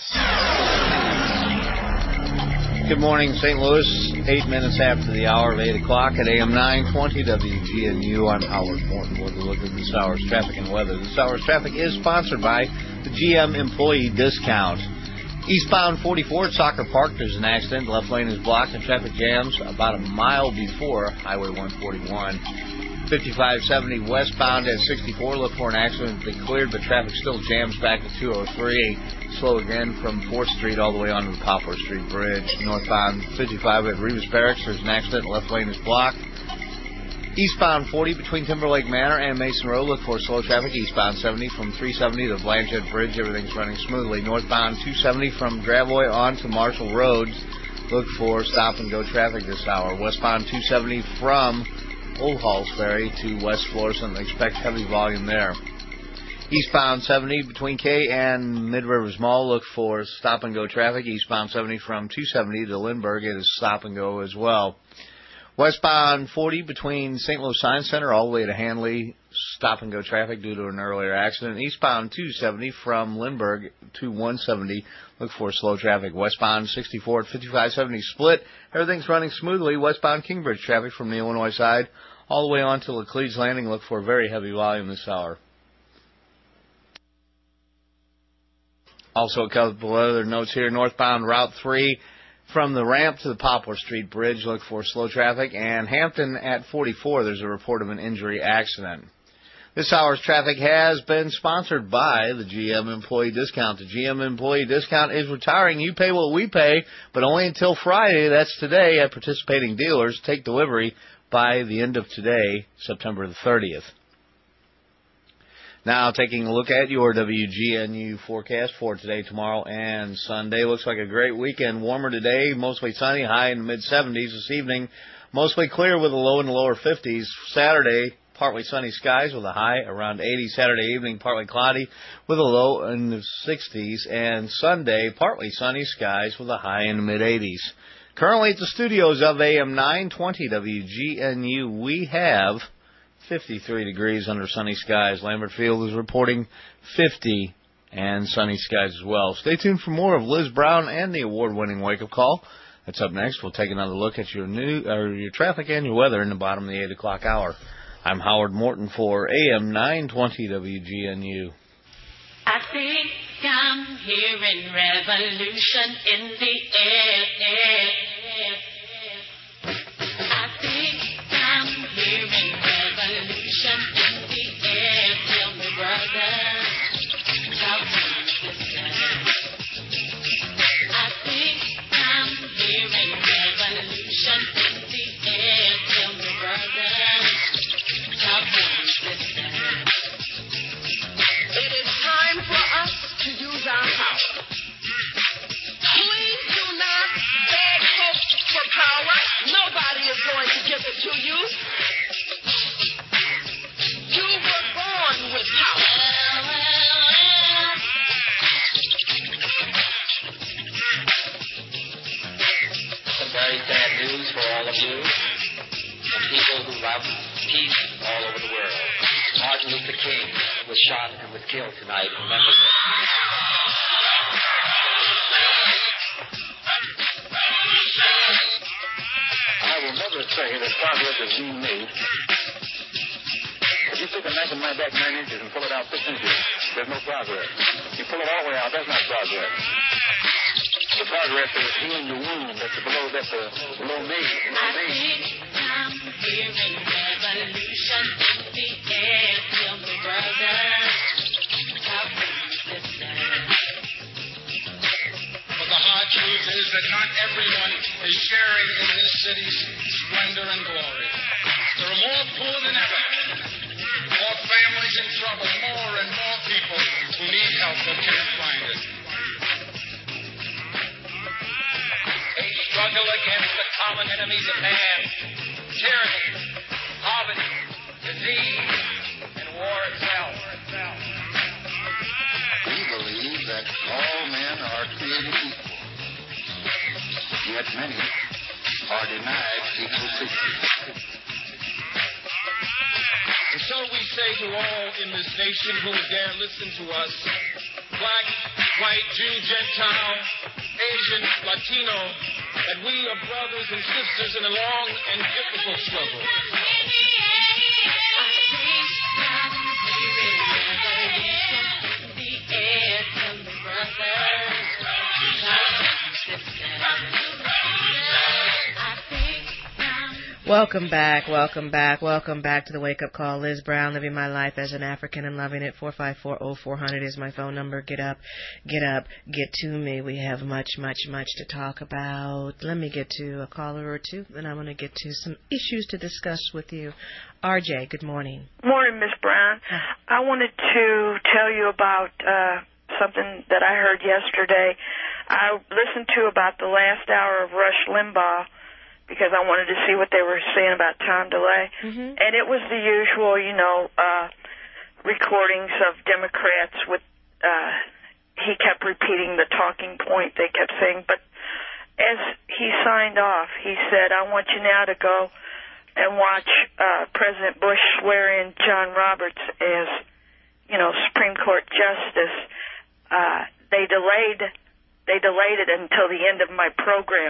Good morning, St. Louis. 8 minutes after the hour of 8 o'clock at AM 920 WGNU. I'm Howard Morton with a look at this hour's traffic and weather. This hour's traffic is sponsored by the GM Employee Discount. Eastbound 44 at Soccer Park, there's an accident. Left lane is blocked and traffic jams about a mile before Highway 141. 5570 westbound at 64. Look for an accident that cleared, but traffic still jams back to 203. Slow again from 4th Street all the way onto the Poplar Street Bridge. Northbound 55 at Revis Barracks. There's an accident. Left lane is blocked. Eastbound 40 between Timberlake Manor and Mason Road. Look for slow traffic. Eastbound 70 from 370 to Blanchette Bridge. Everything's running smoothly. Northbound 270 from Gravois on to Marshall Roads. Look for stop-and-go traffic this hour. Westbound 270 from Old Halls Ferry to West Florissant. Expect heavy volume there. Eastbound 70 between K and Mid Rivers Mall. Look for stop-and-go traffic. Eastbound 70 from 270 to Lindbergh. It is stop-and-go as well. Westbound 40 between St. Louis Science Center all the way to Hanley. stop-and-go traffic due to an earlier accident. Eastbound 270 from Lindbergh to 170. Look for slow traffic. Westbound 64 at 5570 split. Everything's running smoothly. Westbound Kingbridge traffic from the Illinois side all the way on to Laclede's Landing. Look for very heavy volume this hour. Also a couple other notes here. Northbound Route 3 from the ramp to the Poplar Street Bridge. Look for slow traffic. And Hampton at 44, there's a report of an injury accident. This hour's traffic has been sponsored by the GM Employee Discount. The GM Employee Discount is retiring. You pay what we pay, but only until Friday. That's today at participating dealers. Take delivery by the end of today, September the 30th. Now, taking a look at your WGNU forecast for today, tomorrow, and Sunday. Looks like a great weekend. Warmer today, mostly sunny, high in the mid-70s. This evening, mostly clear with a low in the lower 50s. Saturday, partly sunny skies with a high around 80. Saturday evening, partly cloudy with a low in the 60s. And Sunday, partly sunny skies with a high in the mid-80s. Currently at the studios of AM 920 WGNU, we have 53 degrees under sunny skies. Lambert Field is reporting 50 and sunny skies as well. Stay tuned for more of Liz Brown and the award-winning wake-up call. That's up next. We'll take another look at your traffic and your weather in the bottom of the 8 o'clock hour. I'm Howard Morton for AM 920 WGNU. I think I'm hearing revolution in the air. I think I'm hearing revolution in the air. Tell me, brother, how come this time? I think I'm hearing revolution in the air. Tell me, brother, how come this time? It is time for us to use our power. Please do not beg folks for power. Nobody is going to give it to you. You were born with power. Some very sad news for all of you and people who love peace all over the world. Martin Luther King was shot and was killed tonight in Memphis. I will never say that progress is being made. If you take a knife and line back 9 inches and pull it out 6 inches, there's no progress. You pull it all the way out, that's not progress. The progress is healing the wound that's below me. I think I'm hearing revolution in the air. Tell me, brother, how come this time? But the hard truth is that not everyone is sharing in this city's splendor and glory. There are more poor than ever, more families in trouble, more and more people who need help but can't find it. A struggle against the common enemies of man, tyranny, poverty, disease, and war itself. We believe that all men are created equal, yet many are denied equal treatment. And so we say to all in this nation who would dare listen to us, black, white, Jew, Gentile, Asian, Latino, that we are brothers and sisters in a long and difficult struggle. Welcome back to the Wake Up Call. Liz Brown, living my life as an African and loving it. 454-0400 is my phone number. Get up, get to me. We have much to talk about. Let me get to a caller or two, then I want to get to some issues to discuss with you. RJ, good morning. Morning, Miss Brown. I wanted to tell you about something that I heard yesterday. I listened to about the last hour of Rush Limbaugh, because I wanted to see what they were saying about time delay. Mm-hmm. And it was the usual, recordings of Democrats with, he kept repeating the talking point they kept saying. But as he signed off, he said, I want you now to go and watch President Bush swear in John Roberts as, Supreme Court Justice. They delayed it until the end of my program.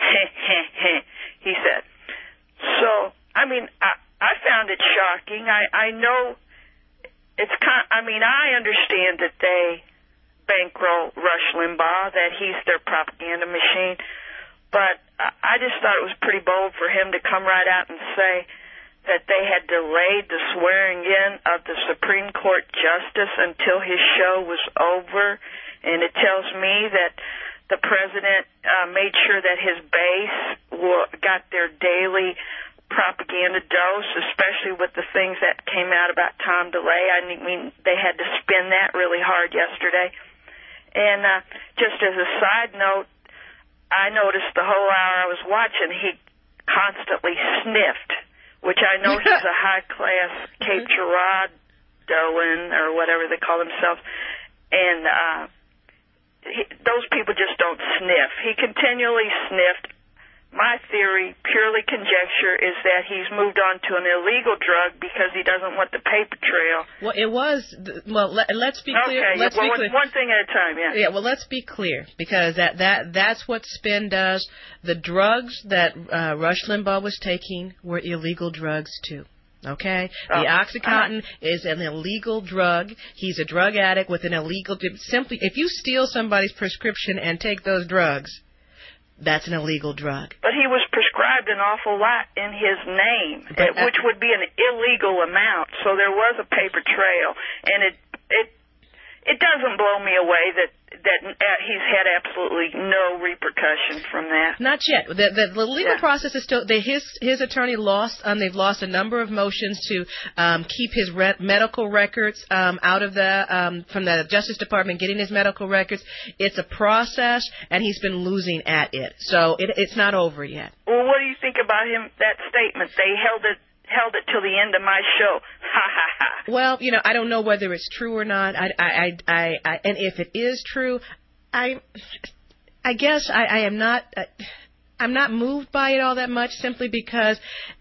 He said. So, I found it shocking. I know it's I understand that they bankroll Rush Limbaugh, that he's their propaganda machine, but I just thought it was pretty bold for him to come right out and say that they had delayed the swearing in of the Supreme Court Justice until his show was over, and it tells me that the president made sure that his base got their daily propaganda dose, especially with the things that came out about Tom DeLay. They had to spin that really hard yesterday. And just as a side note, I noticed the whole hour I was watching, he constantly sniffed, which I know he's a high-class Cape Girardeauan, or whatever they call themselves. And those people just don't sniff. He continually sniffed. My theory, purely conjecture, is that he's moved on to an illegal drug because he doesn't want the paper trail. Well, let's be clear. Okay, let's be clear. One thing at a time, yeah. Yeah, well, let's be clear, because that's what spin does. The drugs that Rush Limbaugh was taking were illegal drugs, too. Okay? The OxyContin is an illegal drug. He's a drug addict with an illegal... Simply, if you steal somebody's prescription and take those drugs, that's an illegal drug. But he was prescribed an awful lot in his name, which would be an illegal amount. So there was a paper trail, and it doesn't blow me away that he's had absolutely no repercussion from that. Not yet. The legal process is still. His attorney lost. They've lost a number of motions to keep his medical records out of from the Justice Department, getting his medical records. It's a process, and he's been losing at it. So it's not over yet. Well, what do you think about that statement? They held it till the end of my show. Ha ha ha. Well, I don't know whether it's true or not. And if it is true, I guess I am not. I'm not moved by it all that much, simply because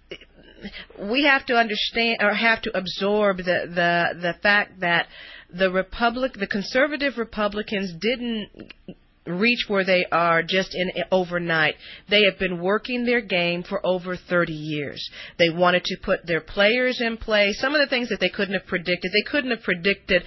we have to understand, or have to absorb the fact that the conservative Republicans didn't reach where they are just overnight. They have been working their game for over 30 years. They wanted to put their players in play. Some of the things that they couldn't have predicted. They couldn't have predicted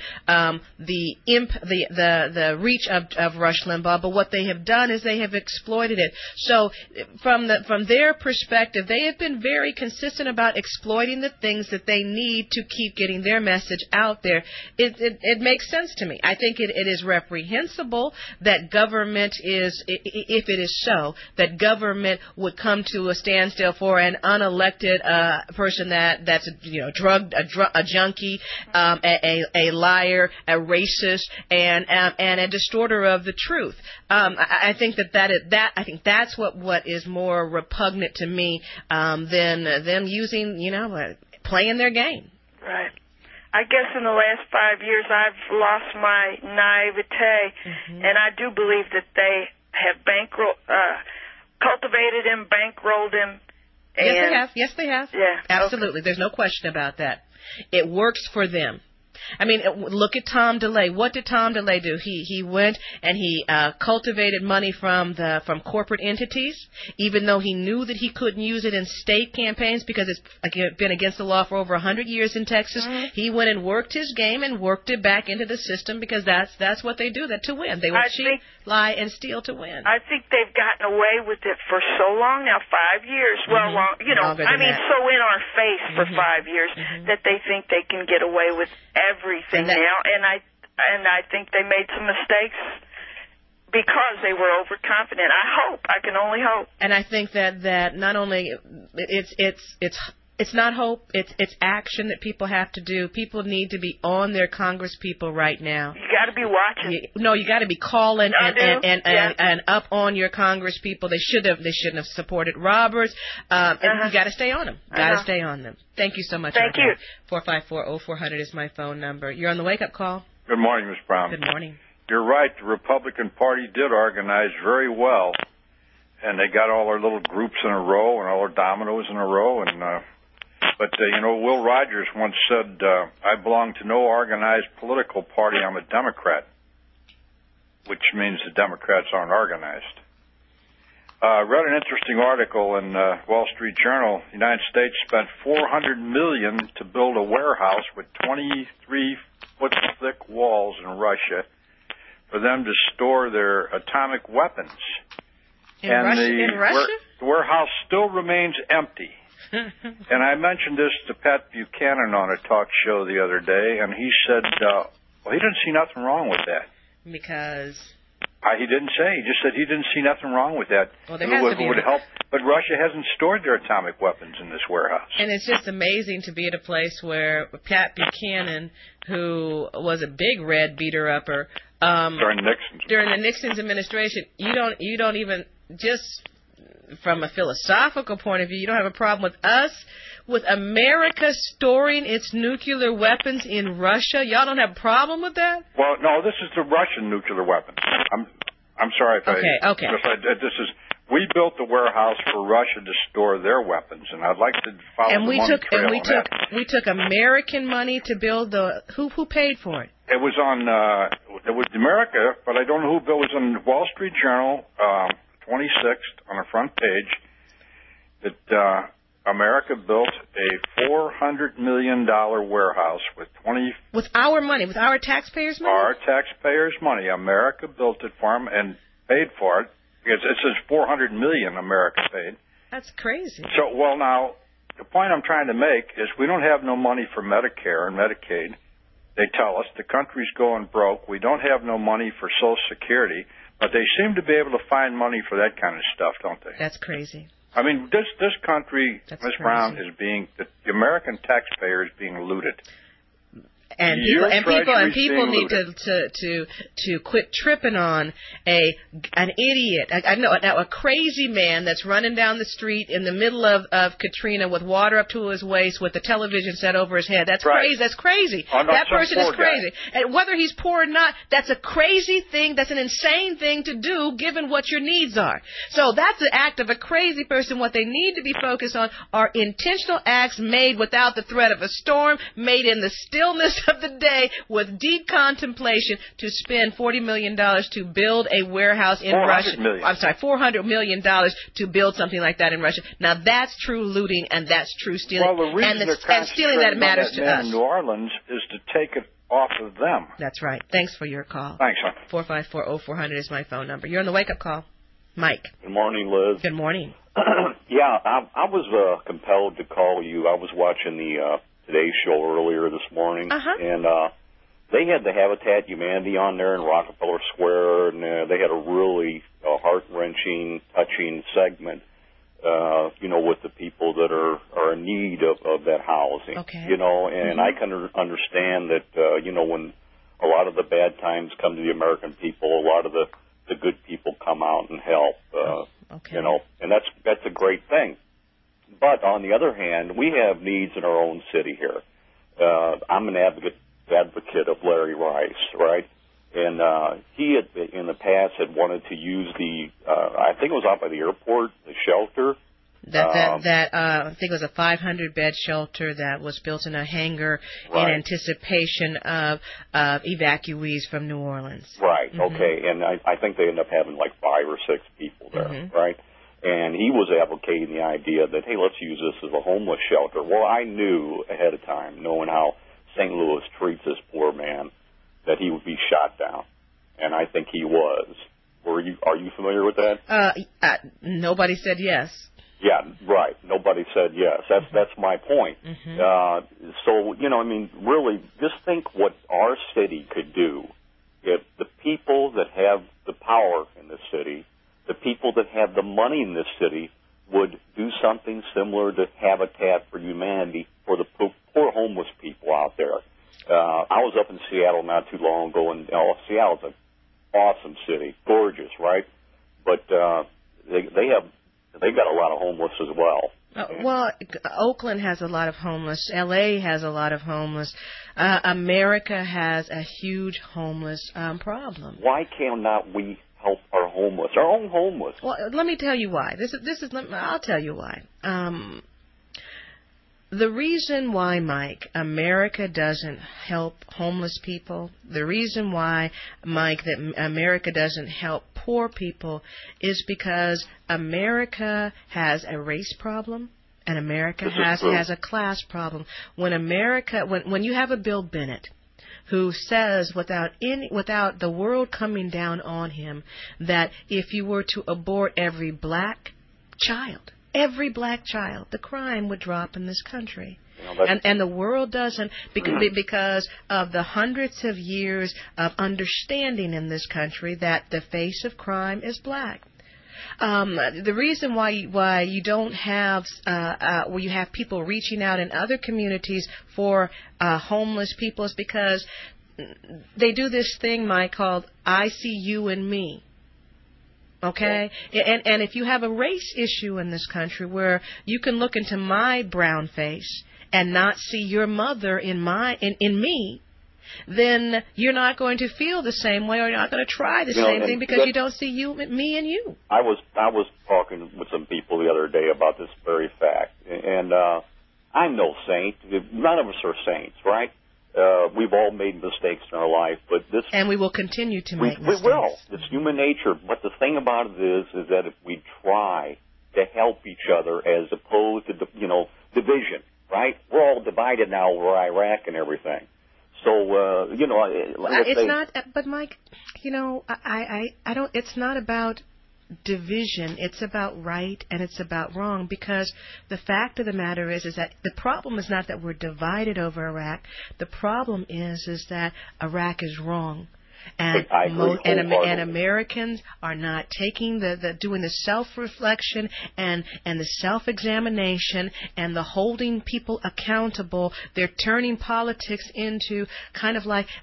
the reach of Rush Limbaugh, but what they have done is they have exploited it. So from their perspective, they have been very consistent about exploiting the things that they need to keep getting their message out there. It makes sense to me. I think it is reprehensible that government is, if it is so, that government would come to a standstill for an unelected person that's a junkie, a liar, a racist, and a distorter of the truth. I think I think that's what is more repugnant to me than them using, playing their game. Right. I guess in the last 5 years I've lost my naivete, and I do believe that they have cultivated him, bankrolled him. Yes, they have. Yeah, absolutely. Okay. There's no question about that. It works for them. I mean, look at Tom DeLay. What did Tom DeLay do? He went and he cultivated money from corporate entities, even though he knew that he couldn't use it in state campaigns because it's been against the law for over 100 years in Texas. Mm-hmm. He went and worked his game and worked it back into the system because that's what they do, that to win. They will cheat, lie, and steal to win. I think they've gotten away with it for so long now, 5 years. Well, so in our face for 5 years that they think they can get away with everything now, and I think they made some mistakes because they were overconfident. I can only hope. And I think that not only it's not hope, it's action that people have to do. People need to be on their Congress people right now. You got to be watching. You got to be calling and up on your Congress people. They shouldn't have supported Roberts. And you got to stay on them. Got to stay on them. Thank you so much. Thank you. 454-0400 is my phone number. You're on the wake up call. Good morning, Ms. Brown. Good morning. You're right. The Republican Party did organize very well, and they got all their little groups in a row and all their dominoes in a row. But Will Rogers once said, "I belong to no organized political party. I'm a Democrat," which means the Democrats aren't organized. Read an interesting article in Wall Street Journal. The United States spent $400 million to build a warehouse with 23-foot thick walls in Russia for them to store their atomic weapons. In Russia? The warehouse still remains empty. And I mentioned this to Pat Buchanan on a talk show the other day, and he said, he didn't see nothing wrong with that. Because? He didn't say. He just said he didn't see nothing wrong with that. Well, there has to be. It would help. But Russia hasn't stored their atomic weapons in this warehouse. And it's just amazing to be at a place where Pat Buchanan, who was a big red beater-upper, during the Nixon's administration, you don't even, just from a philosophical point of view, you don't have a problem with us, with America storing its nuclear weapons in Russia. Y'all don't have a problem with that? Well, no, this is the Russian nuclear weapons. I'm sorry if Okay. This is, we built the warehouse for Russia to store their weapons, and I'd like to follow the money trail on that. We took American money to build the. Who paid for it? It was America, but I don't know who built it. It was on the Wall Street Journal, 26th on the front page, that America built a $400 million warehouse with with our money, with our taxpayers' money. Our taxpayers' money. America built it for them and paid for it. It says $400 million America paid. That's crazy. So, now the point I'm trying to make is we don't have no money for Medicare and Medicaid. They tell us the country's going broke. We don't have no money for Social Security, but they seem to be able to find money for that kind of stuff, don't they? That's crazy. I mean, this country, Ms. Brown, the American taxpayer is being looted. And people need to quit tripping on an idiot. I know now a crazy man that's running down the street in the middle of Katrina with water up to his waist with the television set over his head. That's crazy. That's crazy. That person is crazy. And whether he's poor or not, that's a crazy thing. That's an insane thing to do given what your needs are. So that's the act of a crazy person. What they need to be focused on are intentional acts made without the threat of a storm, made in the stillness of the day with deep contemplation to spend $40 million to build a warehouse in Russia. $400 million to build something like that in Russia. Now that's true looting and that's true stealing. Well, the reason and stealing that matters to us. In New Orleans is to take it off of them. That's right. Thanks for your call. Thanks, hon. 454-0400 is my phone number. You're on the wake-up call. Mike. Good morning, Liz. Good morning. I was compelled to call you. I was watching the Today Show earlier this morning, and they had the Habitat Humanity on there in Rockefeller Square, and they had a really heart-wrenching, touching segment, with the people that are in need of that housing. Okay. And I can understand that, when a lot of the bad times come to the American people, a lot of the good people come out and help, and that's a great thing. But on the other hand, we have needs in our own city here. I'm an advocate of Larry Rice, right? And he had, in the past, had wanted to use I think it was out by the airport, the shelter. I think it was a 500-bed shelter that was built in a hangar in anticipation of evacuees from New Orleans. Right. Okay. And I think they ended up having like 5 or 6 people there, right? And he was advocating the idea that, hey, let's use this as a homeless shelter. Well, I knew ahead of time, knowing how St. Louis treats this poor man, that he would be shot down. And I think he was. Are you familiar with that? Nobody said yes. Yeah, right. Nobody said yes. That's my point. So, really, just think what our city could do if the people that have the power in the city, the people that have the money in this city, would do something similar to Habitat for Humanity for the poor homeless people out there. I was up in Seattle not too long ago, and Seattle's an awesome city, gorgeous, right? But they've got a lot of homeless as well. Oakland has a lot of homeless. L.A. has a lot of homeless. America has a huge homeless problem. Why cannot we help our homeless, our own homeless. Well, let me tell you why. I'll tell you why. The reason why, Mike, America doesn't help homeless people, the reason why, Mike, that America doesn't help poor people is because America has a race problem and America has a class problem. When you have a Bill Bennett who says without the world coming down on him that if you were to abort every black child, the crime would drop in this country. And the world doesn't because of the hundreds of years of understanding in this country that the face of crime is black. The reason why you don't have where you have people reaching out in other communities for homeless people is because they do this thing, Mike, called I see you and me. Okay? And if you have a race issue in this country where you can look into my brown face and not see your mother in me, then you're not going to feel the same way or you're not going to try the same thing because you don't see you, me, and you. I was talking with some people the other day about this very fact. And I'm no saint. None of us are saints, right? We've all made mistakes in our life, but and we will continue to make mistakes. We will. It's human nature. But the thing about it is that if we try to help each other as opposed to division, right? We're all divided now over Iraq and everything. So it's not. But Mike, I don't. It's not about division. It's about right and it's about wrong, because the fact of the matter is that the problem is not that we're divided over Iraq. The problem is that Iraq is wrong. And Americans are not taking doing the self-reflection and the self-examination and the holding people accountable. They're turning politics into kind of like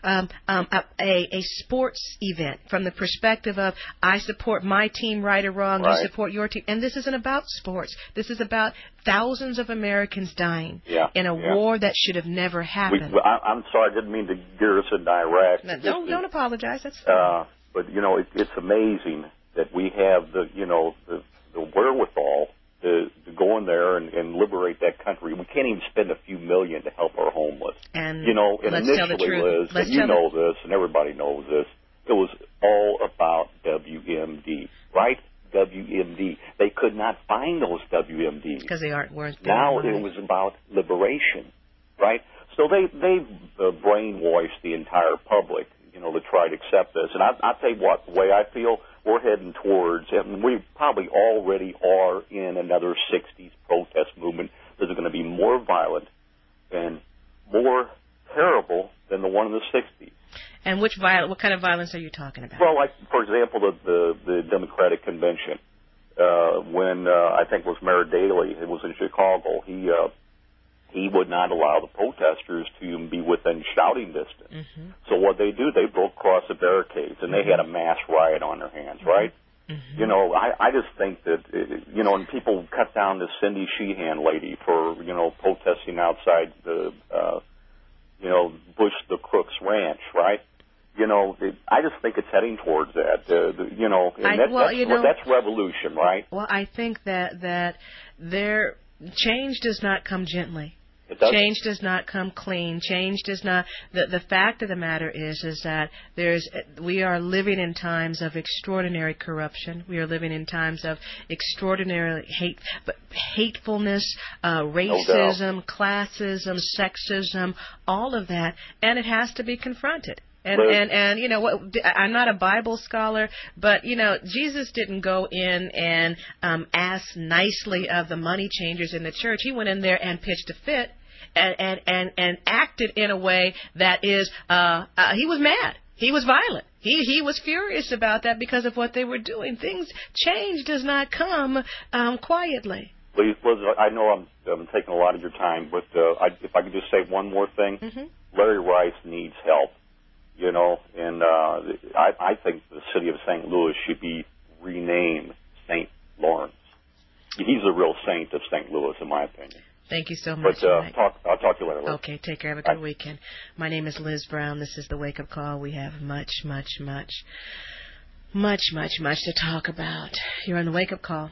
a sports event from the perspective of I support my team right or wrong, you support your team. And this isn't about sports. This is about thousands of Americans dying in a war that should have never happened. I'm sorry, I didn't mean to gear us into Iraq. Don't apologize. That's fine. But it's amazing that we have the wherewithal to go in there and liberate that country. We can't even spend a few million to help our homeless. And initially, Liz, and you know this, and everybody knows this, it was all about WMD, right? WMD. They could not find those WMDs because they weren't there. Now it was about liberation, right? So they've brainwashed the entire public, to try to accept this. And I'll tell you what, the way I feel, we're heading towards, and we probably already are in another 60s protest movement that's going to be more violent and more terrible than the one in the 60s. And what kind of violence are you talking about? Well, like, for example, the Democratic Convention, when I think it was Mayor Daley, it was in Chicago, he would not allow the protesters to be within shouting distance. Mm-hmm. So what they do, they broke across the barricades, and they had a mass riot on their hands, right? Mm-hmm. I just think that, and people cut down this Cindy Sheehan lady for, protesting outside the, Bush the Crook's ranch, right? I just think it's heading towards that, that's revolution, right? Well, I think that change does not come gently. Change does not come clean. Change does not. The fact of the matter is that we are living in times of extraordinary corruption. We are living in times of extraordinary hatefulness, racism, classism, sexism, all of that, and it has to be confronted. And what, I'm not a Bible scholar, but Jesus didn't go in and ask nicely of the money changers in the church. He went in there and pitched a fit and acted in a way that is he was mad. He was violent. He was furious about that because of what they were doing. Change does not come quietly. Liz, I know I'm taking a lot of your time, but if I could just say one more thing, Larry Rice needs help. And I think the city of St. Louis should be renamed St. Lawrence. He's a real saint of St. Louis, in my opinion. Thank you so much. But I'll talk to you later. Okay, take care. Have a good weekend. My name is Liz Brown. This is the Wake Up Call. We have much, much, much Much to talk about. You're on the wake-up call.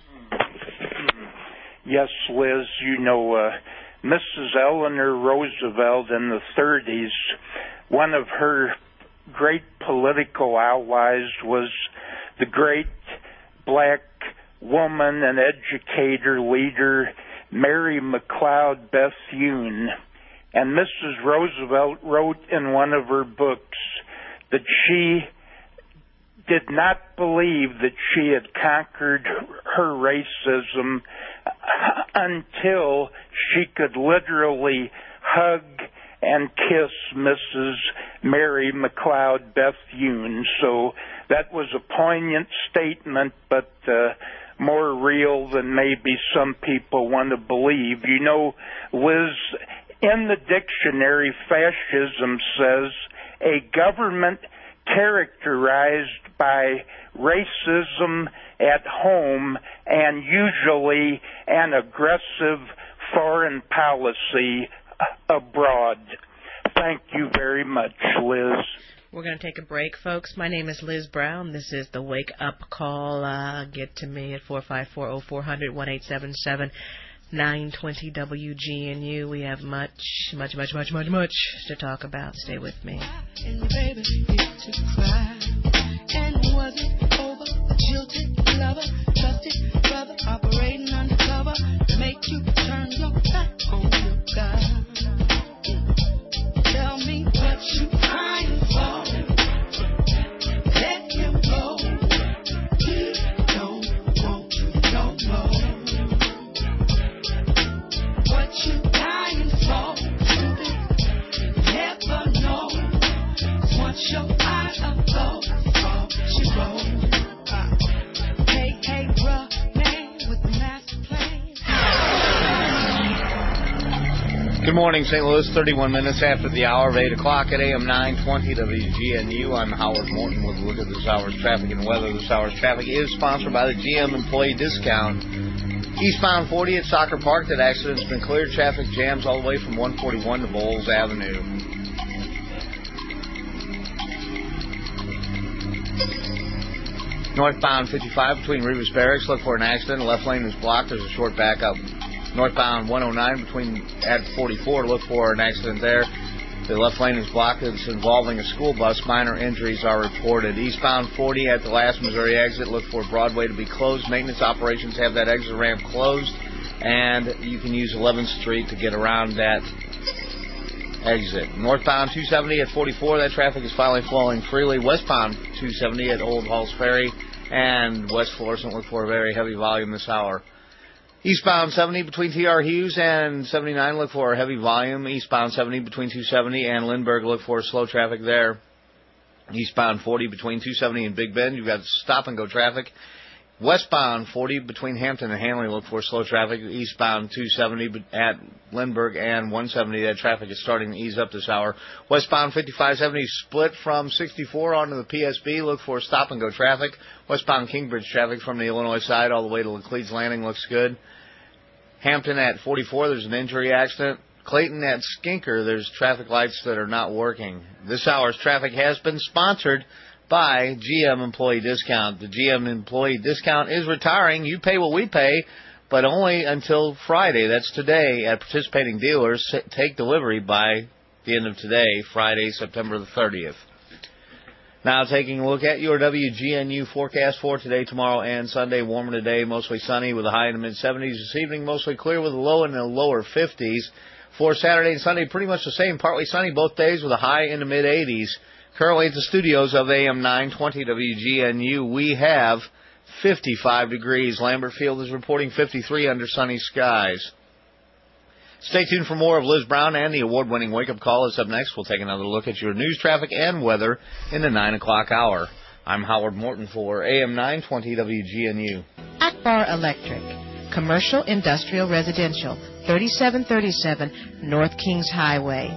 Yes, Liz, you know, Mrs. Eleanor Roosevelt in the 30s, one of her great political allies was the great black woman and educator leader Mary McLeod Bethune. And Mrs. Roosevelt wrote in one of her books that she did not believe that she had conquered her racism until she could literally hug and kiss Mrs. Mary McLeod Bethune. So that was a poignant statement, but more real than maybe some people want to believe. You know, Liz, in the dictionary, fascism says a government characterized by racism at home and usually an aggressive foreign policy abroad. Thank you very much, Liz. We're going to take a break, folks. My name is Liz Brown. This is the Wake Up Call. Get to me at 454-0400, 1-877-920 WGNU. We have much to talk about. Stay with me. And baby, used to cry. And was it over a jilted lover, trusted brother, operating undercover to make you turn your back on your God? Tell me what you crying for. Let him go. He don't want you no more. What you dying for? You never know. Once your eyes are low, she roll. Hey, bruh, man with the master plan. Good morning, St. Louis. 31 minutes after the hour of 8 o'clock at AM 920 WGNU. I'm Howard Morton with a look at this hour's traffic and weather. This hour's traffic is sponsored by the GM Employee Discount. Eastbound 40 at Soccer Park. That accident's been cleared. Traffic jams all the way from 141 to Bowles Avenue. Northbound 55 between Rivas Barracks. Look for an accident. The left lane is blocked. There's a short backup. Northbound 109 between at 44. Look for an accident there. The left lane is blocked. It's involving a school bus. Minor injuries are reported. Eastbound 40 at the last Missouri exit. Look for Broadway to be closed. Maintenance operations have that exit ramp closed. And you can use 11th Street to get around that exit. Northbound 270 at 44. That traffic is finally flowing freely. Westbound 270 at Old Halls Ferry and West Florissant. Look for a very heavy volume this hour. Eastbound 70 between T.R. Hughes and 79, look for a heavy volume. Eastbound 70 between 270 and Lindbergh, look for slow traffic there. Eastbound 40 between 270 and Big Bend, you've got stop-and-go traffic. Westbound 40 between Hampton and Hanley, look for slow traffic. Eastbound 270 at Lindbergh and 170, that traffic is starting to ease up this hour. Westbound 5570 split from 64 onto the PSB, look for stop-and-go traffic. Westbound Kingbridge traffic from the Illinois side all the way to Laclede's Landing looks good. Hampton at 44, there's an injury accident. Clayton at Skinker, there's traffic lights that are not working. This hour's traffic has been sponsored by GM Employee Discount. The GM Employee Discount is retiring. You pay what we pay, but only until Friday. That's today at participating dealers. Take delivery by the end of today, Friday, September the 30th. Now taking a look at your WGNU forecast for today, tomorrow, and Sunday. Warmer today, mostly sunny with a high in the mid-70s. This evening, mostly clear with a low in the lower 50s. For Saturday and Sunday, pretty much the same. Partly sunny both days with a high in the mid-80s. Currently at the studios of AM 920 WGNU, we have 55 degrees. Lambert Field is reporting 53 under sunny skies. Stay tuned for more of Liz Brown and the award-winning wake-up call. Is up next. We'll take another look at your news, traffic, and weather in the 9 o'clock hour. I'm Howard Morton for AM 920 WGNU. Akbar Electric, commercial, industrial, residential, 3737 North Kings Highway,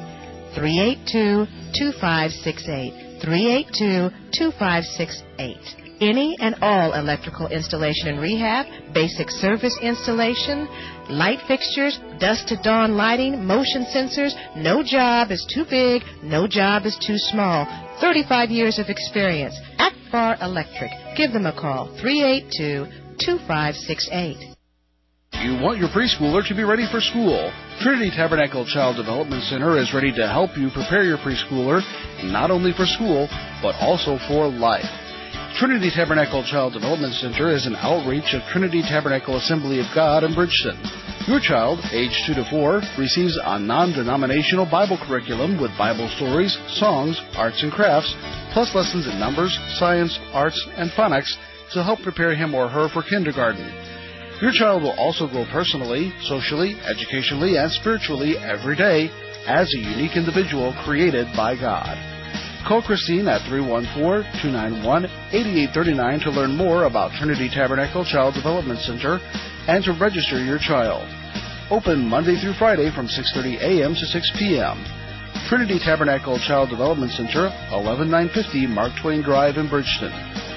382-2568, 382-2568. Any and all electrical installation and rehab, basic service installation, light fixtures, dusk to dawn lighting, motion sensors. No job is too big, no job is too small. 35 years of experience. Farr Electric. Give them a call, 382-2568. You want your preschooler to be ready for school. Trinity Tabernacle Child Development Center is ready to help you prepare your preschooler not only for school, but also for life. Trinity Tabernacle Child Development Center is an outreach of Trinity Tabernacle Assembly of God in Bridgeton. Your child, age 2 to 4, receives a non-denominational Bible curriculum with Bible stories, songs, arts and crafts, plus lessons in numbers, science, arts, and phonics to help prepare him or her for kindergarten. Your child will also grow personally, socially, educationally, and spiritually every day as a unique individual created by God. Call Christine at 314-291-8839 to learn more about Trinity Tabernacle Child Development Center and to register your child. Open Monday through Friday from 6:30 a.m. to 6 p.m. Trinity Tabernacle Child Development Center, 11950 Mark Twain Drive in Bridgeton.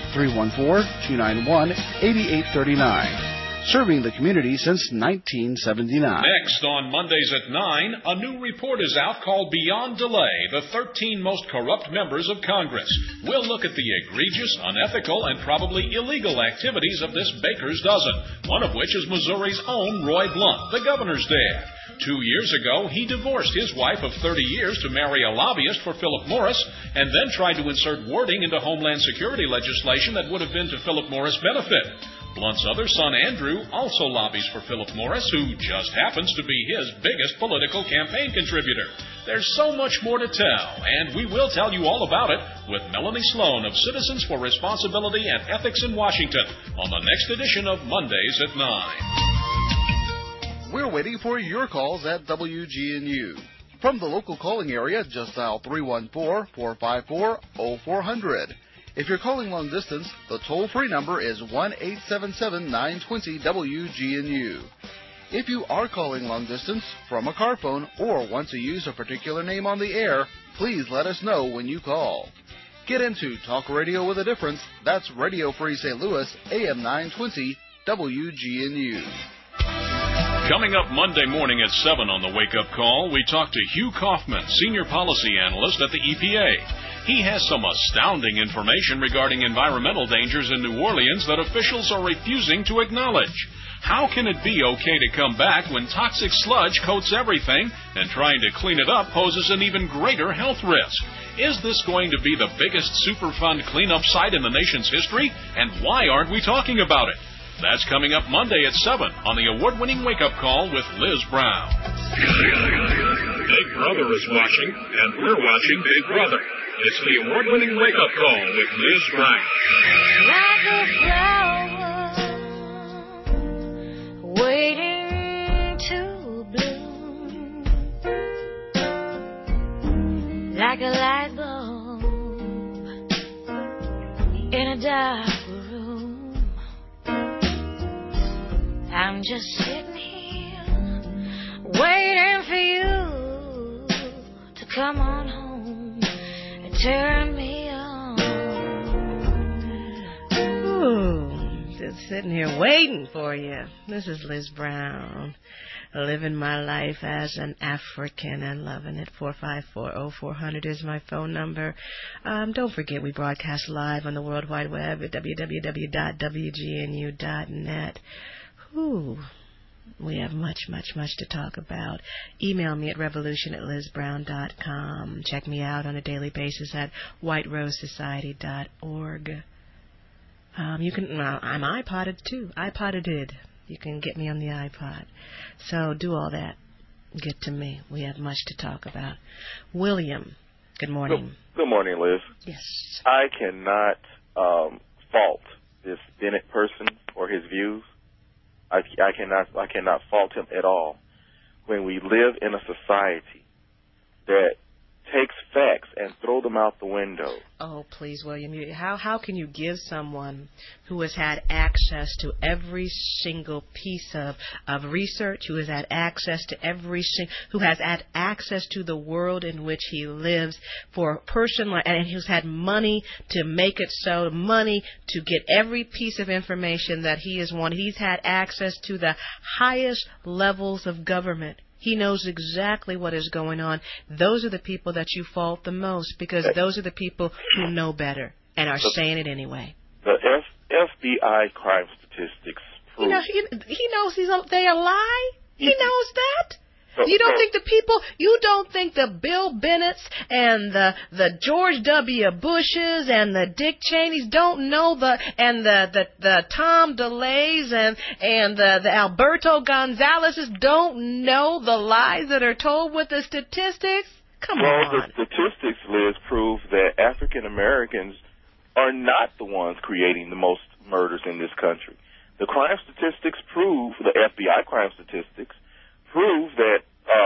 314-291-8839. Serving the community since 1979. Next on Mondays at 9, a new report is out called Beyond Delay, the 13 most corrupt members of Congress. We'll look at the egregious, unethical, and probably illegal activities of this baker's dozen, one of which is Missouri's own Roy Blunt, the governor's dad. 2 years ago, he divorced his wife of 30 years to marry a lobbyist for Philip Morris, and then tried to insert wording into Homeland Security legislation that would have been to Philip Morris' benefit. Blunt's other son, Andrew, also lobbies for Philip Morris, who just happens to be his biggest political campaign contributor. There's so much more to tell, and we will tell you all about it with Melanie Sloan of Citizens for Responsibility and Ethics in Washington on the next edition of Mondays at 9. We're waiting for your calls at WGNU. From the local calling area, just dial 314-454-0400. If you're calling long distance, the toll-free number is 1-877-920-WGNU. If you are calling long distance from a car phone or want to use a particular name on the air, please let us know when you call. Get into Talk Radio with a Difference. That's Radio Free St. Louis, AM 920, WGNU. Coming up Monday morning at 7 on the Wake Up Call, we talk to Hugh Kaufman, Senior Policy Analyst at the EPA. He has some astounding information regarding environmental dangers in New Orleans that officials are refusing to acknowledge. How can it be okay to come back when toxic sludge coats everything and trying to clean it up poses an even greater health risk? Is this going to be the biggest Superfund cleanup site in the nation's history? And why aren't we talking about it? That's coming up Monday at 7 on the award-winning Wake Up Call with Liz Brown. Big Brother is watching, and we're watching Big Brother. It's the award-winning Wake Up Call with Liz Brown. Like a flower waiting to bloom, like a light bulb in a dark room. I'm just sitting here waiting for you to come on home and turn me on. Ooh, just sitting here waiting for you. This is Liz Brown, living my life as an African and loving it. 454-0400 is my phone number. Don't forget we broadcast live on the World Wide Web at www.wgnu.net. Ooh, we have much to talk about. Email me at revolution@lizbrown.com. Check me out on a daily basis at whiterosesociety.org. You can, I'm iPodded too. iPodded. You can get me on the iPod. So do all that. Get to me. We have much to talk about. William, good morning. Good morning, Liz. Yes. I cannot fault this Bennett person or his views. I cannot fault him at all. When we live in a society that takes facts and throw them out the window. Oh, please, William. How can you give someone who has had access to every single piece of research, who has had access to who has had access to the world in which he lives, for a person like, and who's had money to make it so, money to get every piece of information that he has wanted. He's had access to the highest levels of government. He knows exactly what is going on. Those are the people that you fault the most, because those are the people who know better. and are saying it anyway. The FBI crime statistics prove... He knows they a lie? He knows that? So, You don't think the Bill Bennetts and the George W. Bushes and the Dick Cheneys don't know the Tom DeLays and the Alberto Gonzaleses don't know the lies that are told with the statistics? Come on. Well, the statistics, Liz, prove that African Americans are not the ones creating the most murders in this country. The crime statistics prove, the FBI crime statistics, prove that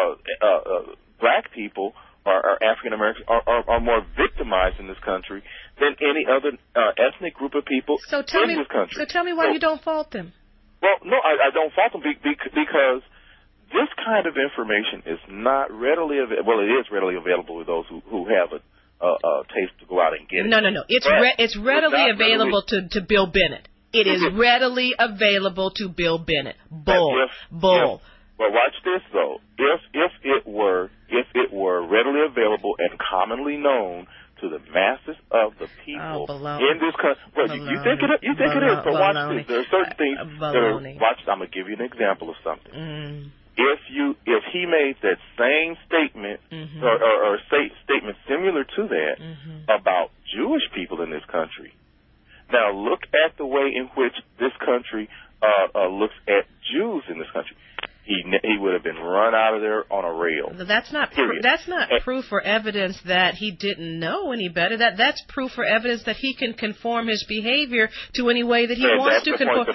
black people or African Americans are more victimized in this country than any other ethnic group of people in this country. So tell me why you don't fault them. Well, no, I don't fault them because this kind of information is not readily available. Well, it is readily available to those who have a taste to go out and get it. No. It's readily available to Bill Bennett. It is readily available to Bill Bennett. Bull. Well, watch this though. If it were readily available and commonly known to the masses of the people in this country, well, you think it is. But watch this. There are certain things that are. Watch. I'm gonna give you an example of something. If he made that same statement or statement similar to that about Jewish people in this country, now look at the way in which this country looks at Jews in this country. He would have been run out of there on a rail. That's not proof or evidence that he didn't know any better. That's proof or evidence that he can conform his behavior to any way that he wants to conform.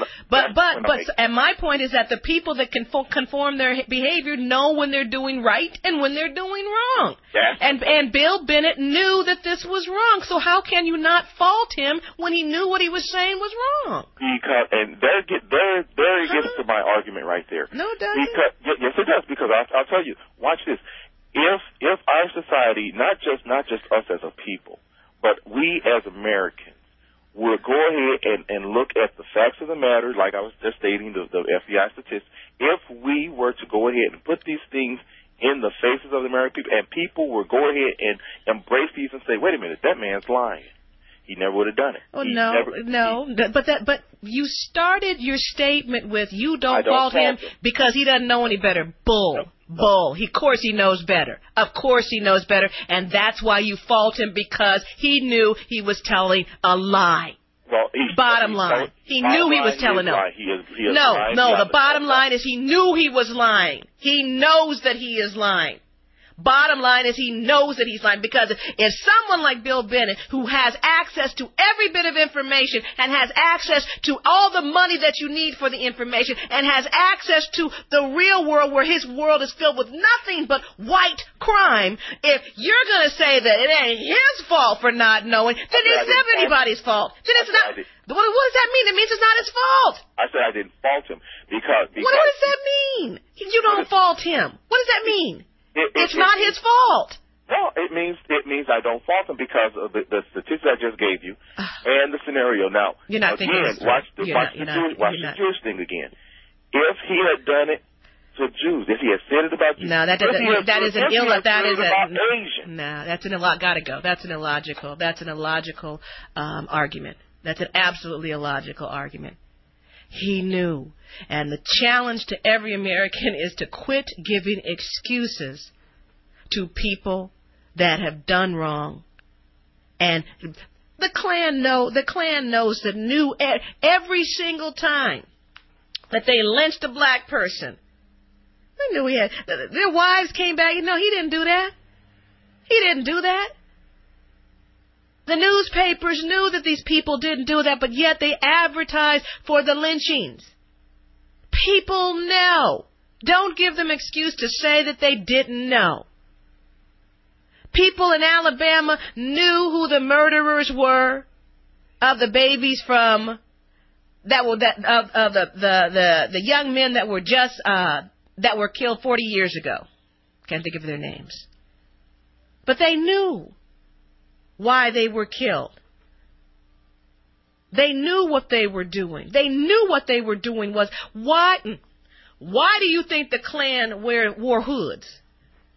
And my point is that the people that conform their behavior know when they're doing right and when they're doing wrong. And Bill Bennett knew that this was wrong. So how can you not fault him when he knew what he was saying was wrong? And there it gets to my argument right there. No, it doesn't. Yes, it does. Because I'll tell you. Watch this. If our society, not just us as a people, but we as Americans, will go ahead and look at the facts of the matter, like I was just stating, the FBI statistics. If we were to go ahead and put these things in the faces of the American people, and people will go ahead and embrace these and say, "Wait a minute, that man's lying." He never would have done it. Oh, but you started your statement with you don't fault him because he doesn't know any better. Bull. Of course he knows better. Of course he knows better, and that's why you fault him because he knew he was telling a lie. Well, bottom line, he knew he was telling a lie. No. The bottom line is he knew he was lying. He knows that he is lying. Bottom line is he knows that he's lying because if someone like Bill Bennett, who has access to every bit of information and has access to all the money that you need for the information and has access to the real world where his world is filled with nothing but white crime, if you're going to say that it ain't his fault for not knowing, then it's anybody's fault. Then it's not. What does that mean? It means it's not his fault. I said I didn't fault him because what does that mean? You don't fault him. What does that mean? It's not his fault. No, it means I don't fault him because of the statistics I just gave you and the scenario. Now, you're not again, watch the Jewish thing again. If he had done it to Jews, if he had said it about Jews, that's an illogical argument. That's an absolutely illogical argument. He knew. And the challenge to every American is to quit giving excuses to people that have done wrong. And the Klan knows that knew every single time that they lynched a black person. They knew their wives came back. No, he didn't do that. He didn't do that. The newspapers knew that these people didn't do that, but yet they advertised for the lynchings. People know. Don't give them excuse to say that they didn't know. People in Alabama knew who the murderers were of the babies the young men that were that were killed 40 years ago. Can't think of their names. But they knew why they were killed. They knew what they were doing. They knew what they were doing was why do you think the Klan wore hoods?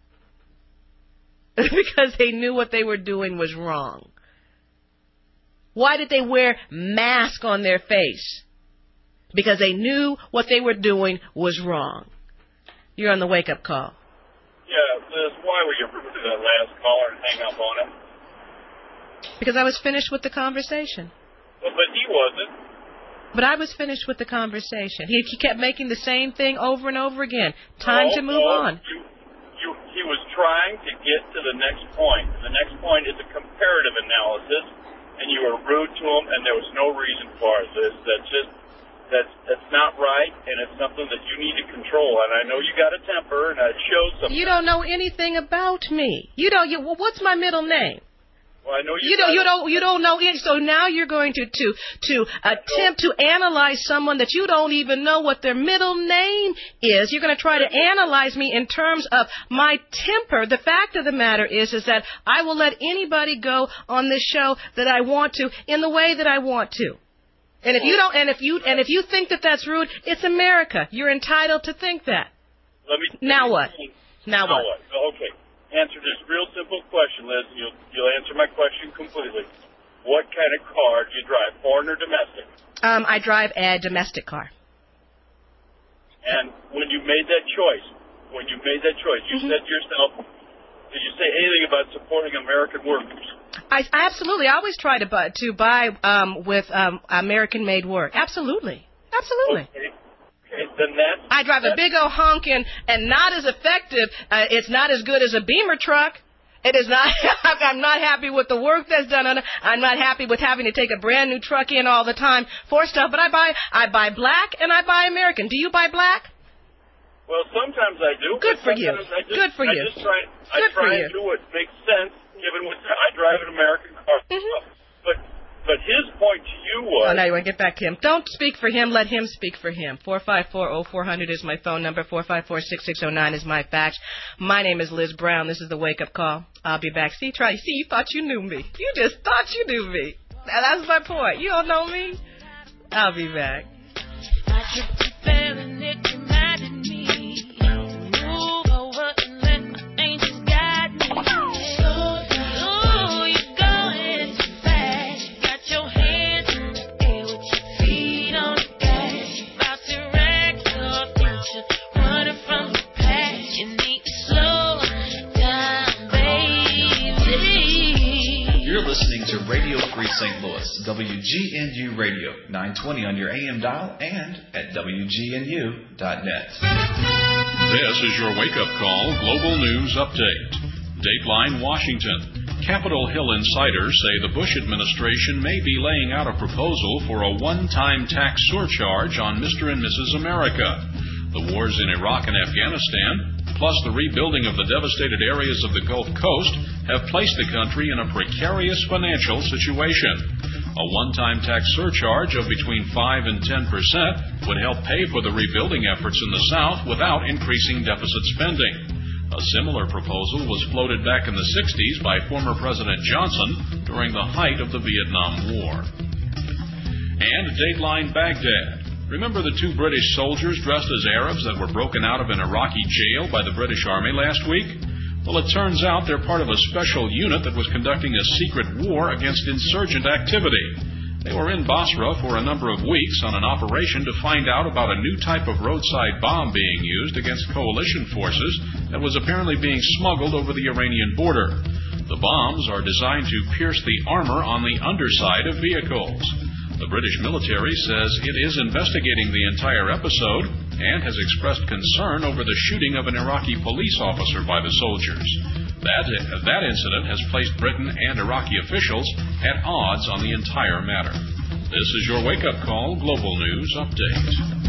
Because they knew what they were doing was wrong. Why did they wear masks on their face? Because they knew what they were doing was wrong. You're on the wake-up call. Yeah, Liz, why were you rude to that last caller and hang up on him? Because I was finished with the conversation. Well, but he wasn't. But I was finished with the conversation. He kept making the same thing over and over again. Time to move on. He was trying to get to the next point. The next point is a comparative analysis, and you were rude to him, and there was no reason for it, Liz. That's not right, and it's something that you need to control. And I know you got a temper, and it shows something. You don't know anything about me. What's my middle name? Well, I know you don't know it. So now you're going to attempt to analyze someone that you don't even know what their middle name is. You're going to try to analyze me in terms of my temper. The fact of the matter is that I will let anybody go on this show that I want to in the way that I want to. And if you don't, and if you think that that's rude, it's America. You're entitled to think that. Now what? Now what? Okay. Answer this real simple question, Liz. You'll answer my question completely. What kind of car do you drive, foreign or domestic? I drive a domestic car. And when you made that choice, you said to yourself, did you say anything about supporting American workers? I absolutely. I always try to buy with American-made work. Absolutely. Okay. Then I drive a big old honkin' and not as effective. It's not as good as a Beamer truck. It is not. I'm not happy with the work that's done on it. I'm not happy with having to take a brand new truck in all the time for stuff. But I buy black and I buy American. Do you buy black? Well, sometimes I do. Good for you. Good for you. I try and do what makes sense, given what I drive an American car. Mm-hmm. But his point to you was... Oh, now you want to get back to him. Don't speak for him. Let him speak for him. 454-0400 is my phone number. 454-6609 is my fax. My name is Liz Brown. This is the wake-up call. I'll be back. See, you thought you knew me. You just thought you knew me. Now, that's my point. You don't know me? I'll be back. Radio Free St. Louis, WGNU Radio, 920 on your AM dial and at WGNU.net. This is your wake-up call global news update. Dateline Washington. Capitol Hill insiders say the Bush administration may be laying out a proposal for a one-time tax surcharge on Mr. and Mrs. America. The wars in Iraq and Afghanistan, plus the rebuilding of the devastated areas of the Gulf Coast, have placed the country in a precarious financial situation. A one-time tax surcharge of between 5 and 10% would help pay for the rebuilding efforts in the South without increasing deficit spending. A similar proposal was floated back in the 60s by former President Johnson during the height of the Vietnam War. And Dateline Baghdad. Remember the two British soldiers dressed as Arabs that were broken out of an Iraqi jail by the British Army last week? Well, it turns out they're part of a special unit that was conducting a secret war against insurgent activity. They were in Basra for a number of weeks on an operation to find out about a new type of roadside bomb being used against coalition forces that was apparently being smuggled over the Iranian border. The bombs are designed to pierce the armor on the underside of vehicles. The British military says it is investigating the entire episode and has expressed concern over the shooting of an Iraqi police officer by the soldiers. That incident has placed Britain and Iraqi officials at odds on the entire matter. This is your wake-up call global news update.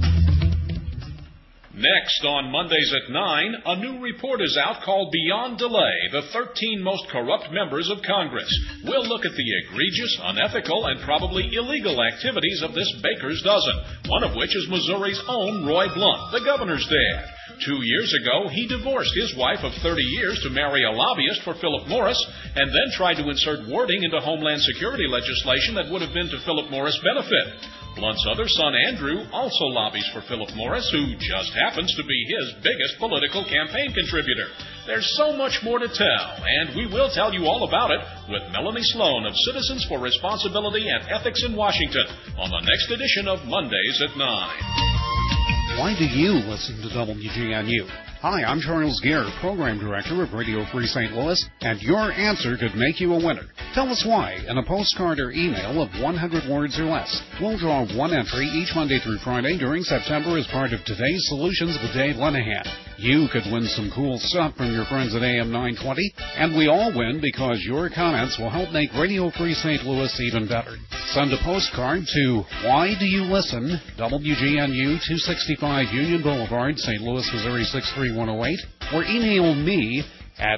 Next, on Mondays at 9, a new report is out called Beyond Delay, the 13 most corrupt members of Congress. We'll look at the egregious, unethical, and probably illegal activities of this baker's dozen, one of which is Missouri's own Roy Blunt, the governor's dad. 2 years ago, he divorced his wife of 30 years to marry a lobbyist for Philip Morris, and then tried to insert wording into Homeland Security legislation that would have been to Philip Morris' benefit. Blunt's other son, Andrew, also lobbies for Philip Morris, who just happens to be his biggest political campaign contributor. There's so much more to tell, and we will tell you all about it with Melanie Sloan of Citizens for Responsibility and Ethics in Washington on the next edition of Mondays at 9. Why do you listen to WGNU? Hi, I'm Charles Gere, Program Director of Radio Free St. Louis, and your answer could make you a winner. Tell us why in a postcard or email of 100 words or less. We'll draw one entry each Monday through Friday during September as part of today's Solutions with Dave Lenahan. You could win some cool stuff from your friends at AM 920, and we all win because your comments will help make Radio Free St. Louis even better. Send a postcard to Why Do You Listen, WGNU 265 Union Boulevard, St. Louis, Missouri 63108, or email me at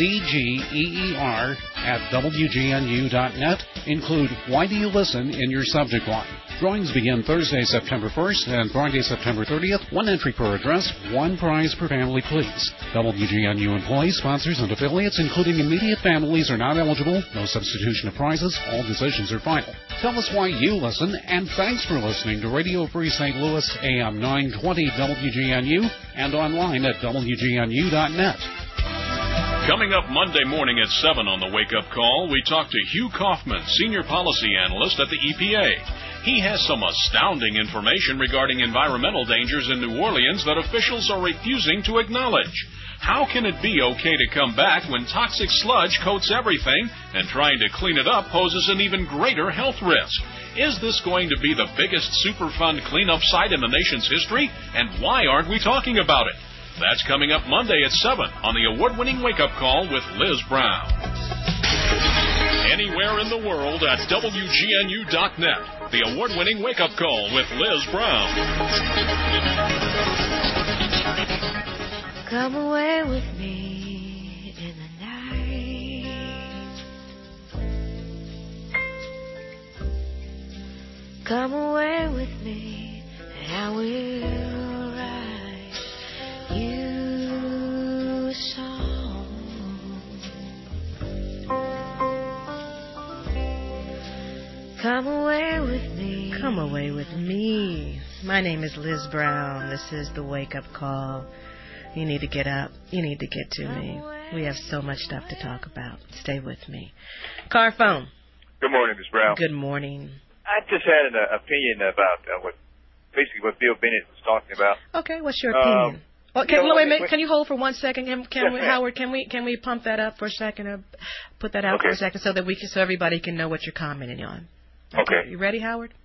cgeer@wgnu.net. Include Why Do You Listen in your subject line. Drawings begin Thursday, September 1st and Friday, September 30th. One entry per address, one prize per family, please. WGNU employees, sponsors, and affiliates, including immediate families, are not eligible. No substitution of prizes. All decisions are final. Tell us why you listen, and thanks for listening to Radio Free St. Louis, AM 920 WGNU, and online at WGNU.net. Coming up Monday morning at 7 on the Wake Up Call, we talk to Hugh Kaufman, Senior Policy Analyst at the EPA. He has some astounding information regarding environmental dangers in New Orleans that officials are refusing to acknowledge. How can it be okay to come back when toxic sludge coats everything and trying to clean it up poses an even greater health risk? Is this going to be the biggest Superfund cleanup site in the nation's history? And why aren't we talking about it? That's coming up Monday at 7 on the award-winning Wake Up Call with Liz Brown. Anywhere in the world at WGNU.net. The award-winning Wake Up Call with Liz Brown. Come away with me in the night. Come away with me and I will write you a song. Come away with me. Come away with me. My name is Liz Brown. This is the Wake Up Call. You need to get up. You need to get to me. We have so much stuff to talk about. Stay with me. Car phone. Good morning, Ms. Brown. Good morning. I just had an opinion about what Bill Bennett was talking about. Okay, what's your opinion? Wait a minute. Can you hold for 1 second? Howard, can we pump that up for a second or put that out for a second so everybody can know what you're commenting on? Okay. You ready, Howard?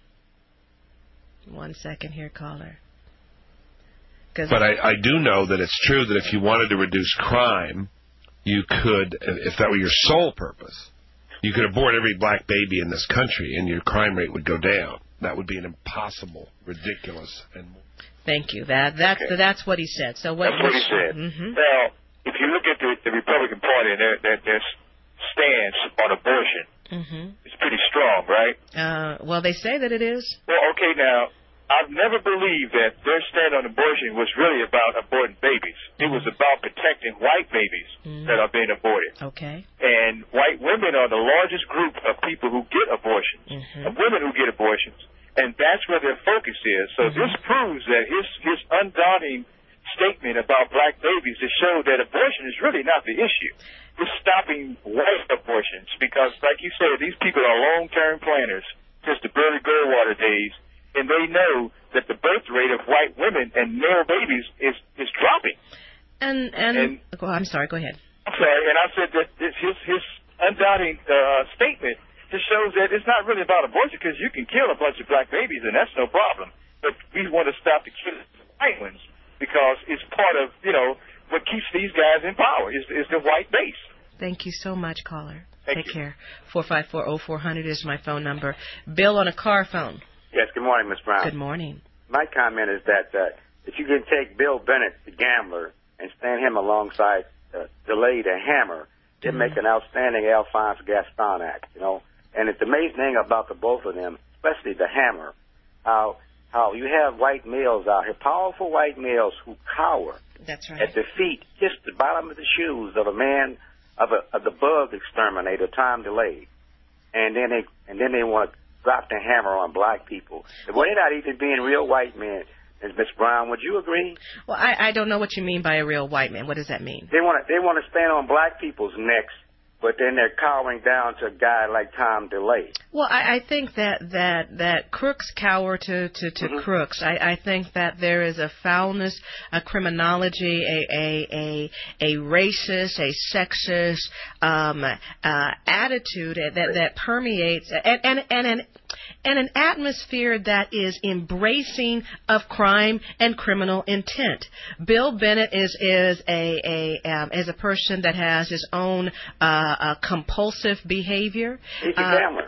1 second here, caller. But I do know that it's true that if you wanted to reduce crime, you could, if that were your sole purpose, you could abort every black baby in this country and your crime rate would go down. That would be an impossible, ridiculous, and... Thank you. That's what he said. So that's what he said. Mm-hmm. Now, if you look at the Republican Party and their stance on abortion, it's pretty strong, right? Well, they say that it is. Well, okay, now, I've never believed that their stand on abortion was really about aborting babies. It was about protecting white babies that are being aborted. Okay. And white women are the largest group of people who get abortions, of women who get abortions. And that's where their focus is. So this proves that his undaunting statement about black babies to show that abortion is really not the issue. It's stopping white abortions because, like you said, these people are long-term planners since the Barry Goldwater days. And they know that the birth rate of white women and male babies is dropping. And I'm sorry, go ahead. I'm sorry, and I said that his undoubting statement just shows that it's not really about abortion because you can kill a bunch of black babies and that's no problem. But we want to stop the killing of white ones because it's part of, what keeps these guys in power is the white base. Thank you so much, caller. Take care. 454-0400 is my phone number. Bill on a car phone. Yes, good morning, Ms. Brown. Good morning. My comment is that if you can take Bill Bennett, the gambler, and stand him alongside DeLay the hammer, they'd make an outstanding Alphonse Gaston act, And it's the amazing thing about the both of them, especially the hammer, how you have white males out here, powerful white males who cower at the feet, kiss the bottom of the shoes of a man, of the bug exterminator, Tom DeLay, and then they want to drop the hammer on black people. Well, they're not even being real white men. Ms. Brown, would you agree? Well, I don't know what you mean by a real white man. What does that mean? They want to stand on black people's necks, but then they're cowering down to a guy like Tom DeLay. Well, I think that crooks cower to crooks. I think that there is a foulness, a criminology, a racist, a sexist attitude that permeates and an atmosphere that is embracing of crime and criminal intent. Bill Bennett is a person that has his own compulsive behavior. He's a gambler.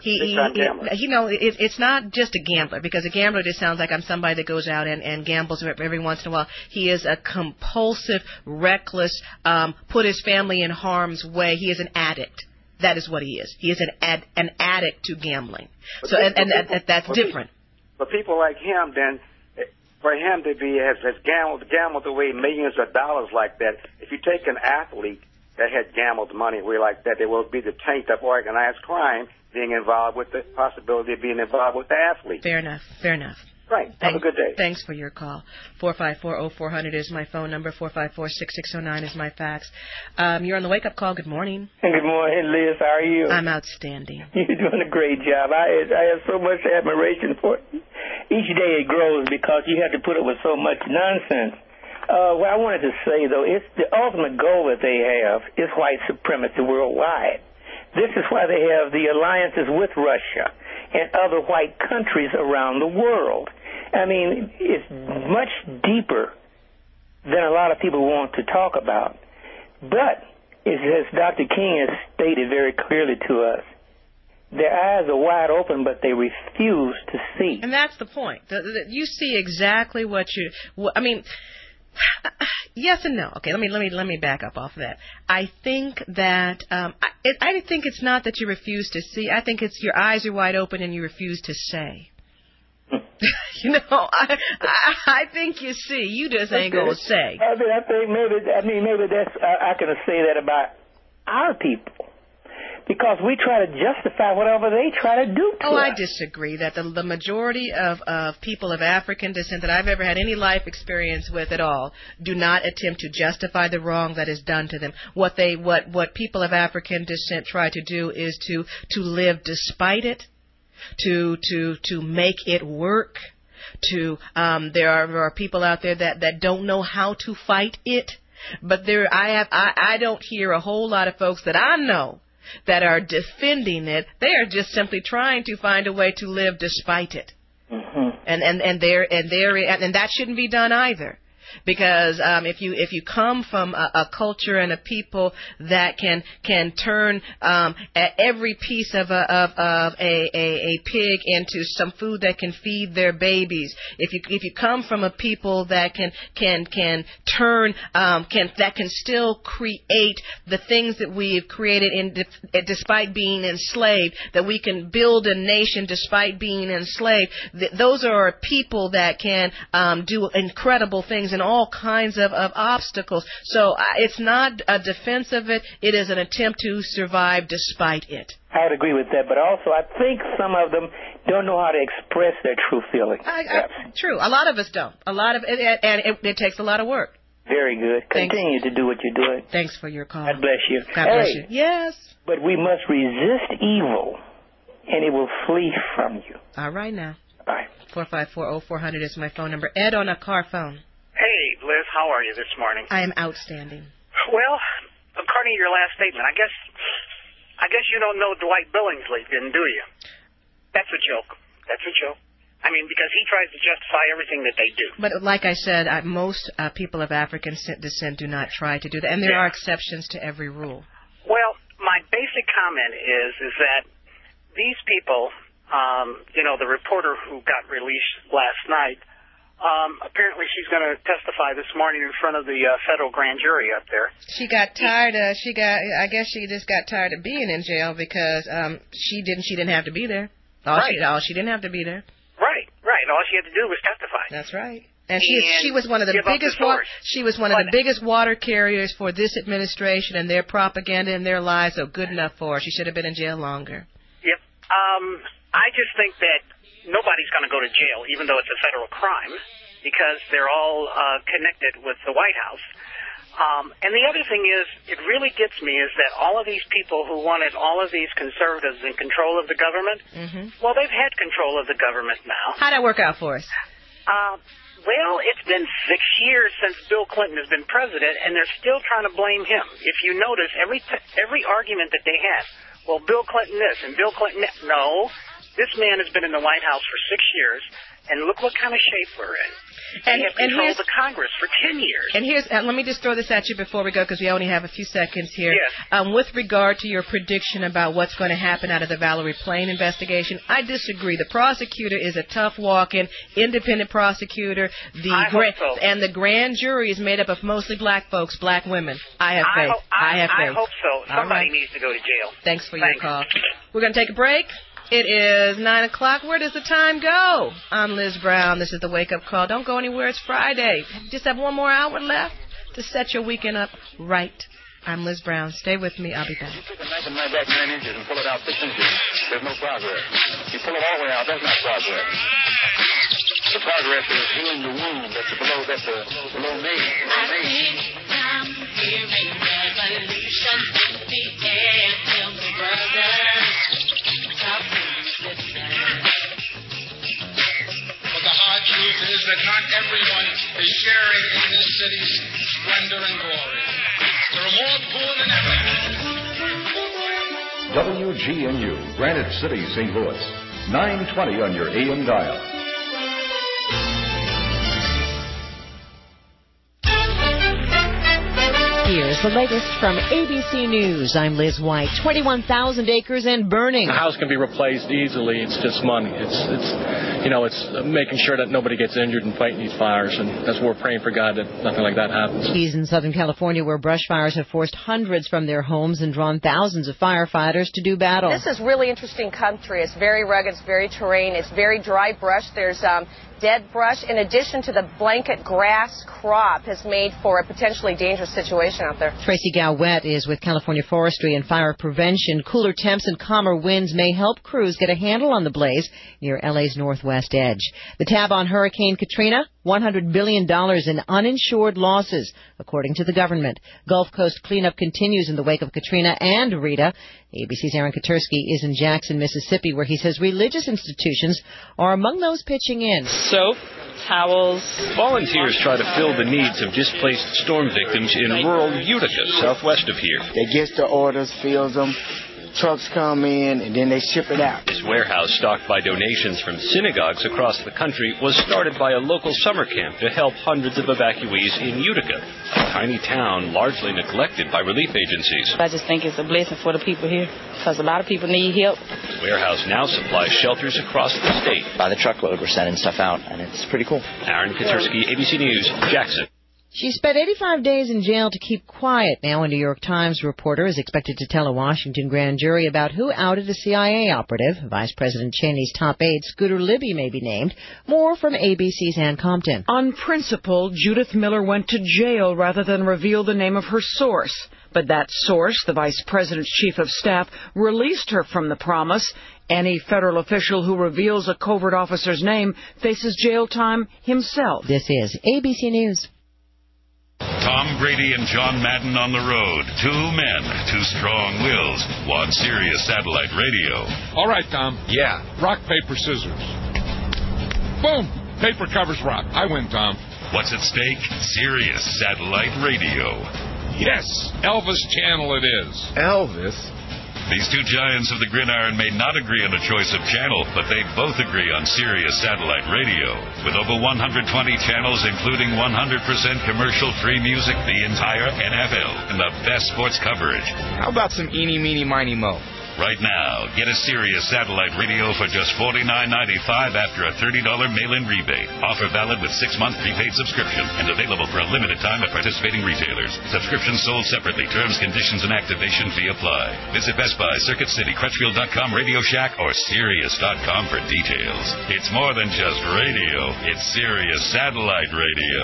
It's not just a gambler, because a gambler just sounds like I'm somebody that goes out and gambles every once in a while. He is a compulsive, reckless, put his family in harm's way. He is an addict. That is what he is. He is an addict to gambling. That's different. But people like him, then, for him to be has gambled away millions of dollars like that, if you take an athlete that had gambled money away like that, there will be the taint of organized crime being involved with the possibility of being involved with the athlete. Fair enough. Right. Have a good day. Thanks for your call. 454-0400 is my phone number. 454-6609 is my fax. You're on the wake-up call. Good morning. Good morning, Liz. How are you? I'm outstanding. You're doing a great job. I have so much admiration for you. Each day it grows because you have to put up with so much nonsense. What I wanted to say, though, it's the ultimate goal that they have is white supremacy worldwide. This is why they have the alliances with Russia and other white countries around the world. I mean, it's much deeper than a lot of people want to talk about. But, as Dr. King has stated very clearly to us, their eyes are wide open, but they refuse to see. And that's the point. You see exactly what I mean, yes and no. Okay, let me back up off of that. I think that I think it's not that you refuse to see. I think it's your eyes are wide open and you refuse to say. I think you see. You just ain't gonna say. I think maybe that's I can say that about our people. Because we try to justify whatever they try to do to us. I disagree that the majority of people of African descent that I've ever had any life experience with at all do not attempt to justify the wrong that is done to them. What people of African descent try to do is to live despite it, to make it work. There are people out there that don't know how to fight it, but I don't hear a whole lot of folks that I know that are defending it. They are just simply trying to find a way to live despite it. Mm-hmm. And that shouldn't be done either. Because if you come from a culture and a people that can turn every piece of a pig into some food that can feed their babies, if you come from a people that can turn that can still create the things that we have created despite being enslaved, that we can build a nation despite being enslaved, those are people that can do incredible things in all kinds of obstacles. So it's not a defense of it. It is an attempt to survive despite it. I would agree with that, but also I think some of them don't know how to express their true feelings. True. A lot of us don't. And it takes a lot it work. Very good. Continue to do what you're doing. Thanks for your call. God bless you. God bless you. Yes. But we must resist evil, and it will flee from you. All right now. Bye. 454-0400 is my phone number. Ed on a car phone. Hey, Liz, how are you this morning? I am outstanding. Well, according to your last statement, I guess you don't know Dwight Billingsley, then, do you? That's a joke. I mean, because he tries to justify everything that they do. But like I said, most people of African descent do not try to do that, and there are exceptions to every rule. Well, my basic comment is that these people, the reporter who got released last night, apparently she's going to testify this morning in front of the federal grand jury up there. She got tired. I guess she just got tired of being in jail because she didn't have to be there. She didn't have to be there. Right. All she had to do was testify. That's right. And she was one of the biggest biggest water carriers for this administration and their propaganda and their lies. So good enough for her. She should have been in jail longer. Yep. I just think that nobody's going to go to jail, even though it's a federal crime, because they're all connected with the White House. And the other thing is, it really gets me, is that all of these people who wanted all of these conservatives in control of the government, well, they've had control of the government now. How'd that work out for us? Well, it's been 6 years since Bill Clinton has been president, and they're still trying to blame him. If you notice, every argument that they have, well, Bill Clinton this and Bill Clinton that. No, this man has been in the White House for 6 years, and look what kind of shape we're in. And he has controlled the Congress for 10 years. And here's, let me just throw this at you before we go, because we only have a few seconds here. Yes. With regard to your prediction about what's going to happen out of the Valerie Plame investigation, I disagree. The prosecutor is a tough walking, independent prosecutor. I hope so. And the grand jury is made up of mostly black folks, black women. I have faith. I hope so. Somebody right. needs to go to jail. Thanks for your call. We're going to take a break. It is 9 o'clock. Where does the time go? I'm Liz Brown. This is the Wake Up Call. Don't go anywhere. It's Friday. Just have one more hour left to set your weekend up right. I'm Liz Brown. Stay with me. I'll be back. You put the knife in my back 9 inches and pull it out 6 inches. There's no progress. You pull it all the way out. That's not progress. The progress is healing the wound that's below me. I think I'm hearing revolution in the air. Tell me, brother. But the hard truth is that not everyone is sharing in this city's splendor and glory. There are more poor than ever. WGNU, Granite City, St. Louis. 920 on your AM dial. Here's the latest from ABC News. I'm Liz White. 21,000 acres and burning. The house can be replaced easily. It's just money. It's making sure that nobody gets injured in fighting these fires, and that's what we're praying for God, that nothing like that happens. He's in Southern California, where brush fires have forced hundreds from their homes and drawn thousands of firefighters to do battle. This is really interesting country. It's very rugged. It's very terrain. It's very dry brush. There's dead brush, in addition to the blanket grass crop, has made for a potentially dangerous situation out there. Tracy Gowett is with California Forestry and Fire Prevention. Cooler temps and calmer winds may help crews get a handle on the blaze near LA's northwest edge. The tab on Hurricane Katrina, $100 billion in uninsured losses, according to the government. Gulf Coast cleanup continues in the wake of Katrina and Rita. ABC's Aaron Katersky is in Jackson, Mississippi, where he says religious institutions are among those pitching in. Soap, towels. Volunteers try to fill the needs of displaced storm victims in rural Utica, southwest of here. They get the orders, fills them. Trucks come in, and then they ship it out. This warehouse, stocked by donations from synagogues across the country, was started by a local summer camp to help hundreds of evacuees in Utica, a tiny town largely neglected by relief agencies. I just think it's a blessing for the people here, because a lot of people need help. The warehouse now supplies shelters across the state. By the truckload, we're sending stuff out, and it's pretty cool. Aaron Katersky, ABC News, Jackson. She spent 85 days in jail to keep quiet. Now a New York Times reporter is expected to tell a Washington grand jury about who outed a CIA operative. Vice President Cheney's top aide, Scooter Libby, may be named. More from ABC's Ann Compton. On principle, Judith Miller went to jail rather than reveal the name of her source. But that source, the Vice President's chief of staff, released her from the promise. Any federal official who reveals a covert officer's name faces jail time himself. This is ABC News. Tom Brady and John Madden on the road. Two men, two strong wills, one Sirius satellite radio. All right, Tom. Yeah. Rock, paper, scissors. Boom! Paper covers rock. I win, Tom. What's at stake? Sirius satellite radio. Yes, Elvis channel it is. Elvis? These two giants of the gridiron may not agree on a choice of channel, but they both agree on Sirius satellite radio. With over 120 channels, including 100% commercial-free music, the entire NFL, and the best sports coverage. How about some eeny, meeny, miny, mo? Right now, get a Sirius satellite radio for just $49.95 after a $30 mail-in rebate. Offer valid with 6-month prepaid subscription and available for a limited time at participating retailers. Subscriptions sold separately. Terms, conditions, and activation fee apply. Visit Best Buy, Circuit City, Crutchfield.com, Radio Shack, or Sirius.com for details. It's more than just radio. It's Sirius satellite radio.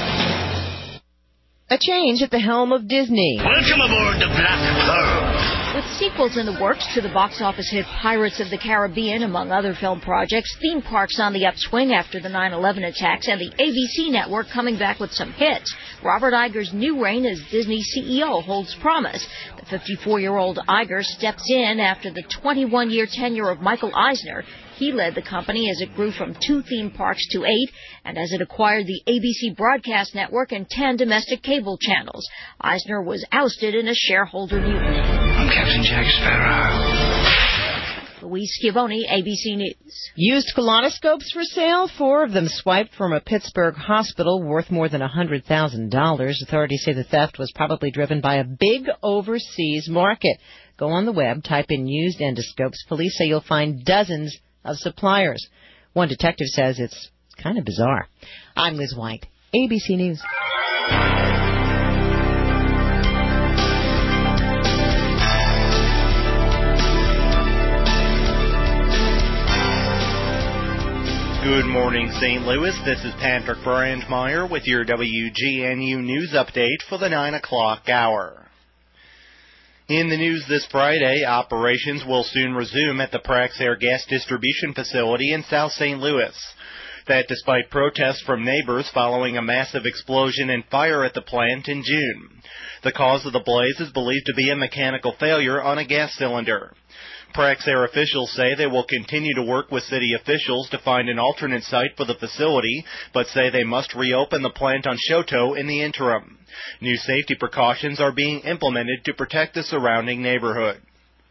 A change at the helm of Disney. Welcome aboard the Black Pearl. With sequels in the works to the box office hit Pirates of the Caribbean, among other film projects, theme parks on the upswing after the 9/11 attacks, and the ABC network coming back with some hits. Robert Iger's new reign as Disney CEO holds promise. The 54-year-old Iger steps in after the 21-year tenure of Michael Eisner. He led the company as it grew from 2 theme parks to 8, and as it acquired the ABC broadcast network and 10 domestic cable channels. Eisner was ousted in a shareholder mutiny. I'm Captain Jack Sparrow. Louise Schiavone, ABC News. Used colonoscopes for sale, 4 of them swiped from a Pittsburgh hospital worth more than $100,000. Authorities say the theft was probably driven by a big overseas market. Go on the web, type in used endoscopes. Police say you'll find dozens of suppliers. One detective says it's kind of bizarre. I'm Liz White, ABC News. Good morning, St. Louis. This is Patrick Brandmeier with your WGNU News Update for the 9 o'clock hour. In the news this Friday, operations will soon resume at the Praxair gas distribution facility in South St. Louis. That despite protests from neighbors following a massive explosion and fire at the plant in June. The cause of the blaze is believed to be a mechanical failure on a gas cylinder. Praxair officials say they will continue to work with city officials to find an alternate site for the facility, but say they must reopen the plant on Choteau in the interim. New safety precautions are being implemented to protect the surrounding neighborhood.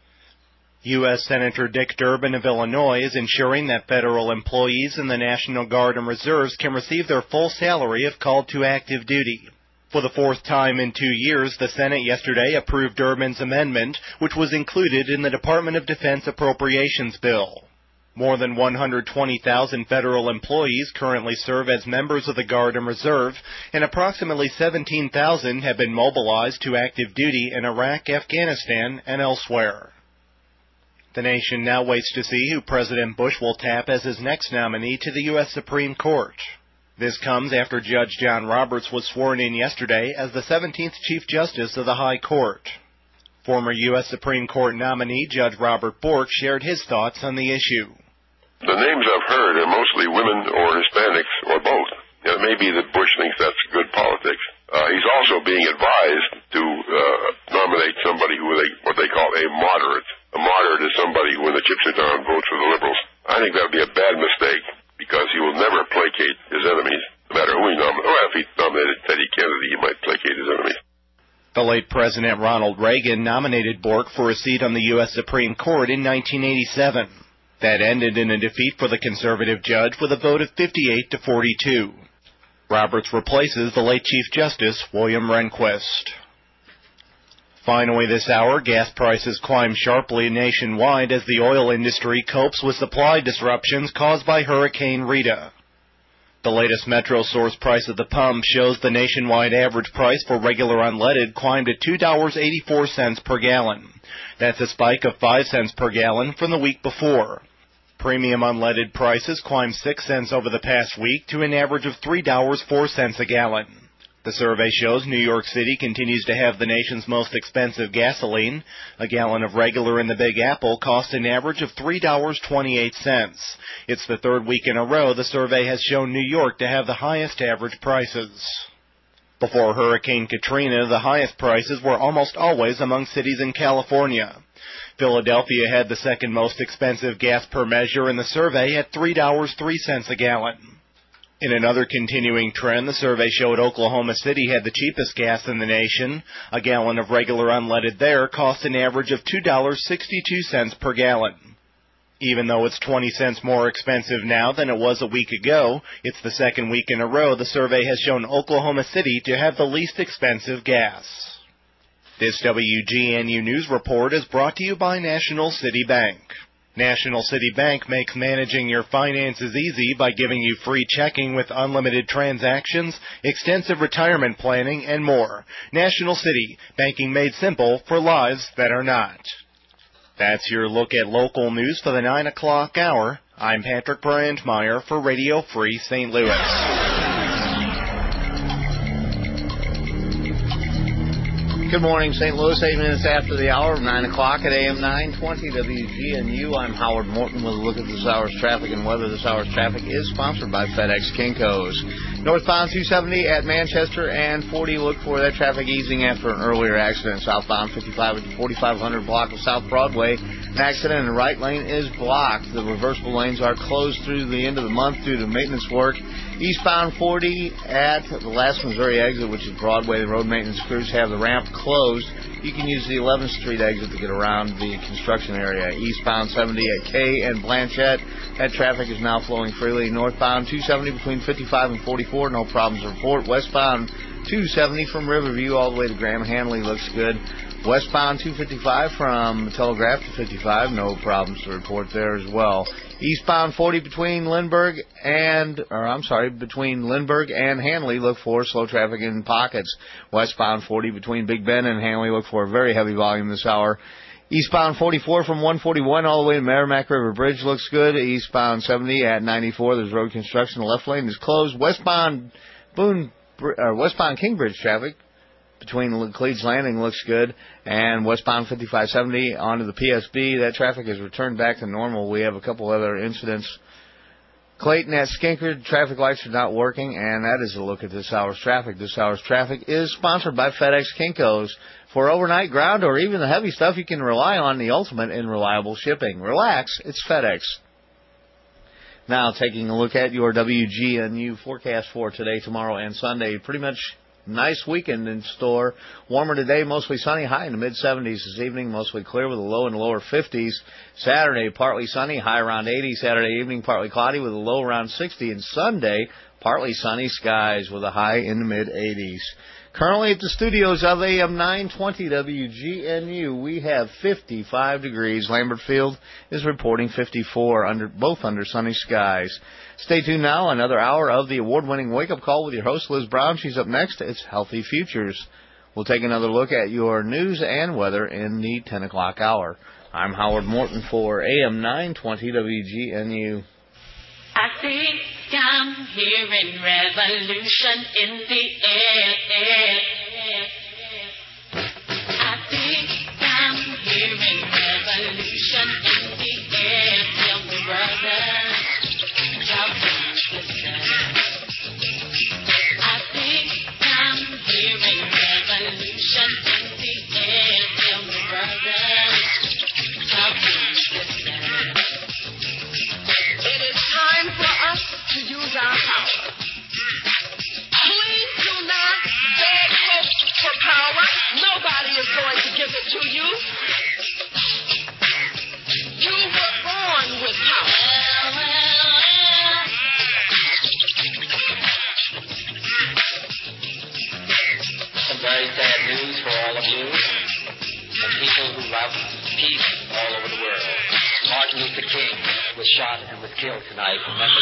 U.S. Senator Dick Durbin of Illinois is ensuring that federal employees in the National Guard and Reserves can receive their full salary if called to active duty. For the 4th time in 2 years, the Senate yesterday approved Durbin's amendment, which was included in the Department of Defense Appropriations Bill. More than 120,000 federal employees currently serve as members of the Guard and Reserve, and approximately 17,000 have been mobilized to active duty in Iraq, Afghanistan, and elsewhere. The nation now waits to see who President Bush will tap as his next nominee to the U.S. Supreme Court. This comes after Judge John Roberts was sworn in yesterday as the 17th Chief Justice of the High Court. Former U.S. Supreme Court nominee Judge Robert Bork shared his thoughts on the issue. The names I've heard are mostly women or Hispanics or both. It may be that Bush thinks that's good politics. He's also being advised to nominate somebody what they call a moderate. A moderate is somebody who, when the chips are down, votes for the liberals. I think that would be a bad mistake, because he will never placate his enemies, no matter who he nominates. Or if he nominated Teddy Kennedy, he might placate his enemies. The late President Ronald Reagan nominated Bork for a seat on the U.S. Supreme Court in 1987. That ended in a defeat for the conservative judge with a vote of 58 to 42. Roberts replaces the late Chief Justice William Rehnquist. Finally this hour, gas prices climb sharply nationwide as the oil industry copes with supply disruptions caused by Hurricane Rita. The latest Metro Source price at the pump shows the nationwide average price for regular unleaded climbed to $2.84 per gallon. That's a spike of 5 cents per gallon from the week before. Premium unleaded prices climbed 6 cents over the past week to an average of $3.04 a gallon. The survey shows New York City continues to have the nation's most expensive gasoline. A gallon of regular in the Big Apple costs an average of $3.28. It's the 3rd week in a row the survey has shown New York to have the highest average prices. Before Hurricane Katrina, the highest prices were almost always among cities in California. Philadelphia had the 2nd most expensive gas per measure in the survey at $3.03 a gallon. In another continuing trend, the survey showed Oklahoma City had the cheapest gas in the nation. A gallon of regular unleaded there cost an average of $2.62 per gallon. Even though it's 20 cents more expensive now than it was a week ago, it's the 2nd week in a row the survey has shown Oklahoma City to have the least expensive gas. This WGNU News report is brought to you by National City Bank. National City Bank makes managing your finances easy by giving you free checking with unlimited transactions, extensive retirement planning, and more. National City, banking made simple for lives that are not. That's your look at local news for the 9 o'clock hour. I'm Patrick Brandmeier for Radio Free St. Louis. Good morning, St. Louis. 8 minutes after the hour, 9 o'clock at AM 920 WGNU. I'm Howard Morton with a look at this hour's traffic and weather. This hour's traffic is sponsored by FedEx Kinko's. Northbound 270 at Manchester and 40. Look for that traffic easing after an earlier accident. Southbound 55 at the 4500 block of South Broadway. An accident in the right lane is blocked. The reversible lanes are closed through the end of the month due to maintenance work. Eastbound 40 at the last Missouri exit, which is Broadway. The road maintenance crews have the ramp closed. You can use the 11th Street exit to get around the construction area. Eastbound 70 at K and Blanchette. That traffic is now flowing freely. Northbound 270 between 55 and 44. No problems to report. Westbound 270 from Riverview all the way to Graham Hanley looks good. Westbound 255 from Telegraph to 55. No problems to report there as well. Eastbound 40 between Lindbergh and Hanley, look for slow traffic in pockets. Westbound 40 between Big Bend and Hanley, look for a very heavy volume this hour. Eastbound 44 from 141 all the way to Merrimack River Bridge looks good. Eastbound 70 at 94, there's road construction. The left lane is closed. Westbound Kingbridge traffic between Cleves Landing looks good, and westbound 5570 onto the PSB, that traffic has returned back to normal. We have a couple other incidents. Clayton at Skinkard, traffic lights are not working, and that is a look at this hour's traffic. This hour's traffic is sponsored by FedEx Kinko's. For overnight ground or even the heavy stuff, you can rely on the ultimate in reliable shipping. Relax, it's FedEx. Now, taking a look at your WGNU forecast for today, tomorrow, and Sunday. Pretty much nice weekend in store. Warmer today, mostly sunny, high in the mid-70s this evening, mostly clear with a low in the lower 50s. Saturday, partly sunny, high around 80. Saturday evening, partly cloudy with a low around 60. And Sunday, partly sunny skies with a high in the mid-80s. Currently at the studios of AM 920 WGNU, we have 55 degrees. Lambert Field is reporting 54, both under sunny skies. Stay tuned now, another hour of the award-winning wake-up call with your host, Liz Brown. She's up next. It's Healthy Futures. We'll take another look at your news and weather in the 10 o'clock hour. I'm Howard Morton for AM 920 WGNU. I think I'm hearing revolution in the air. I think I'm hearing revolution in the air. Tell me, brother, y'all please listen. I think I'm hearing revolution in the air. Tell me, brother, y'all please listen. It is time for us to use our power. Please do not beg for power. Nobody is going to give it to you. You were born with power. Some very sad news for all of you and people who love peace all over the world. Martin Luther King was shot and was killed tonight in Memphis.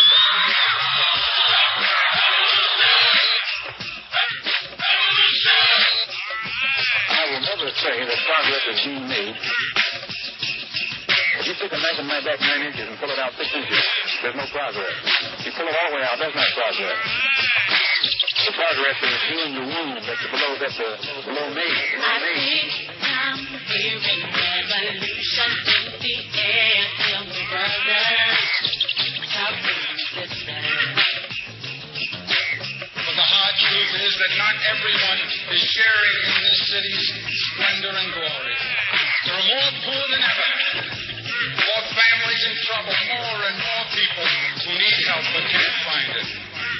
I will never say that progress is being made. If you took a knife in my back 9 inches and pull it out 6 inches, there's no progress. If you pull it all the way out, that's not progress. The progress is healing the wound that's below me. I think I'm hearing revolution in the air. Tell me, brother, how please listen. But the hard truth is that not everyone is sharing in this city's splendor and glory. There are more poor than ever, more families in trouble, more and more people who need help but can't find it.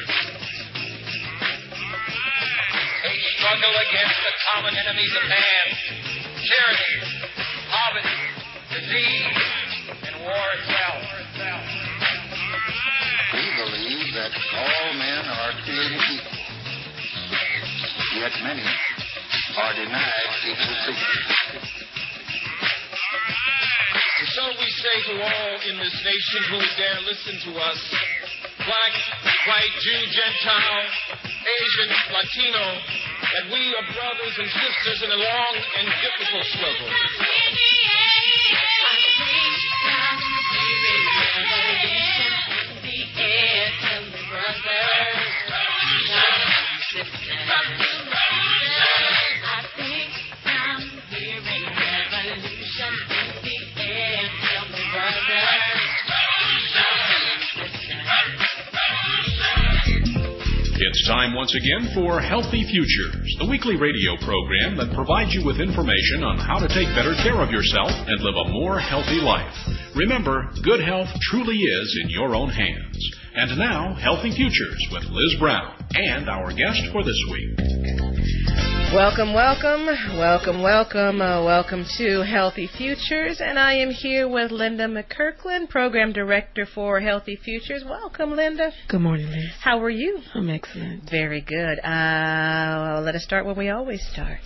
They struggle against the common enemies of man: tyranny, poverty, disease, and war itself. We believe that all men are created equal, yet many are denied equal treatment. And so we say to all in this nation who dare listen to us, black, white, Jew, Gentile, Asian, Latino, that we are brothers and sisters in a long and difficult struggle. It's time once again for Healthy Futures, the weekly radio program that provides you with information on how to take better care of yourself and live a more healthy life. Remember, good health truly is in your own hands. And now, Healthy Futures with Liz Brown and our guest for this week. Welcome, welcome, welcome, welcome, welcome to Healthy Futures, and I am here with Linda McKirkland, Program Director for Healthy Futures. Welcome, Linda. Good morning, Liz. How are you? I'm excellent. Very good. Let us start where we always start.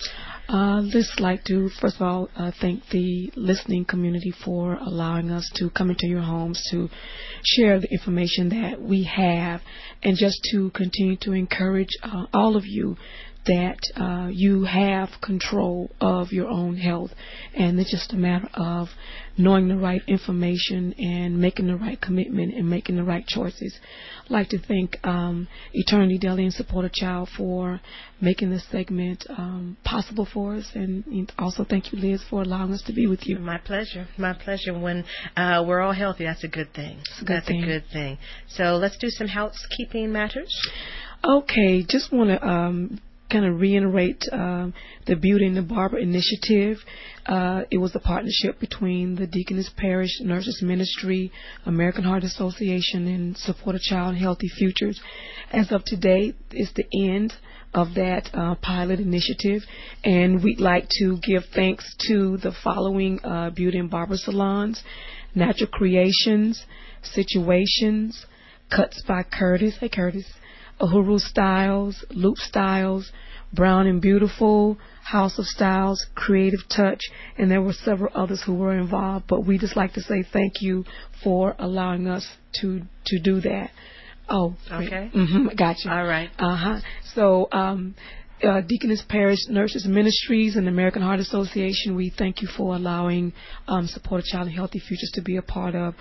Just like to, first of all, thank the listening community for allowing us to come into your homes to share the information that we have, and just to continue to encourage all of you that you have control of your own health, and it's just a matter of knowing the right information and making the right commitment and making the right choices. I'd like to thank Eternity Deli and Support a Child for making this segment possible for us, and also thank you, Liz, for allowing us to be with you. My pleasure. My pleasure. When we're all healthy, that's a good thing. That's a good thing. So let's do some housekeeping matters. Okay, just want to kind of reiterate the Beauty and the Barber initiative. It was a partnership between the Deaconess Parish Nurses Ministry, American Heart Association, and Support a Child Healthy Futures. As of today, it's the end of that pilot initiative, and we'd like to give thanks to the following beauty and barber salons: Natural Creations, Situations, Cuts by Curtis. Hey, Curtis. Uhuru Styles, Loop Styles, Brown and Beautiful, House of Styles, Creative Touch, and there were several others who were involved, but we just like to say thank you for allowing us to do that. Oh, okay. Gotcha. All right. So, Deaconess Parish Nurses Ministries and the American Heart Association, we thank you for allowing Support a Child and Healthy Futures to be a part of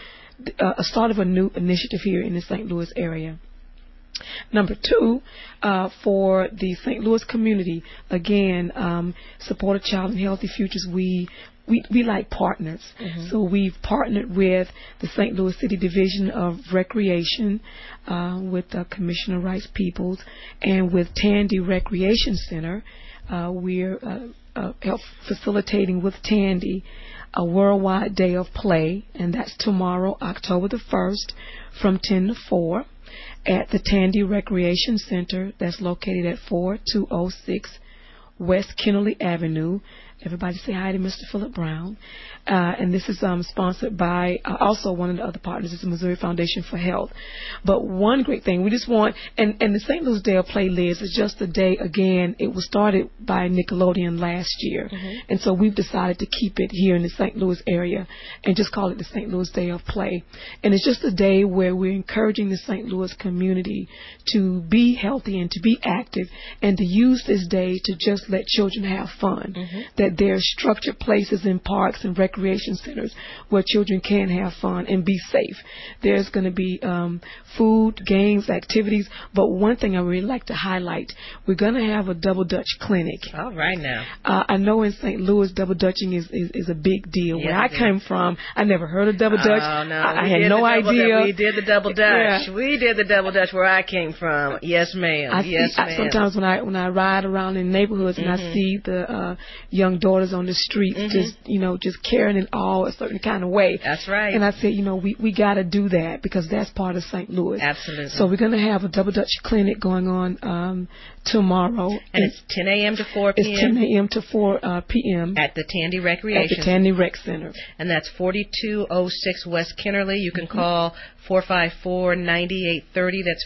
a start of a new initiative here in the St. Louis area. Number two, for the St. Louis community, again, Support a Child and Healthy Futures, we like partners. So we've partnered with the St. Louis City Division of Recreation, with Commissioner Rice Peoples, and with Tandy Recreation Center. We're facilitating with Tandy a worldwide day of play, and that's tomorrow, October the 1st, from 10 to 4. At the Tandy Recreation Center, that's located at 4206 West Kennerly Avenue. Everybody say hi to Mr. Philip Brown. And this is sponsored by also one of the other partners is the Missouri Foundation for Health. But one great thing, we just want, and the St. Louis Day of Play, Liz, is just a day, again, it was started by Nickelodeon last year. And so we've decided to keep it here in the St. Louis area and just call it the St. Louis Day of Play. And it's just a day where we're encouraging the St. Louis community to be healthy and to be active and to use this day to just let children have fun. That there's structured places in parks and recreation centers where children can have fun and be safe. There's going to be food, games, activities, but one thing I really like to highlight, we're going to have a Double Dutch clinic. All right now. I know in St. Louis, Double Dutching is a big deal. Yeah, where I came from, I never heard of Double Dutch. Oh, no. I had no idea. We did the Double Dutch. Yeah. We did the Double Dutch where I came from. Yes, ma'am. Yes, ma'am. Sometimes when I ride around in neighborhoods and I see the young daughters on the streets just carrying it all a certain kind of way. That's right. And I said, we got to do that because that's part of St. Louis. Absolutely. So we're going to have a Double Dutch clinic going on tomorrow. And it's 10 a.m. to 4 p.m. It's 10 a.m. to 4 p.m. At the Tandy Recreation. At the Tandy Rec Center. And that's 4206 West Kennerly. You can call 454-9830. That's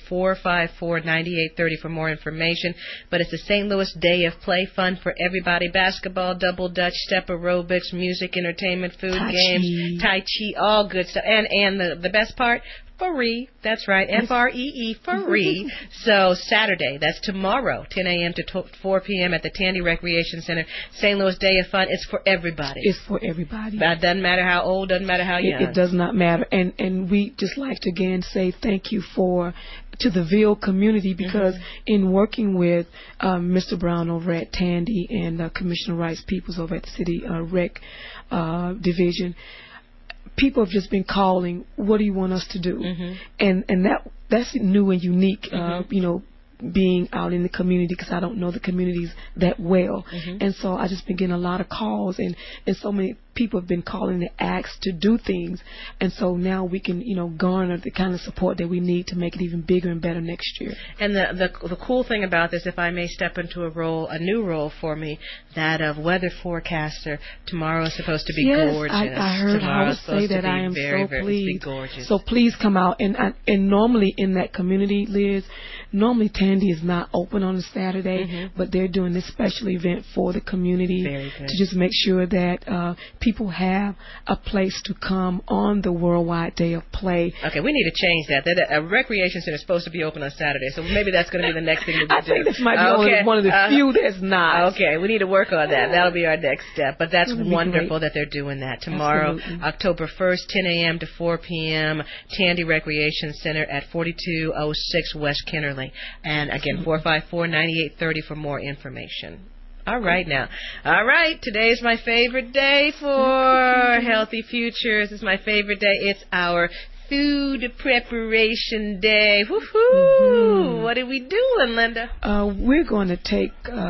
454-9830 for more information. But it's the St. Louis Day of Play, fun for everybody. Basketball, Double Dutch, step aerobics, music, entertainment, food, games, Tai Chi, all good stuff. And the best part, free. That's right. Free. Free. So Saturday, that's tomorrow, 10 a.m. to 4 p.m. at the Tandy Recreation Center. St. Louis Day of Fun. It's for everybody. It's for everybody. It doesn't matter how old, doesn't matter how young. It does not matter. And we just like to again say thank you to the Ville community because in working with Mr. Brown over at Tandy and Commissioner Rice Peoples over at the City Rec Division, people have just been calling, what do you want us to do? And that's new and unique, being out in the community, because I don't know the communities that well. And so I just been getting a lot of calls, and so many people have been calling to ask to do things, and so now we can, garner the kind of support that we need to make it even bigger and better next year. And the cool thing about this, if I may step into a new role for me, that of weather forecaster. Tomorrow is supposed to be gorgeous. I heard Tomorrow's Howard say that. I am very, so very pleased. Gorgeous. So please come out. And normally in that community, Liz, normally Tandy is not open on a Saturday, but they're doing this special event for the community to just make sure that people have a place to come on the Worldwide Day of Play. Okay, we need to change that. A recreation center is supposed to be open on Saturday, so maybe that's going to be the next thing that we do. I think this might be one of the few that's not. Okay, we need to work on that. That'll be our next step. But that's wonderful that they're doing that. Tomorrow, October 1st, 10 a.m. to 4 p.m., Tandy Recreation Center at 4206 West Kennerly. And again, 454-9830 for more information. All right now. All right, today's my favorite day for Healthy Futures. It's my favorite day. It's our food preparation day. Woohoo! What are we doing, Linda? We're going to take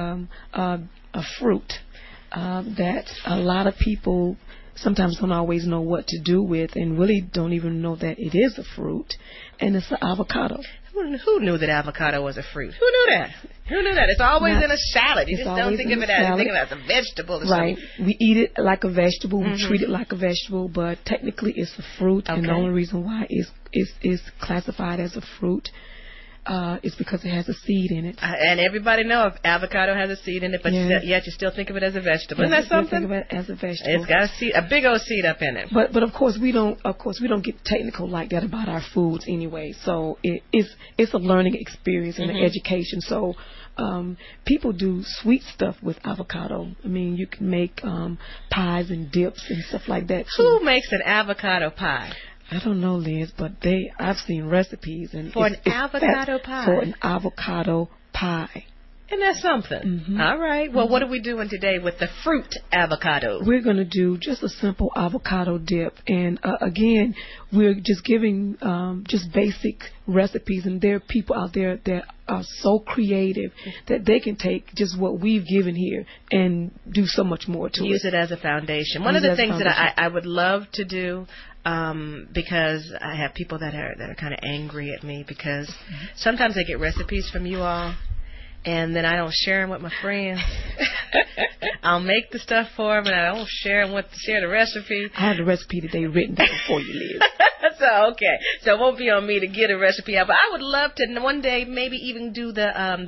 a fruit that a lot of people sometimes don't always know what to do with, and really don't even know that it is a fruit, and it's the avocado. Who knew that avocado was a fruit? Who knew that? Who knew that? It's always in a salad. You just don't think of it as a vegetable or right. something. We eat it like a vegetable. We treat it like a vegetable, but technically it's a fruit, and the only reason why it's classified as a fruit is because it has a seed in it. And everybody knows avocado has a seed in it, but yet you still think of it as a vegetable. Isn't that something? Think of it as a vegetable. It's got a big old seed up in it. But of course we don't get technical like that about our foods anyway. So it's a learning experience and an education. So people do sweet stuff with avocado. I mean, you can make pies and dips and stuff like that too. Who makes an avocado pie? I don't know, Liz, but I've seen recipes and for an avocado pie. For an avocado pie. Isn't that something? All right. Well, what are we doing today with the fruit avocado? We're going to do just a simple avocado dip. And again, we're just giving just basic recipes. And there are people out there that are so creative that they can take just what we've given here and do so much more to it. Use it as a foundation. One of the things that I would love to do, because I have people that are kind of angry at me because sometimes I get recipes from you all, and then I don't share them with my friends. I'll make the stuff for them, and I don't share the recipe. I have the recipe today written down for you, Liz. So it won't be on me to get a recipe out, but I would love to one day maybe even do the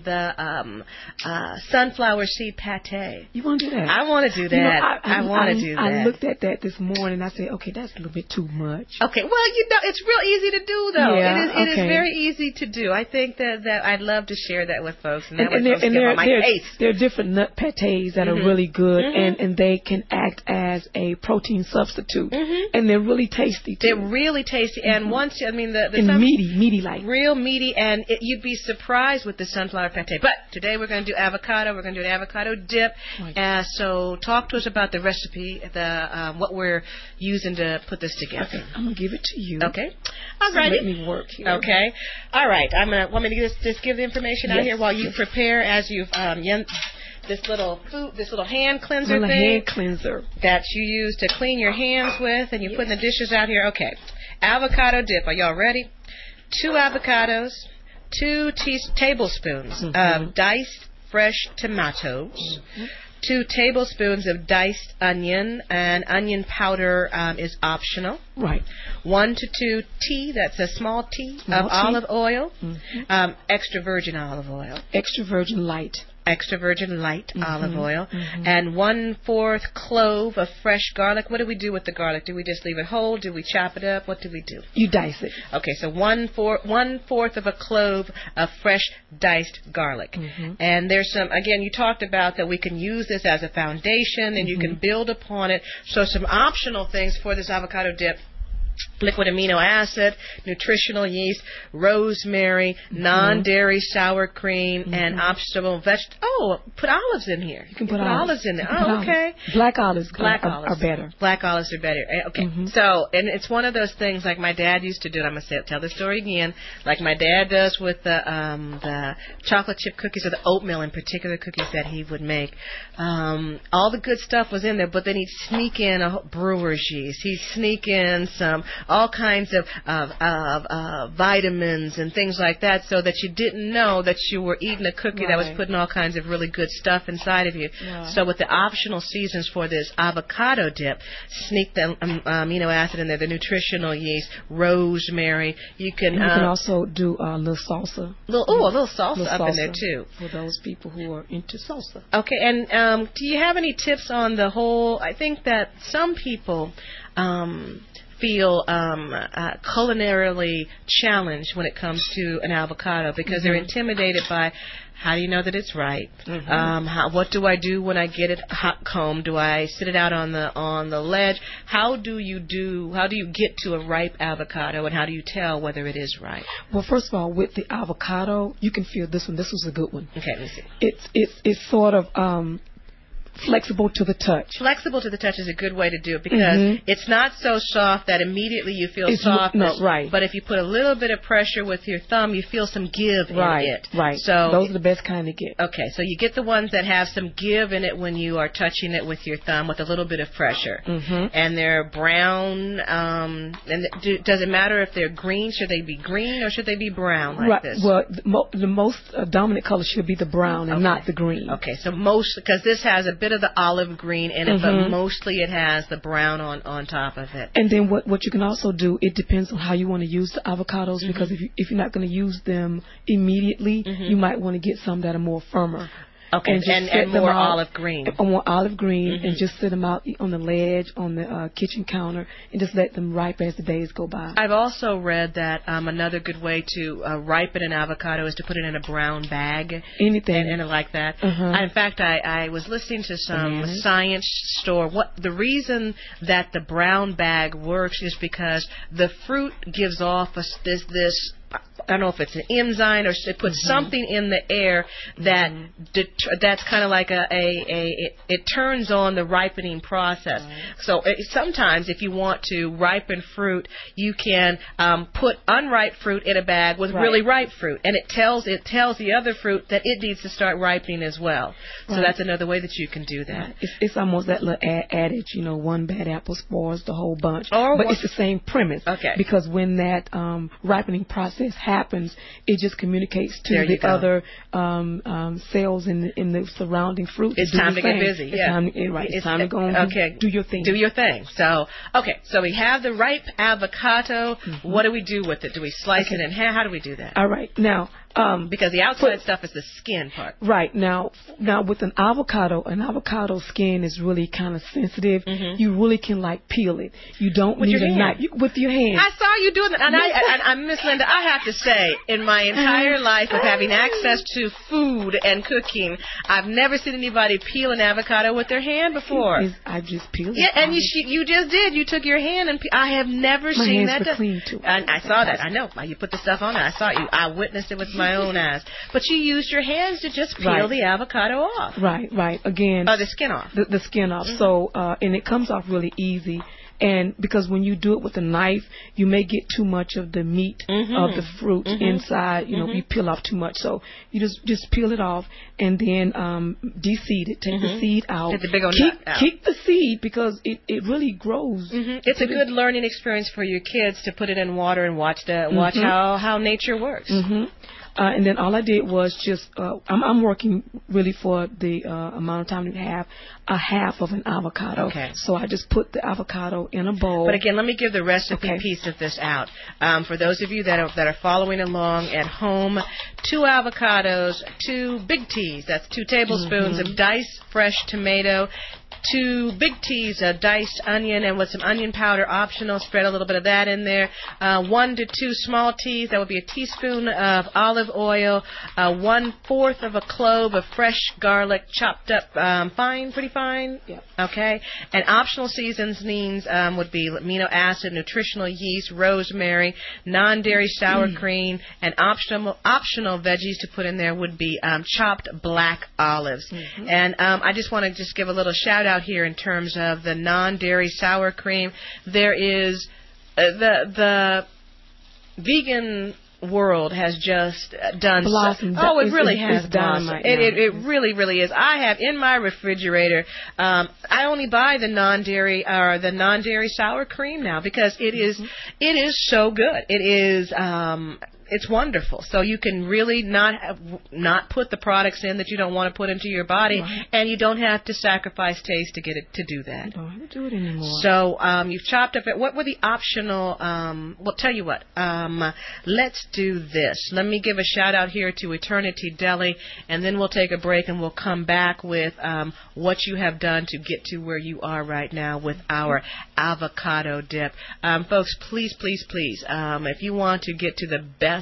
sunflower seed pate. You want to do that? I want to do that. I want to do that. I looked at that this morning. I said, okay, that's a little bit too much. Okay, well, it's real easy to do though. Yeah, it is very easy to do. I think that I'd love to share that with folks, and there are different nut pates that are really good, and they can act as a protein substitute, and they're really tasty too. They're really tasty, and once meaty like real meaty, and you'd be surprised with the sunflower pate. But today we're going to do avocado. We're going to do an avocado dip. So talk to us about the recipe, what we're using to put this together. Okay, I'm gonna give it to you. Okay, all right. Let me work here. Okay, all right. Want me to just give the information out here while you prepare as you've this little hand cleanser hand cleanser that you use to clean your hands with, and you're putting the dishes out here. Okay, avocado dip. Are y'all ready? 2 avocados, 2 tablespoons of diced fresh tomatoes, 2 tablespoons of diced onion, and onion powder is optional. Right. 1 to 2 tea, that's a small tea of olive oil, extra virgin olive oil. Extra virgin light olive oil, and 1/4 clove of fresh garlic. What do we do with the garlic? Do we just leave it whole? Do we chop it up? What do we do? You dice it. Okay, so 1/4 of a clove of fresh diced garlic. And there's again, you talked about that we can use this as a foundation and you can build upon it. So some optional things for this avocado dip. liquid amino acid, nutritional yeast, rosemary, non-dairy sour cream, and optional vegetable. Oh, put olives in here. You can put olives in there. Oh, okay. Black olives are better. Black olives are better. Okay. So, and it's one of those things like my dad used to do. I'm gonna tell the story again. Like my dad does with the chocolate chip cookies or the oatmeal in particular cookies that he would make. All the good stuff was in there, but then he'd sneak in a brewer's yeast. He'd sneak in all kinds of vitamins and things like that, so that you didn't know that you were eating a cookie that was putting all kinds of really good stuff inside of you. Right. So with the optional seasons for this avocado dip, sneak the amino acid in there, the nutritional yeast, rosemary. You can also do a little salsa. A little salsa up in there too. For those people who are into salsa. Okay, and do you have any tips on the whole? I think that some people feel culinarily challenged when it comes to an avocado because they're intimidated by how do you know that it's right? What do I do when I get it hot combed? Do I sit it out on the ledge? How do you get to a ripe avocado, and how do you tell whether it is ripe? Well, first of all, with the avocado, you can feel this one. This was a good one. Okay, let me see. It's sort of flexible to the touch. Flexible to the touch is a good way to do it because it's not so soft that immediately you feel softness. Right. But if you put a little bit of pressure with your thumb, you feel some give in it. Right. So those are the best kind to get. Okay, so you get the ones that have some give in it when you are touching it with your thumb with a little bit of pressure. And they're brown. Does it matter if they're green? Should they be green or should they be brown like this? Well, the most dominant color should be the brown and not the green. Okay, so because this has a bit of the olive green in it, but mostly it has the brown on top of it. And then what you can also do, it depends on how you want to use the avocados, because if you're not going to use them immediately, you might want to get some that are more firmer. Okay, and more olive green. More olive green, and just sit them out on the ledge, on the kitchen counter, and just let them ripe as the days go by. I've also read that another good way to ripen an avocado is to put it in a brown bag. Anything. And like that. In fact, I was listening to some science store. The reason that the brown bag works is because the fruit gives off this I don't know if it's an enzyme or it puts something in the air that that's kind of like it turns on the ripening process. So sometimes if you want to ripen fruit, you can put unripe fruit in a bag with really ripe fruit, and it tells the other fruit that it needs to start ripening as well. So that's another way that you can do that. It's almost that little adage, one bad apple spoils the whole bunch. But it's the same premise. Okay. Because when that ripening process happens, it just communicates to the other cells in the surrounding fruit. It's time to get busy. It's time to go and do your thing. Do your thing. So we have the ripe avocado. What do we do with it? Do we slice it in half? How do we do that? All right. Now, because the outside stuff is the skin part. Right. Now with an avocado skin is really kind of sensitive. You really can peel it. You don't need a knife. With your hand. I saw you doing that. And Miss Linda, I have to say, in my entire life of having access to food and cooking, I've never seen anybody peel an avocado with their hand before. I just peeled it. Yeah, and you just did. You took your hand and I have never seen that. My hands were clean too. And I saw that. I know. You put the stuff on it. I saw you. I witnessed it with my own eyes. But you used your hands to just peel the avocado off. Right. Again. The skin off. The skin off. So, and it comes off really easy. And because when you do it with a knife, you may get too much of the meat of the fruit inside. You peel off too much. So you just peel it off and then de-seed it. Take the seed out. Take the big old nut out. Keep the seed because it really grows. It's a good learning experience for your kids to put it in water and watch how nature works. And then all I did was just, I'm working really for the amount of time to have a half of an avocado. Okay. So I just put the avocado in a bowl. But again, let me give the recipe piece of this out. For those of you that are following along at home, 2 avocados, 2 big T's, that's 2 tablespoons of diced fresh tomato, 2 big teas of diced onion, and with some onion powder optional, spread a little bit of that in there. 1 to 2 small teas, that would be a teaspoon of olive oil, 1/4 of a clove of fresh garlic chopped up fine, pretty fine. Yeah. Okay. And optional seasonings would be amino acid, nutritional yeast, rosemary, non-dairy sour cream, and optional veggies to put in there would be chopped black olives. And I just want to just give a little shout out here in terms of the non-dairy sour cream. There is the vegan world has just done blossomed. It really has it's blossomed. It really, really is. I have in my refrigerator, I only buy the non-dairy sour cream now because it is so good. It is it's wonderful. So you can really not put the products in that you don't want to put into your body, and you don't have to sacrifice taste to get it to do that. You don't have to do it anymore. So you've chopped up it. What were the optional? Well, tell you what. Let's do this. Let me give a shout out here to Eternity Deli, and then we'll take a break and we'll come back with what you have done to get to where you are right now with our avocado dip. Folks, please, if you want to get to the best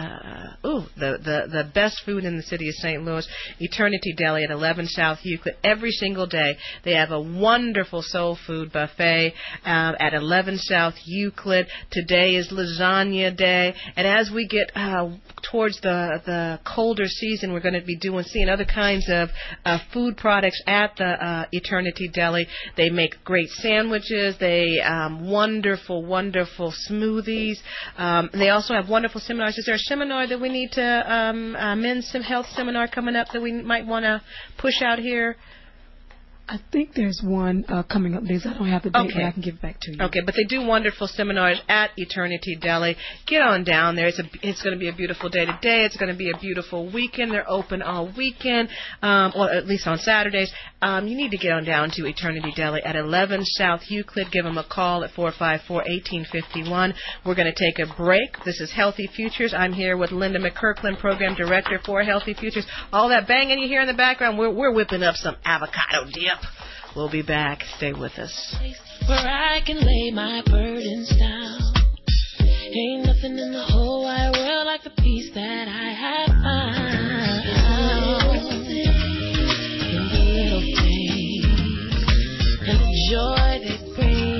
the best food in the city of St. Louis, Eternity Deli at 11 South Euclid. Every single day they have a wonderful soul food buffet at 11 South Euclid. Today is lasagna day, and as we get towards the colder season, we're going to be seeing other kinds of food products at the Eternity Deli. They make great sandwiches. They wonderful smoothies. They also have wonderful seminars. Is there a seminar that we need to men's health seminar coming up that we might want to push out here? I think there's one coming up. I don't have the date, but I can give it back to you. Okay, but they do wonderful seminars at Eternity Deli. Get on down there. It's going to be a beautiful day today. It's going to be a beautiful weekend. They're open all weekend, or at least on Saturdays. You need to get on down to Eternity Deli at 11 South Euclid. Give them a call at 454-1851. We're going to take a break. This is Healthy Futures. I'm here with Linda McKirkland, Program Director for Healthy Futures. All that banging you hear in the background, we're whipping up some avocado dip. We'll be back. Stay with us. Where I can lay my burdens down. Ain't nothing in the whole wide world like the peace that I have found. In the little things and the joy they bring.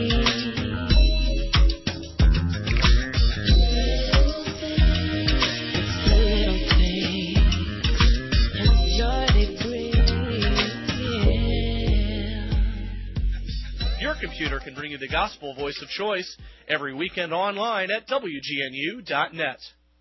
It's the little things and the joy they bring. Your computer can bring you the gospel voice of choice every weekend online at WGNU.net.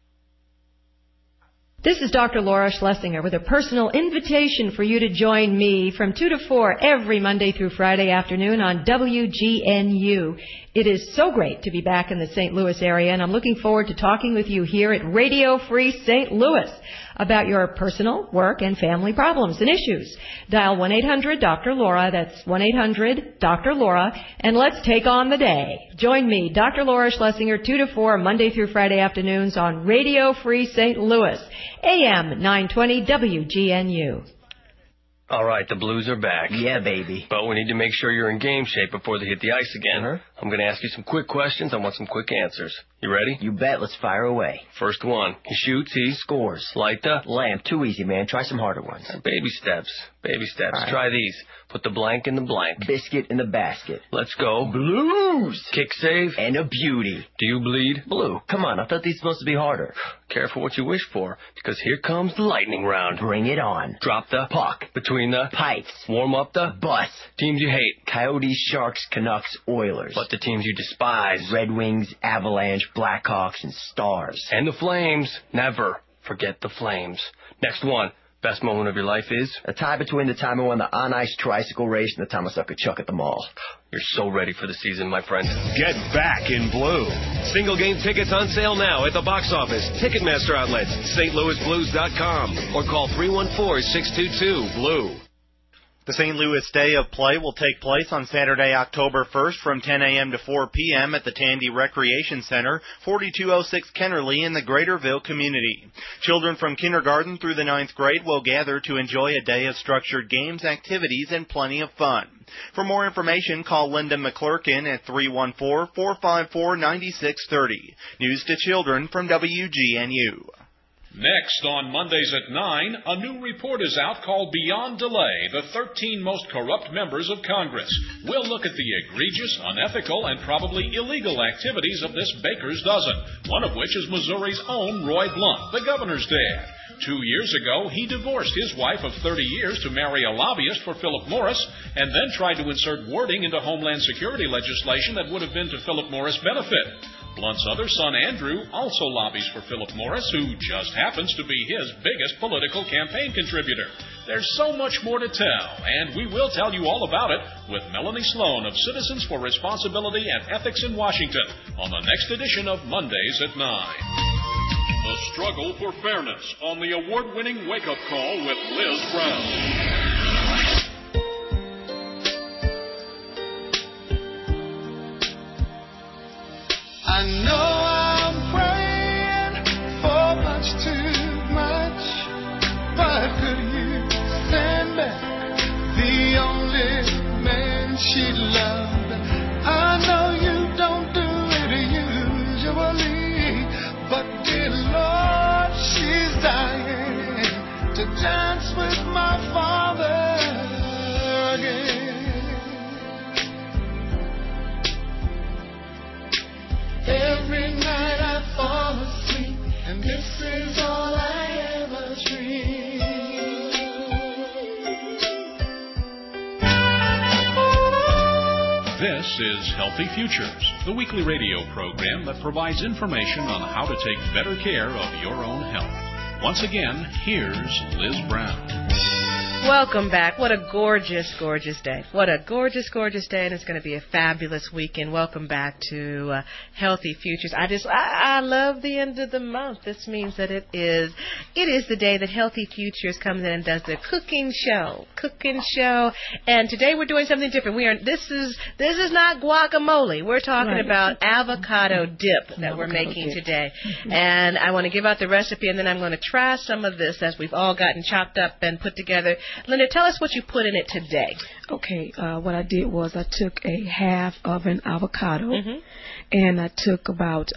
This is Dr. Laura Schlesinger with a personal invitation for you to join me from 2 to 4 every Monday through Friday afternoon on WGNU. It is so great to be back in the St. Louis area, and I'm looking forward to talking with you here at Radio Free St. Louis about your personal, work, and family problems and issues. Dial 1-800-DR-LAURA, that's 1-800-DR-LAURA, and let's take on the day. Join me, Dr. Laura Schlesinger, 2 to 4, Monday through Friday afternoons on Radio Free St. Louis, AM 920 WGNU. All right, the Blues are back. Yeah, baby. But we need to make sure you're in game shape before they hit the ice again. I'm going to ask you some quick questions. I want some quick answers. You ready? You bet. Let's fire away. First one. He shoots, he scores. Light the lamp. Too easy, man. Try some harder ones. Baby steps. Baby steps. Right. Try these. Put the blank in the blank. Biscuit in the basket. Let's go. Blues. Kick save. And a beauty. Do you bleed? Blue. Come on. I thought these were supposed to be harder. Careful what you wish for, because here comes the lightning round. Bring it on. Drop the puck. Between the pipes. Warm up the bus. Teams you hate. Coyotes, Sharks, Canucks, Oilers. But the teams you despise. Red Wings, Avalanche, Blackhawks, and Stars. And the Flames. Never forget the Flames. Next one. Best moment of your life is? A tie between the time I won the on-ice tricycle race and the time I sucked a chuck at the mall. You're so ready for the season, my friend. Get back in blue. Single game tickets on sale now at the box office, Ticketmaster outlets, stlouisblues.com, or call 314-622-BLUE. The St. Louis Day of Play will take place on Saturday, October 1st from 10 a.m. to 4 p.m. at the Tandy Recreation Center, 4206 Kennerly in the Greaterville community. Children from kindergarten through the 9th grade will gather to enjoy a day of structured games, activities, and plenty of fun. For more information, call Linda McClurkin at 314-454-9630. News to Children from WGNU. Next on Mondays at 9, a new report is out called Beyond Delay, the 13 most corrupt members of Congress. We'll look at the egregious, unethical, and probably illegal activities of this baker's dozen, one of which is Missouri's own Roy Blunt, the governor's dad. 2 years ago, he divorced his wife of 30 years to marry a lobbyist for Philip Morris, and then tried to insert wording into Homeland Security legislation that would have been to Philip Morris' benefit. Blunt's other son, Andrew, also lobbies for Philip Morris, who just happens to be his biggest political campaign contributor. There's so much more to tell, and we will tell you all about it with Melanie Sloan of Citizens for Responsibility and Ethics in Washington on the next edition of Mondays at 9. The Struggle for Fairness on the award-winning Wake Up Call with Liz Brown. I know I'm praying for much too much, but could you send back the only man she loved? I know you don't do it usually, but dear Lord, she's dying to dance with my father again. Every night I fall asleep, and this is all I ever dream. This is Healthy Futures, the weekly radio program that provides information on how to take better care of your own health. Once again, here's Liz Brown. Welcome back. What a gorgeous, gorgeous day. What a gorgeous, gorgeous day, and it's going to be a fabulous weekend. Welcome back to Healthy Futures. I love the end of the month. This means that it is the day that Healthy Futures comes in and does the cooking show. And today we're doing something different. This is not guacamole. We're talking about avocado dip that we're making today. And I want to give out the recipe, and then I'm going to try some of this as we've all gotten chopped up and put together. Linda, tell us what you put in it today. Okay, what I did was I took a half of an avocado, and I took about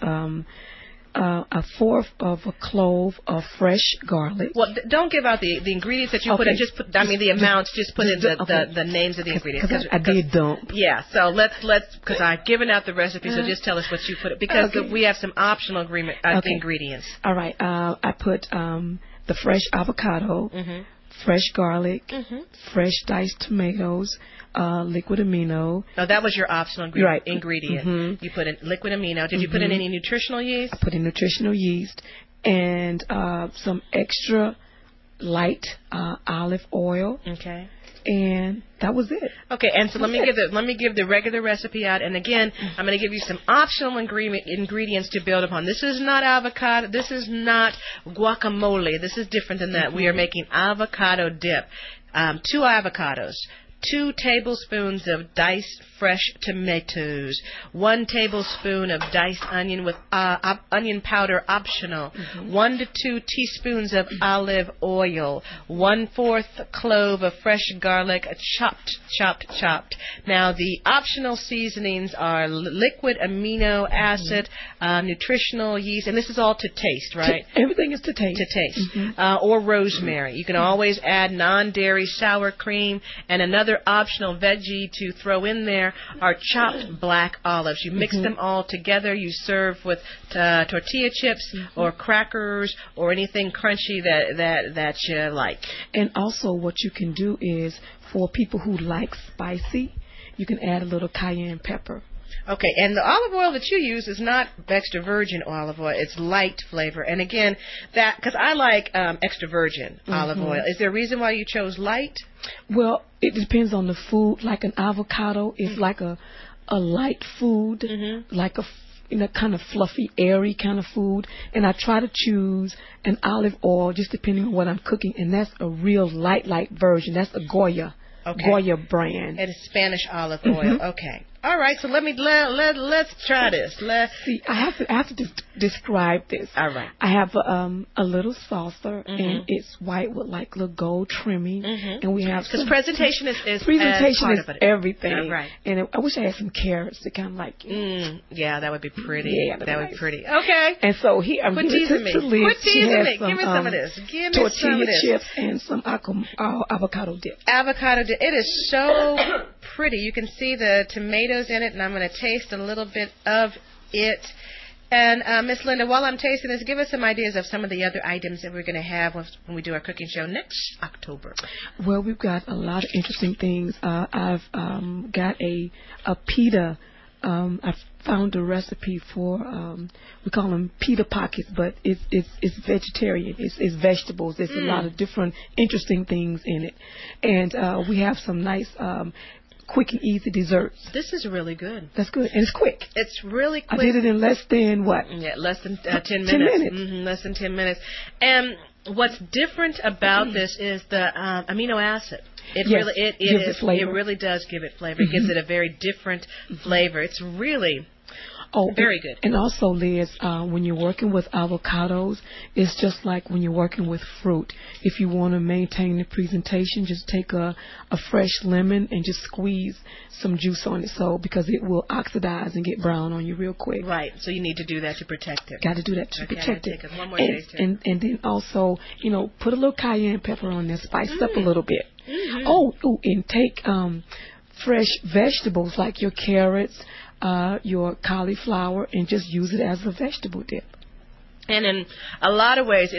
a fourth of a clove of fresh garlic. Well, don't give out the ingredients that you put in. Just put, the amounts. Just put in the names of the ingredients. Because I did dump. Yeah. So let's because I've given out the recipe. So just tell us what you put it because we have some optional ingredients. All right. I put the fresh avocado. Fresh garlic, fresh diced tomatoes, liquid amino. Oh, that was your optional ingredient. You put in liquid amino. Did you put in any nutritional yeast? I put in nutritional yeast and some extra light olive oil. Okay. And that was it. Okay, and so let me give the regular recipe out. And again, I'm going to give you some optional ingredients to build upon. This is not avocado. This is not guacamole. This is different than that. We are making avocado dip. 2 avocados. 2 tablespoons of diced fresh tomatoes, 1 tablespoon of diced onion with onion powder optional, 1 to 2 teaspoons of olive oil, 1/4 clove of fresh garlic, chopped. Now the optional seasonings are liquid amino acid, nutritional yeast, and this is all to taste, right? Everything is to taste. Or rosemary. You can always add non-dairy sour cream, and another optional veggie to throw in there are chopped black olives. You mix them all together. You serve with tortilla chips or crackers or anything crunchy that you like. And also what you can do is for people who like spicy, you can add a little cayenne pepper. Okay, and the olive oil that you use is not extra virgin olive oil. It's light flavor. And again, because I like extra virgin olive oil. Is there a reason why you chose light? Well, it depends on the food. Like an avocado is like a light food, like a kind of fluffy, airy kind of food. And I try to choose an olive oil just depending on what I'm cooking, and that's a real light version. That's a Goya. Goya brand. And Spanish olive oil. Okay. All right, so let's try this. See, I have to describe this. All right. I have a little saucer, and it's white with like little gold trimming, and we have because presentation is presentation part is of it. everything. Right. And I wish I had some carrots to kind of like. Yeah, that would be pretty. Yeah, that would be pretty. Okay. And so here I'm Quit giving teasing it to me. Liz. Quit teasing me. Some, Give me some of this. Give me tortilla some of this. chips and some avocado dip. Avocado dip. It is so pretty. You can see the tomatoes in it, and I'm going to taste a little bit of it. And Miss Linda, while I'm tasting this, give us some ideas of some of the other items that we're going to have when we do our cooking show next October. Well, we've got a lot of interesting things. I've got a pita. I found a recipe for we call them pita pockets, but it's vegetarian. It's vegetables. There's a lot of different interesting things in it, and we have some nice. Quick and easy desserts. This is really good. That's good. And it's quick. It's really quick. I did it in less than what? Yeah, less than 10 minutes. 10 minutes. Less than 10 minutes. And what's different about this is the amino acid. It really does give it flavor. It gives it a very different flavor. It's really very good. And also, Liz, when you're working with avocados, it's just like when you're working with fruit. If you want to maintain the presentation, just take a fresh lemon and just squeeze some juice on it, because it will oxidize and get brown on you real quick. Right. So you need to do that to protect it. Got to do that to protect it. One more taste here. And then also, put a little cayenne pepper on there, spice it up a little bit. And take fresh vegetables like your carrots, your cauliflower, and just use it as a vegetable dip. And in a lot of ways,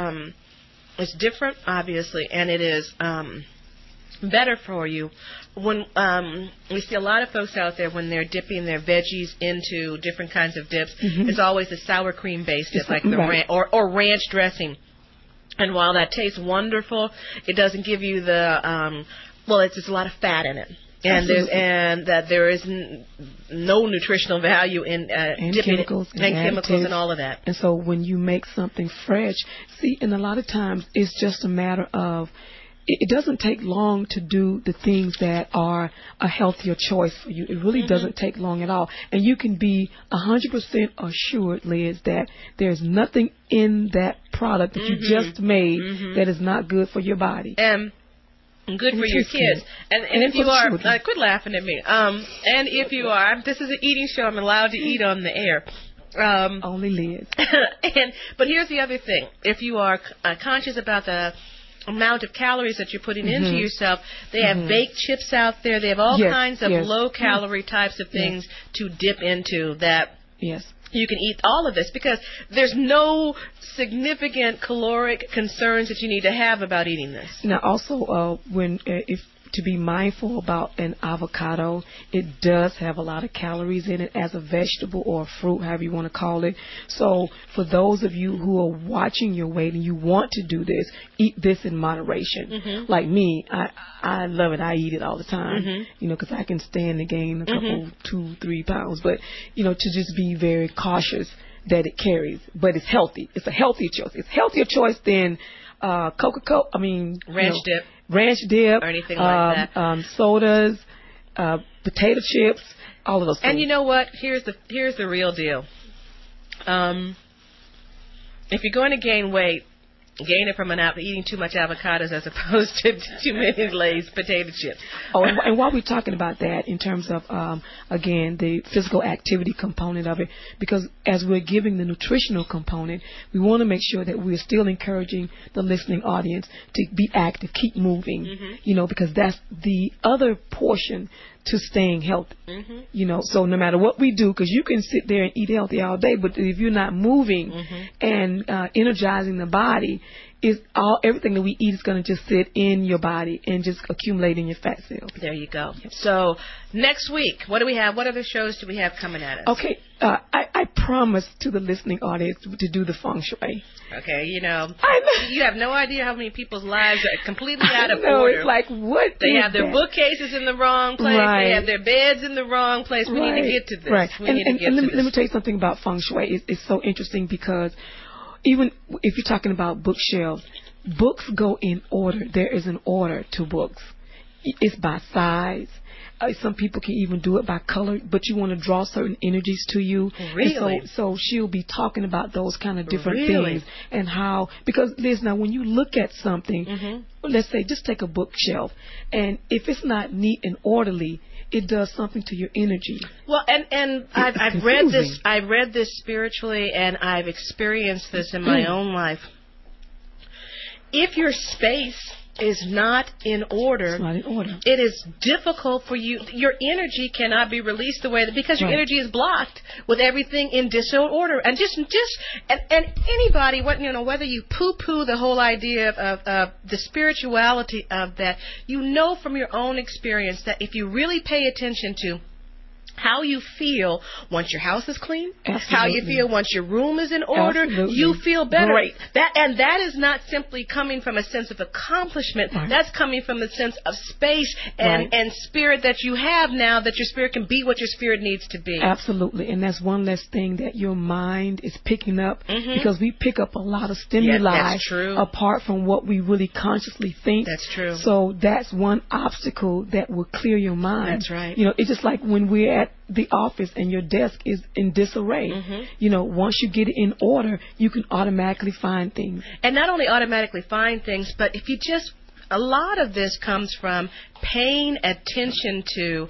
it's different, obviously, and it is better for you. When we see a lot of folks out there when they're dipping their veggies into different kinds of dips, it's always a sour cream based dip, like the or ranch dressing. And while that tastes wonderful, it doesn't give you the it's just a lot of fat in it. And there is no nutritional value in dipping chemicals and chemicals and all of that. And so when you make something fresh, and a lot of times it's just a matter of it doesn't take long to do the things that are a healthier choice for you. It really doesn't take long at all. And you can be 100% assured, Liz, that there's nothing in that product that you just made that is not good for your body. Good for your kids. And if you are, quit laughing at me. And if you are, this is an eating show. I'm allowed to eat on the air. Only Liz. But here's the other thing. If you are conscious about the amount of calories that you're putting into yourself, they have baked chips out there. They have all kinds of low-calorie types of things to dip into that. Yes. You can eat all of this because there's no significant caloric concerns that you need to have about eating this. Now, also, if to be mindful about an avocado, it does have a lot of calories in it as a vegetable or a fruit, however you want to call it. So, for those of you who are watching your weight and you want to do this, eat this in moderation. Like me, I love it. I eat it all the time, because I can stand to gain a couple, 2-3 pounds. But, to just be very cautious that it carries. But it's healthy. It's a healthier choice. It's a healthier choice than Coca-Cola. Ranch dip. Or anything like that. Sodas, potato chips, all of those things. And you know what? Here's the real deal. If you're going to gain weight, gain it from eating too much avocados as opposed to too many Lay's potato chips. And while we're talking about that in terms of, again, the physical activity component of it, because as we're giving the nutritional component, we want to make sure that we're still encouraging the listening audience to be active, keep moving, because that's the other portion to staying healthy. So no matter what we do, because you can sit there and eat healthy all day, but if you're not moving and energizing the body, everything that we eat is going to just sit in your body and just accumulate in your fat cells. There you go. So next week, what do we have? What other shows do we have coming at us? Okay, I promised to the listening audience to do the feng shui. Okay, you have no idea how many people's lives are completely out of order. It's like, what they have their bookcases in the wrong place. Right. They have their beds in the wrong place. We need to get to this. Right. Let me tell you something about feng shui. It's so interesting because even if you're talking about bookshelves, books go in order. There is an order to books. it's by size. Some people can even do it by color, but you want to draw certain energies to you. Really? And so she'll be talking about those kind of different things and how, because Liz, now when you look at something, let's say just take a bookshelf, and if it's not neat and orderly, it does something to your energy. Well, and I've read this spiritually, and I've experienced this in my own life. If your space is not in order, it is difficult for you. Your energy cannot be released the way that, because your energy is blocked with everything in disorder. And and anybody, whether you poo-poo the whole idea of the spirituality of that, you know from your own experience that if you really pay attention to how you feel once your house is clean, how you feel once your room is in order, you feel better. Great. That is not simply coming from a sense of accomplishment. That's coming from the sense of space and spirit that you have now, that your spirit can be what your spirit needs to be. Absolutely. And that's one less thing that your mind is picking up, because we pick up a lot of stimuli apart from what we really consciously think. That's true. So that's one obstacle that will clear your mind. That's right. It's just like when we're at the office and your desk is in disarray. Once you get it in order, you can automatically find things. And not only automatically find things, but if you just, a lot of this comes from paying attention to,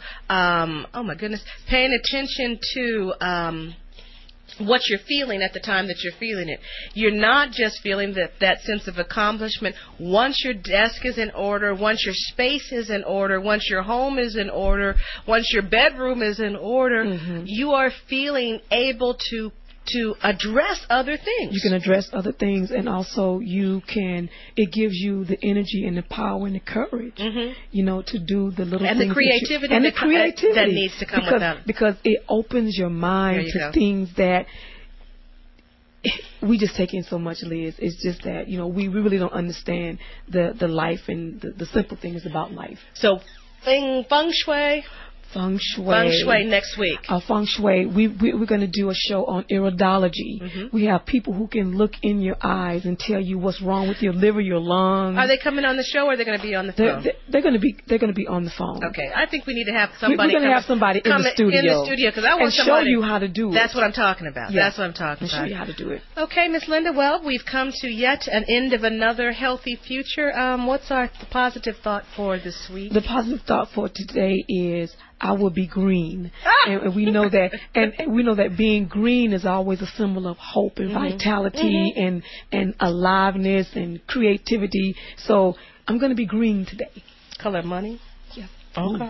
paying attention to what you're feeling at the time that you're feeling it. You're not just feeling that sense of accomplishment. Once your desk is in order, once your space is in order, once your home is in order, once your bedroom is in order, you are feeling able to address other things. You can address other things, and also it gives you the energy and the power and the courage, to do the little and things. The creativity that needs to come with that. Because it opens your mind to things that we just take in so much, Liz. It's just that, we really don't understand the life and the simple things about life. So, feng shui. Feng Shui. Feng Shui next week. Feng Shui. We're going to do a show on iridology. We have people who can look in your eyes and tell you what's wrong with your liver, your lungs. Are they coming on the show, or are they going to be on the phone? They're going to be on the phone. Okay, I think we need to have somebody. We're going to have somebody in the studio. Because I want somebody show you how to do it. That's what I'm talking about. Yeah. That's what I'm talking about. Show you how to do it. Okay, Miss Linda. Well, we've come to yet an end of another healthy future. What's the positive thought for this week? The positive thought for today is, I will be green, and we know that, and we know that being green is always a symbol of hope and vitality and aliveness and creativity. So I'm going to be green today. Color money. Yes. Okay.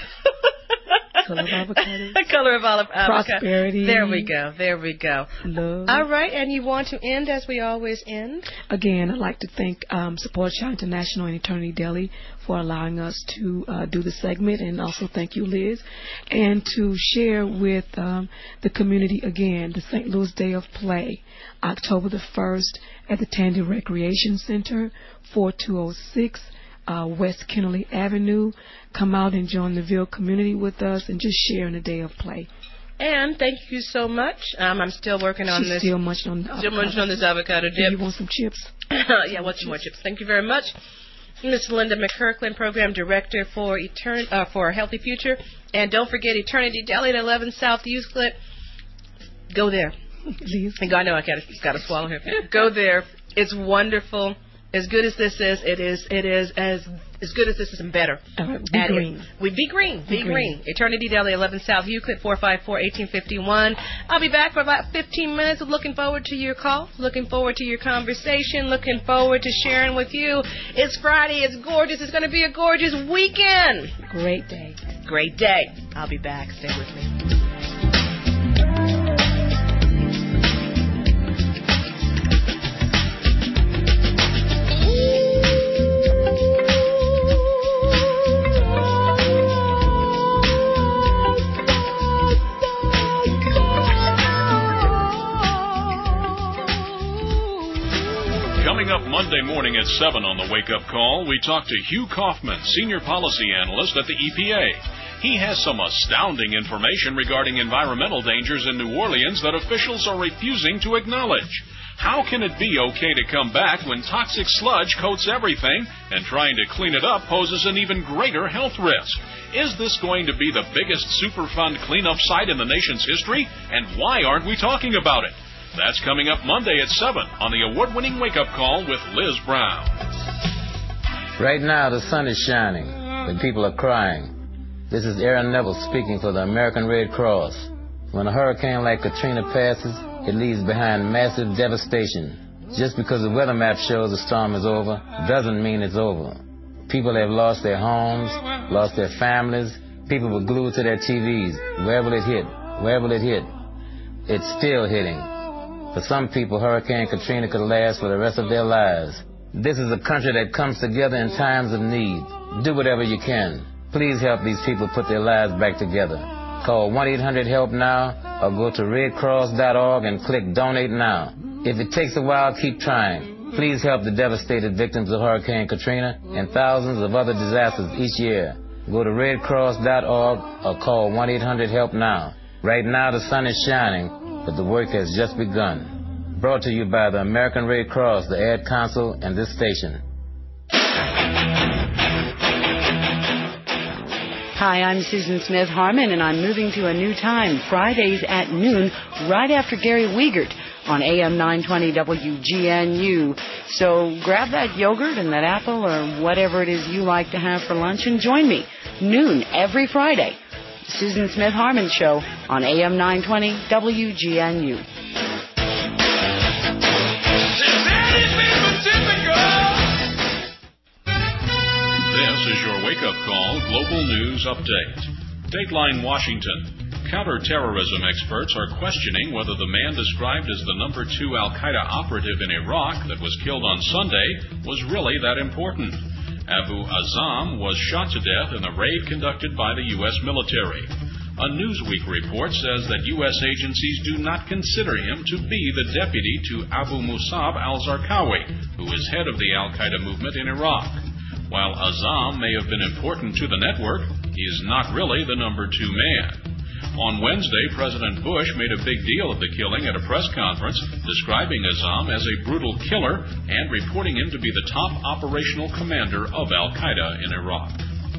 Color of avocado. Color of avocado. Prosperity. There we go. Love. All right, and you want to end as we always end? Again, I'd like to thank Support Child International and Eternity Deli for allowing us to do the segment, and also thank you, Liz, and to share with the community again the St. Louis Day of Play, October the 1st at the Tandy Recreation Center, 4206 West Kennelly Avenue. Come out and join the Ville community with us and just share in a day of play. And thank you so much. I'm still working on this. Still munching on this avocado dip. Do you want some chips? Yeah, I want some more chips. Thank you very much. Ms. Linda McKirkland, Program Director for a Healthy Future. And don't forget Eternity Deli at 11 South Euclid. Go there. Please. I know I got to swallow here. Go there. It's wonderful. As good as this is, it is as good as this is and better. Be green. Be green. Eternity Deli, 11 South Euclid, 454-1851. I'll be back for about 15 minutes. Looking forward to your call. Looking forward to your conversation. Looking forward to sharing with you. It's Friday. It's gorgeous. It's going to be a gorgeous weekend. Great day. Great day. I'll be back. Stay with me. Up Monday morning at 7 on the Wake Up Call, we talk to Hugh Kaufman, Senior Policy Analyst at the EPA. He has some astounding information regarding environmental dangers in New Orleans that officials are refusing to acknowledge. How can it be okay to come back when toxic sludge coats everything and trying to clean it up poses an even greater health risk? Is this going to be the biggest Superfund cleanup site in the nation's history? And why aren't we talking about it? That's coming up Monday at 7 on the award-winning Wake Up Call with Liz Brown. Right now, the sun is shining, but people are crying. This is Aaron Neville speaking for the American Red Cross. When a hurricane like Katrina passes, it leaves behind massive devastation. Just because the weather map shows the storm is over doesn't mean it's over. People have lost their homes, lost their families. People were glued to their TVs. Where will it hit? Where will it hit? It's still hitting. For some people, Hurricane Katrina could last for the rest of their lives. This is a country that comes together in times of need. Do whatever you can. Please help these people put their lives back together. Call 1-800-HELP-NOW or go to redcross.org and click Donate Now. If it takes a while, keep trying. Please help the devastated victims of Hurricane Katrina and thousands of other disasters each year. Go to redcross.org or call 1-800-HELP-NOW. Right now the sun is shining, but the work has just begun. Brought to you by the American Red Cross, the Ad Council, and this station. Hi, I'm Susan Smith Harmon, and I'm moving to a new time, Fridays at noon, right after Gary Wiegert on AM 920 WGNU. So grab that yogurt and that apple or whatever it is you like to have for lunch and join me, noon every Friday. Susan Smith Harmon Show on AM 920 WGNU. This is your wake-up call global news update. Dateline Washington. Counterterrorism experts are questioning whether the man described as the number 2 al-Qaeda operative in Iraq that was killed on Sunday was really that important. Abu Azam was shot to death in a raid conducted by the U.S. military. A Newsweek report says that U.S. agencies do not consider him to be the deputy to Abu Musab al-Zarqawi, who is head of the al-Qaeda movement in Iraq. While Azam may have been important to the network, he is not really the number 2 man. On Wednesday, President Bush made a big deal of the killing at a press conference, describing Azam as a brutal killer and reporting him to be the top operational commander of al-Qaeda in Iraq.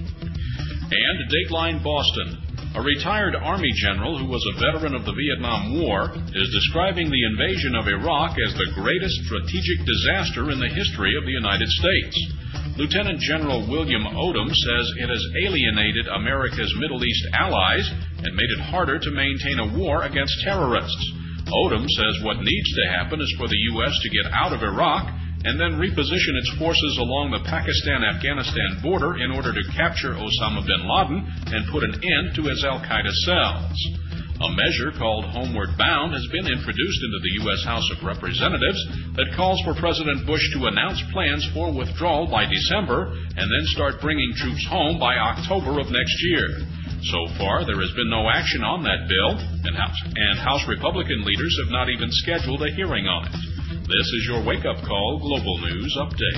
And Dateline Boston. A retired Army general who was a veteran of the Vietnam War is describing the invasion of Iraq as the greatest strategic disaster in the history of the United States. Lieutenant General William Odom says it has alienated America's Middle East allies and made it harder to maintain a war against terrorists. Odom says what needs to happen is for the U.S. to get out of Iraq and then reposition its forces along the Pakistan-Afghanistan border in order to capture Osama bin Laden and put an end to his al-Qaeda cells. A measure called Homeward Bound has been introduced into the U.S. House of Representatives that calls for President Bush to announce plans for withdrawal by December and then start bringing troops home by October of next year. So far, there has been no action on that bill, and House Republican leaders have not even scheduled a hearing on it. This is your wake-up call global news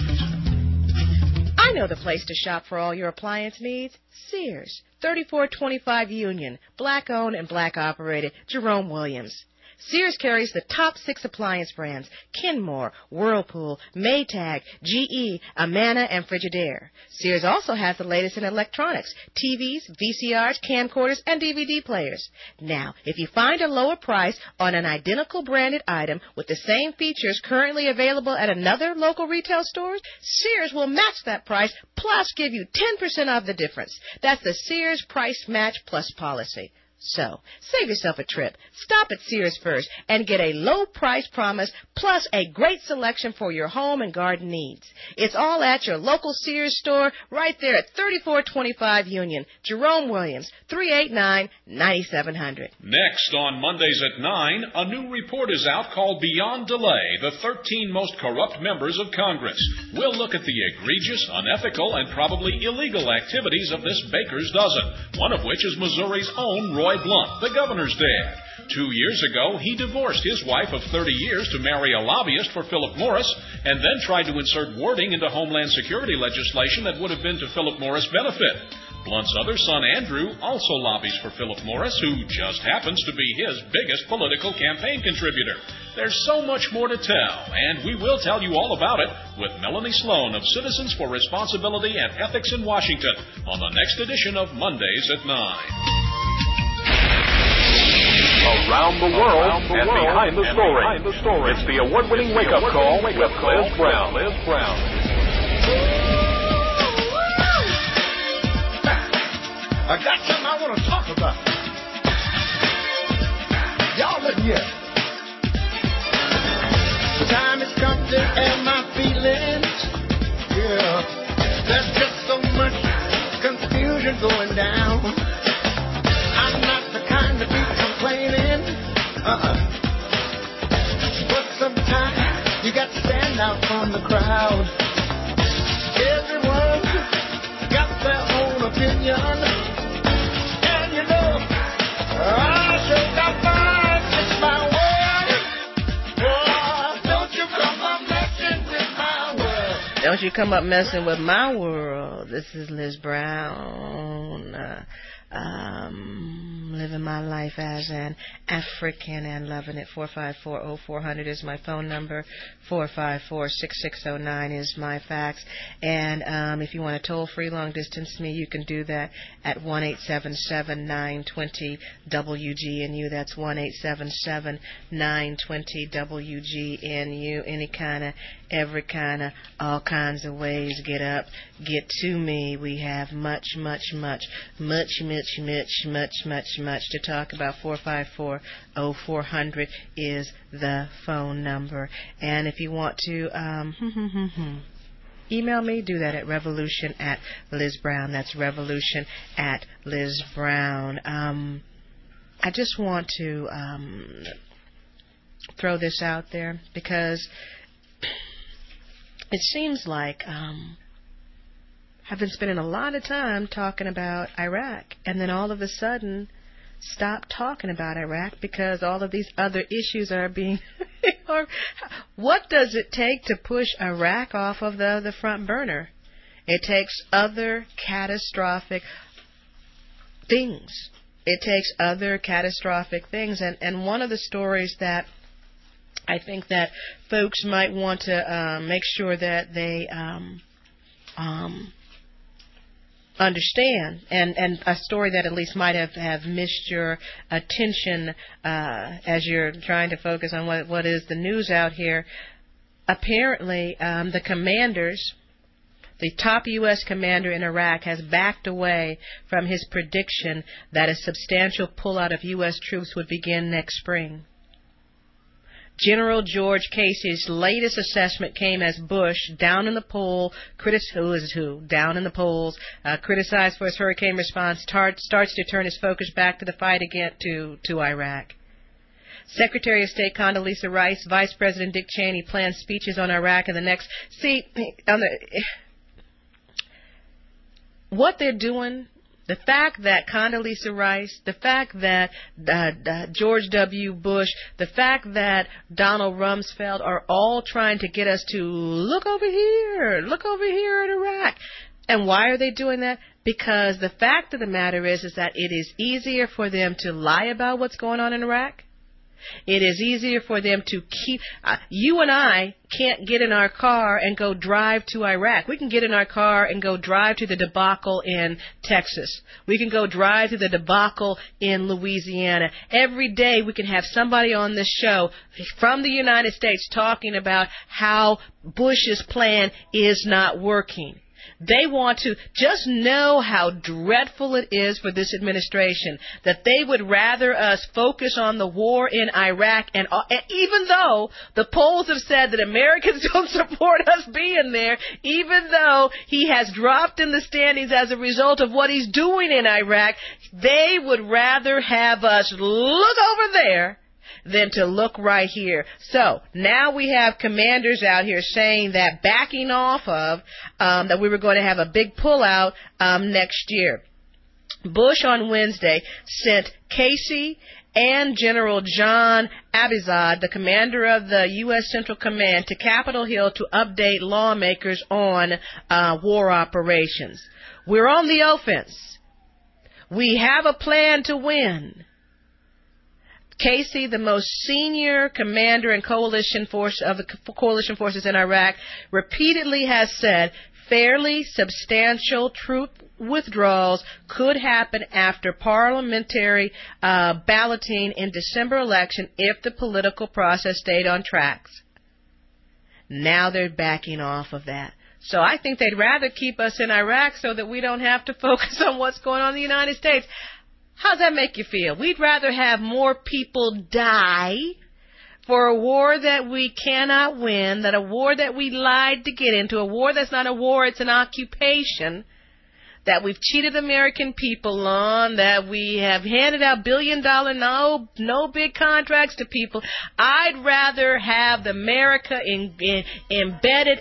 update. I know the place to shop for all your appliance needs. Sears, 3425 Union, black-owned and black-operated, Jerome Williams. Sears carries the top 6 appliance brands: Kenmore, Whirlpool, Maytag, GE, Amana, and Frigidaire. Sears also has the latest in electronics: TVs, VCRs, camcorders, and DVD players. Now, if you find a lower price on an identical branded item with the same features currently available at another local retail store, Sears will match that price plus give you 10% off the difference. That's the Sears Price Match Plus policy. So, save yourself a trip. Stop at Sears first and get a low price promise plus a great selection for your home and garden needs. It's all at your local Sears store right there at 3425 Union. Jerome Williams, 389-9700. Next on Mondays at 9, a new report is out called Beyond Delay, the 13 most corrupt members of Congress. We'll look at the egregious, unethical, and probably illegal activities of this baker's dozen, one of which is Missouri's own Roy Blunt, the governor's dad. 2 years ago, he divorced his wife of 30 years to marry a lobbyist for Philip Morris and then tried to insert wording into Homeland Security legislation that would have been to Philip Morris' benefit. Blunt's other son, Andrew, also lobbies for Philip Morris, who just happens to be his biggest political campaign contributor. There's so much more to tell, and we will tell you all about it with Melanie Sloan of Citizens for Responsibility and Ethics in Washington on the next edition of Mondays at 9. Around the world and behind the story. It's the award-winning wake-up call with Liz Brown. I got something I want to talk about. Y'all listen here. The time has come to air my feelings. Yeah. There's just so much confusion going down. I'm not the kind to be complaining. But sometimes you got to stand out from the crowd. Everyone got their own opinion. And you know, I sure got mine. It's my word. Oh, don't you come up messing with my world. Don't you come up messing with my world. This is Liz Brown. Living my life as an African and loving it. 454-0400 is my phone number. 454-6609 is my fax. And if you want to toll-free long-distance me, you can do that at 1-877-920-WGNU. That's 1-877-920-WGNU. Any kind of, every kind of, all kinds of ways. Get up, get to me. We have much to talk about. 454-0400 is the phone number. And if you want to email me, do that at revolution@LizBrown. That's revolution@LizBrown. I just want to throw this out there because it seems like I've been spending a lot of time talking about Iraq, and then all of a sudden stop talking about Iraq because all of these other issues are being what does it take to push Iraq off of the front burner? It takes other catastrophic things. And one of the stories that I think that folks might want to make sure that they understand, and a story that at least might have missed your attention as you're trying to focus on what is the news out here. Apparently, the commanders, the top U.S. commander in Iraq has backed away from his prediction that a substantial pullout of U.S. troops would begin next spring. General George Casey's latest assessment came as Bush, down in the polls, criticized for his hurricane response, starts to turn his focus back to the fight again to Iraq. Secretary of State Condoleezza Rice, Vice President Dick Cheney planned speeches on Iraq in the next. What they're doing. The fact that Condoleezza Rice, the fact that George W. Bush, the fact that Donald Rumsfeld are all trying to get us to look over here at Iraq. And why are they doing that? Because the fact of the matter is that it is easier for them to lie about what's going on in Iraq. It is easier for them to keep. You and I can't get in our car and go drive to Iraq. We can get in our car and go drive to the debacle in Texas. We can go drive to the debacle in Louisiana. Every day we can have somebody on this show from the United States talking about how Bush's plan is not working. They want to just know how dreadful it is for this administration, that they would rather us focus on the war in Iraq, and even though the polls have said that Americans don't support us being there, even though he has dropped in the standings as a result of what he's doing in Iraq, they would rather have us look over there than to look right here. So now we have commanders out here saying that backing off of that we were going to have a big pullout next year. Bush on Wednesday sent Casey and General John Abizad, the commander of the U.S. Central Command, to Capitol Hill to update lawmakers on war operations. We're on the offense. We have a plan to win. Casey, the most senior commander in coalition forces in Iraq, repeatedly has said fairly substantial troop withdrawals could happen after parliamentary balloting in December election if the political process stayed on tracks. Now they're backing off of that. So I think they'd rather keep us in Iraq so that we don't have to focus on what's going on in the United States. How's that make you feel? We'd rather have more people die for a war that we cannot win, than a war that we lied to get into, a war that's not a war, it's an occupation, that we've cheated American people on, that we have handed out billion-dollar, no big contracts to people. I'd rather have America embedded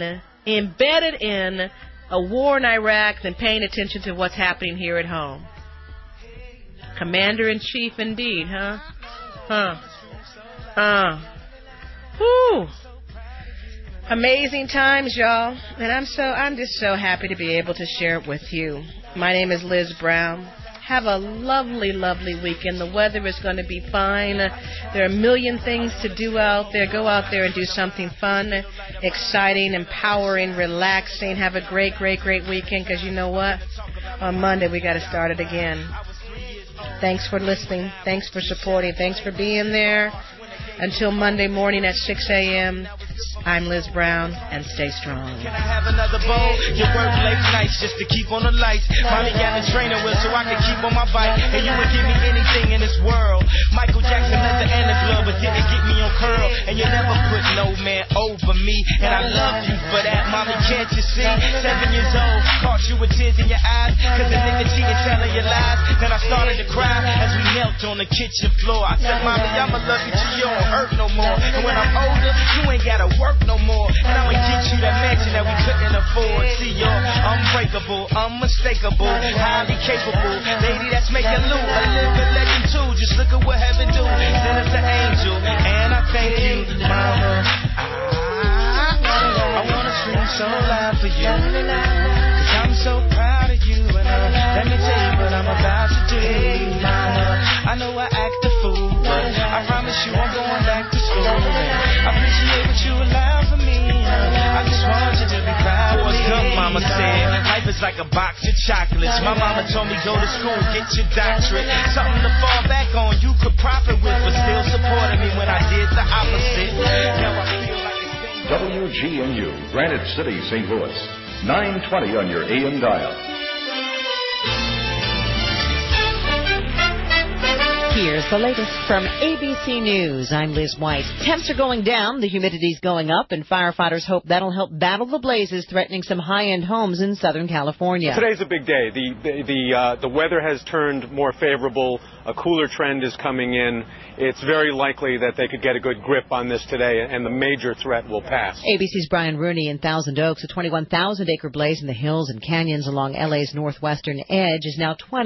in a war in Iraq than paying attention to what's happening here at home. Commander-in-Chief indeed, huh? Whew. Amazing times, y'all. And I'm just so happy to be able to share it with you. My name is Liz Brown. Have a lovely, lovely weekend. The weather is going to be fine. There are a million things to do out there. Go out there and do something fun, exciting, empowering, relaxing. Have a great, great, great weekend, because you know what? On Monday, we got to start it again. Thanks for listening. Thanks for supporting. Thanks for being there. Until Monday morning at 6 a.m., I'm Liz Brown, and stay strong. Can I have another bowl? You work late nights just to keep on the lights. Mommy got a trainer wheel so I can keep on my bike. And you would give me anything in this world. Michael Jackson leather and the glove, but didn't get me on curl. And you never put no man over me. And I love you for that, mommy, can't you see? 7 years old, caught you with tears in your eyes. Cause the nigga cheated, telling you lies. Then I started to cry as we knelt on the kitchen floor. I said, mommy, I'ma love you till you don't hurt no more. And when I'm older, you ain't gotta work no more. And I'ma get you that mansion that we couldn't afford. See, you're unbreakable, unmistakable, highly capable. Lady, that's making Lou a living legend too. Just look at what heaven do. Send us an angel, and I thank you, mama. I wanna scream so loud for you, cause I'm so proud of you. And let me tell you what I'm about to do, mama. I know I act a fool, but I promise you I'm going back to school. I appreciate what you allow for me. I just want you to be proud of me. Good mama said, life is like a box of chocolates. My mama told me go to school, get your doctorate. Something to fall back on, you could profit with, but still supported me when I did the opposite. Now I feel like it's WGNU, Granite City, St. Louis. 920 on your AM dial. Here's the latest from ABC News. I'm Liz White. Temps are going down, the humidity's going up, and firefighters hope that'll help battle the blazes threatening some high-end homes in Southern California. Today's a big day. The weather has turned more favorable. A cooler trend is coming in. It's very likely that they could get a good grip on this today, and the major threat will pass. ABC's Brian Rooney in Thousand Oaks, a 21,000-acre blaze in the hills and canyons along LA's northwestern edge, is now 20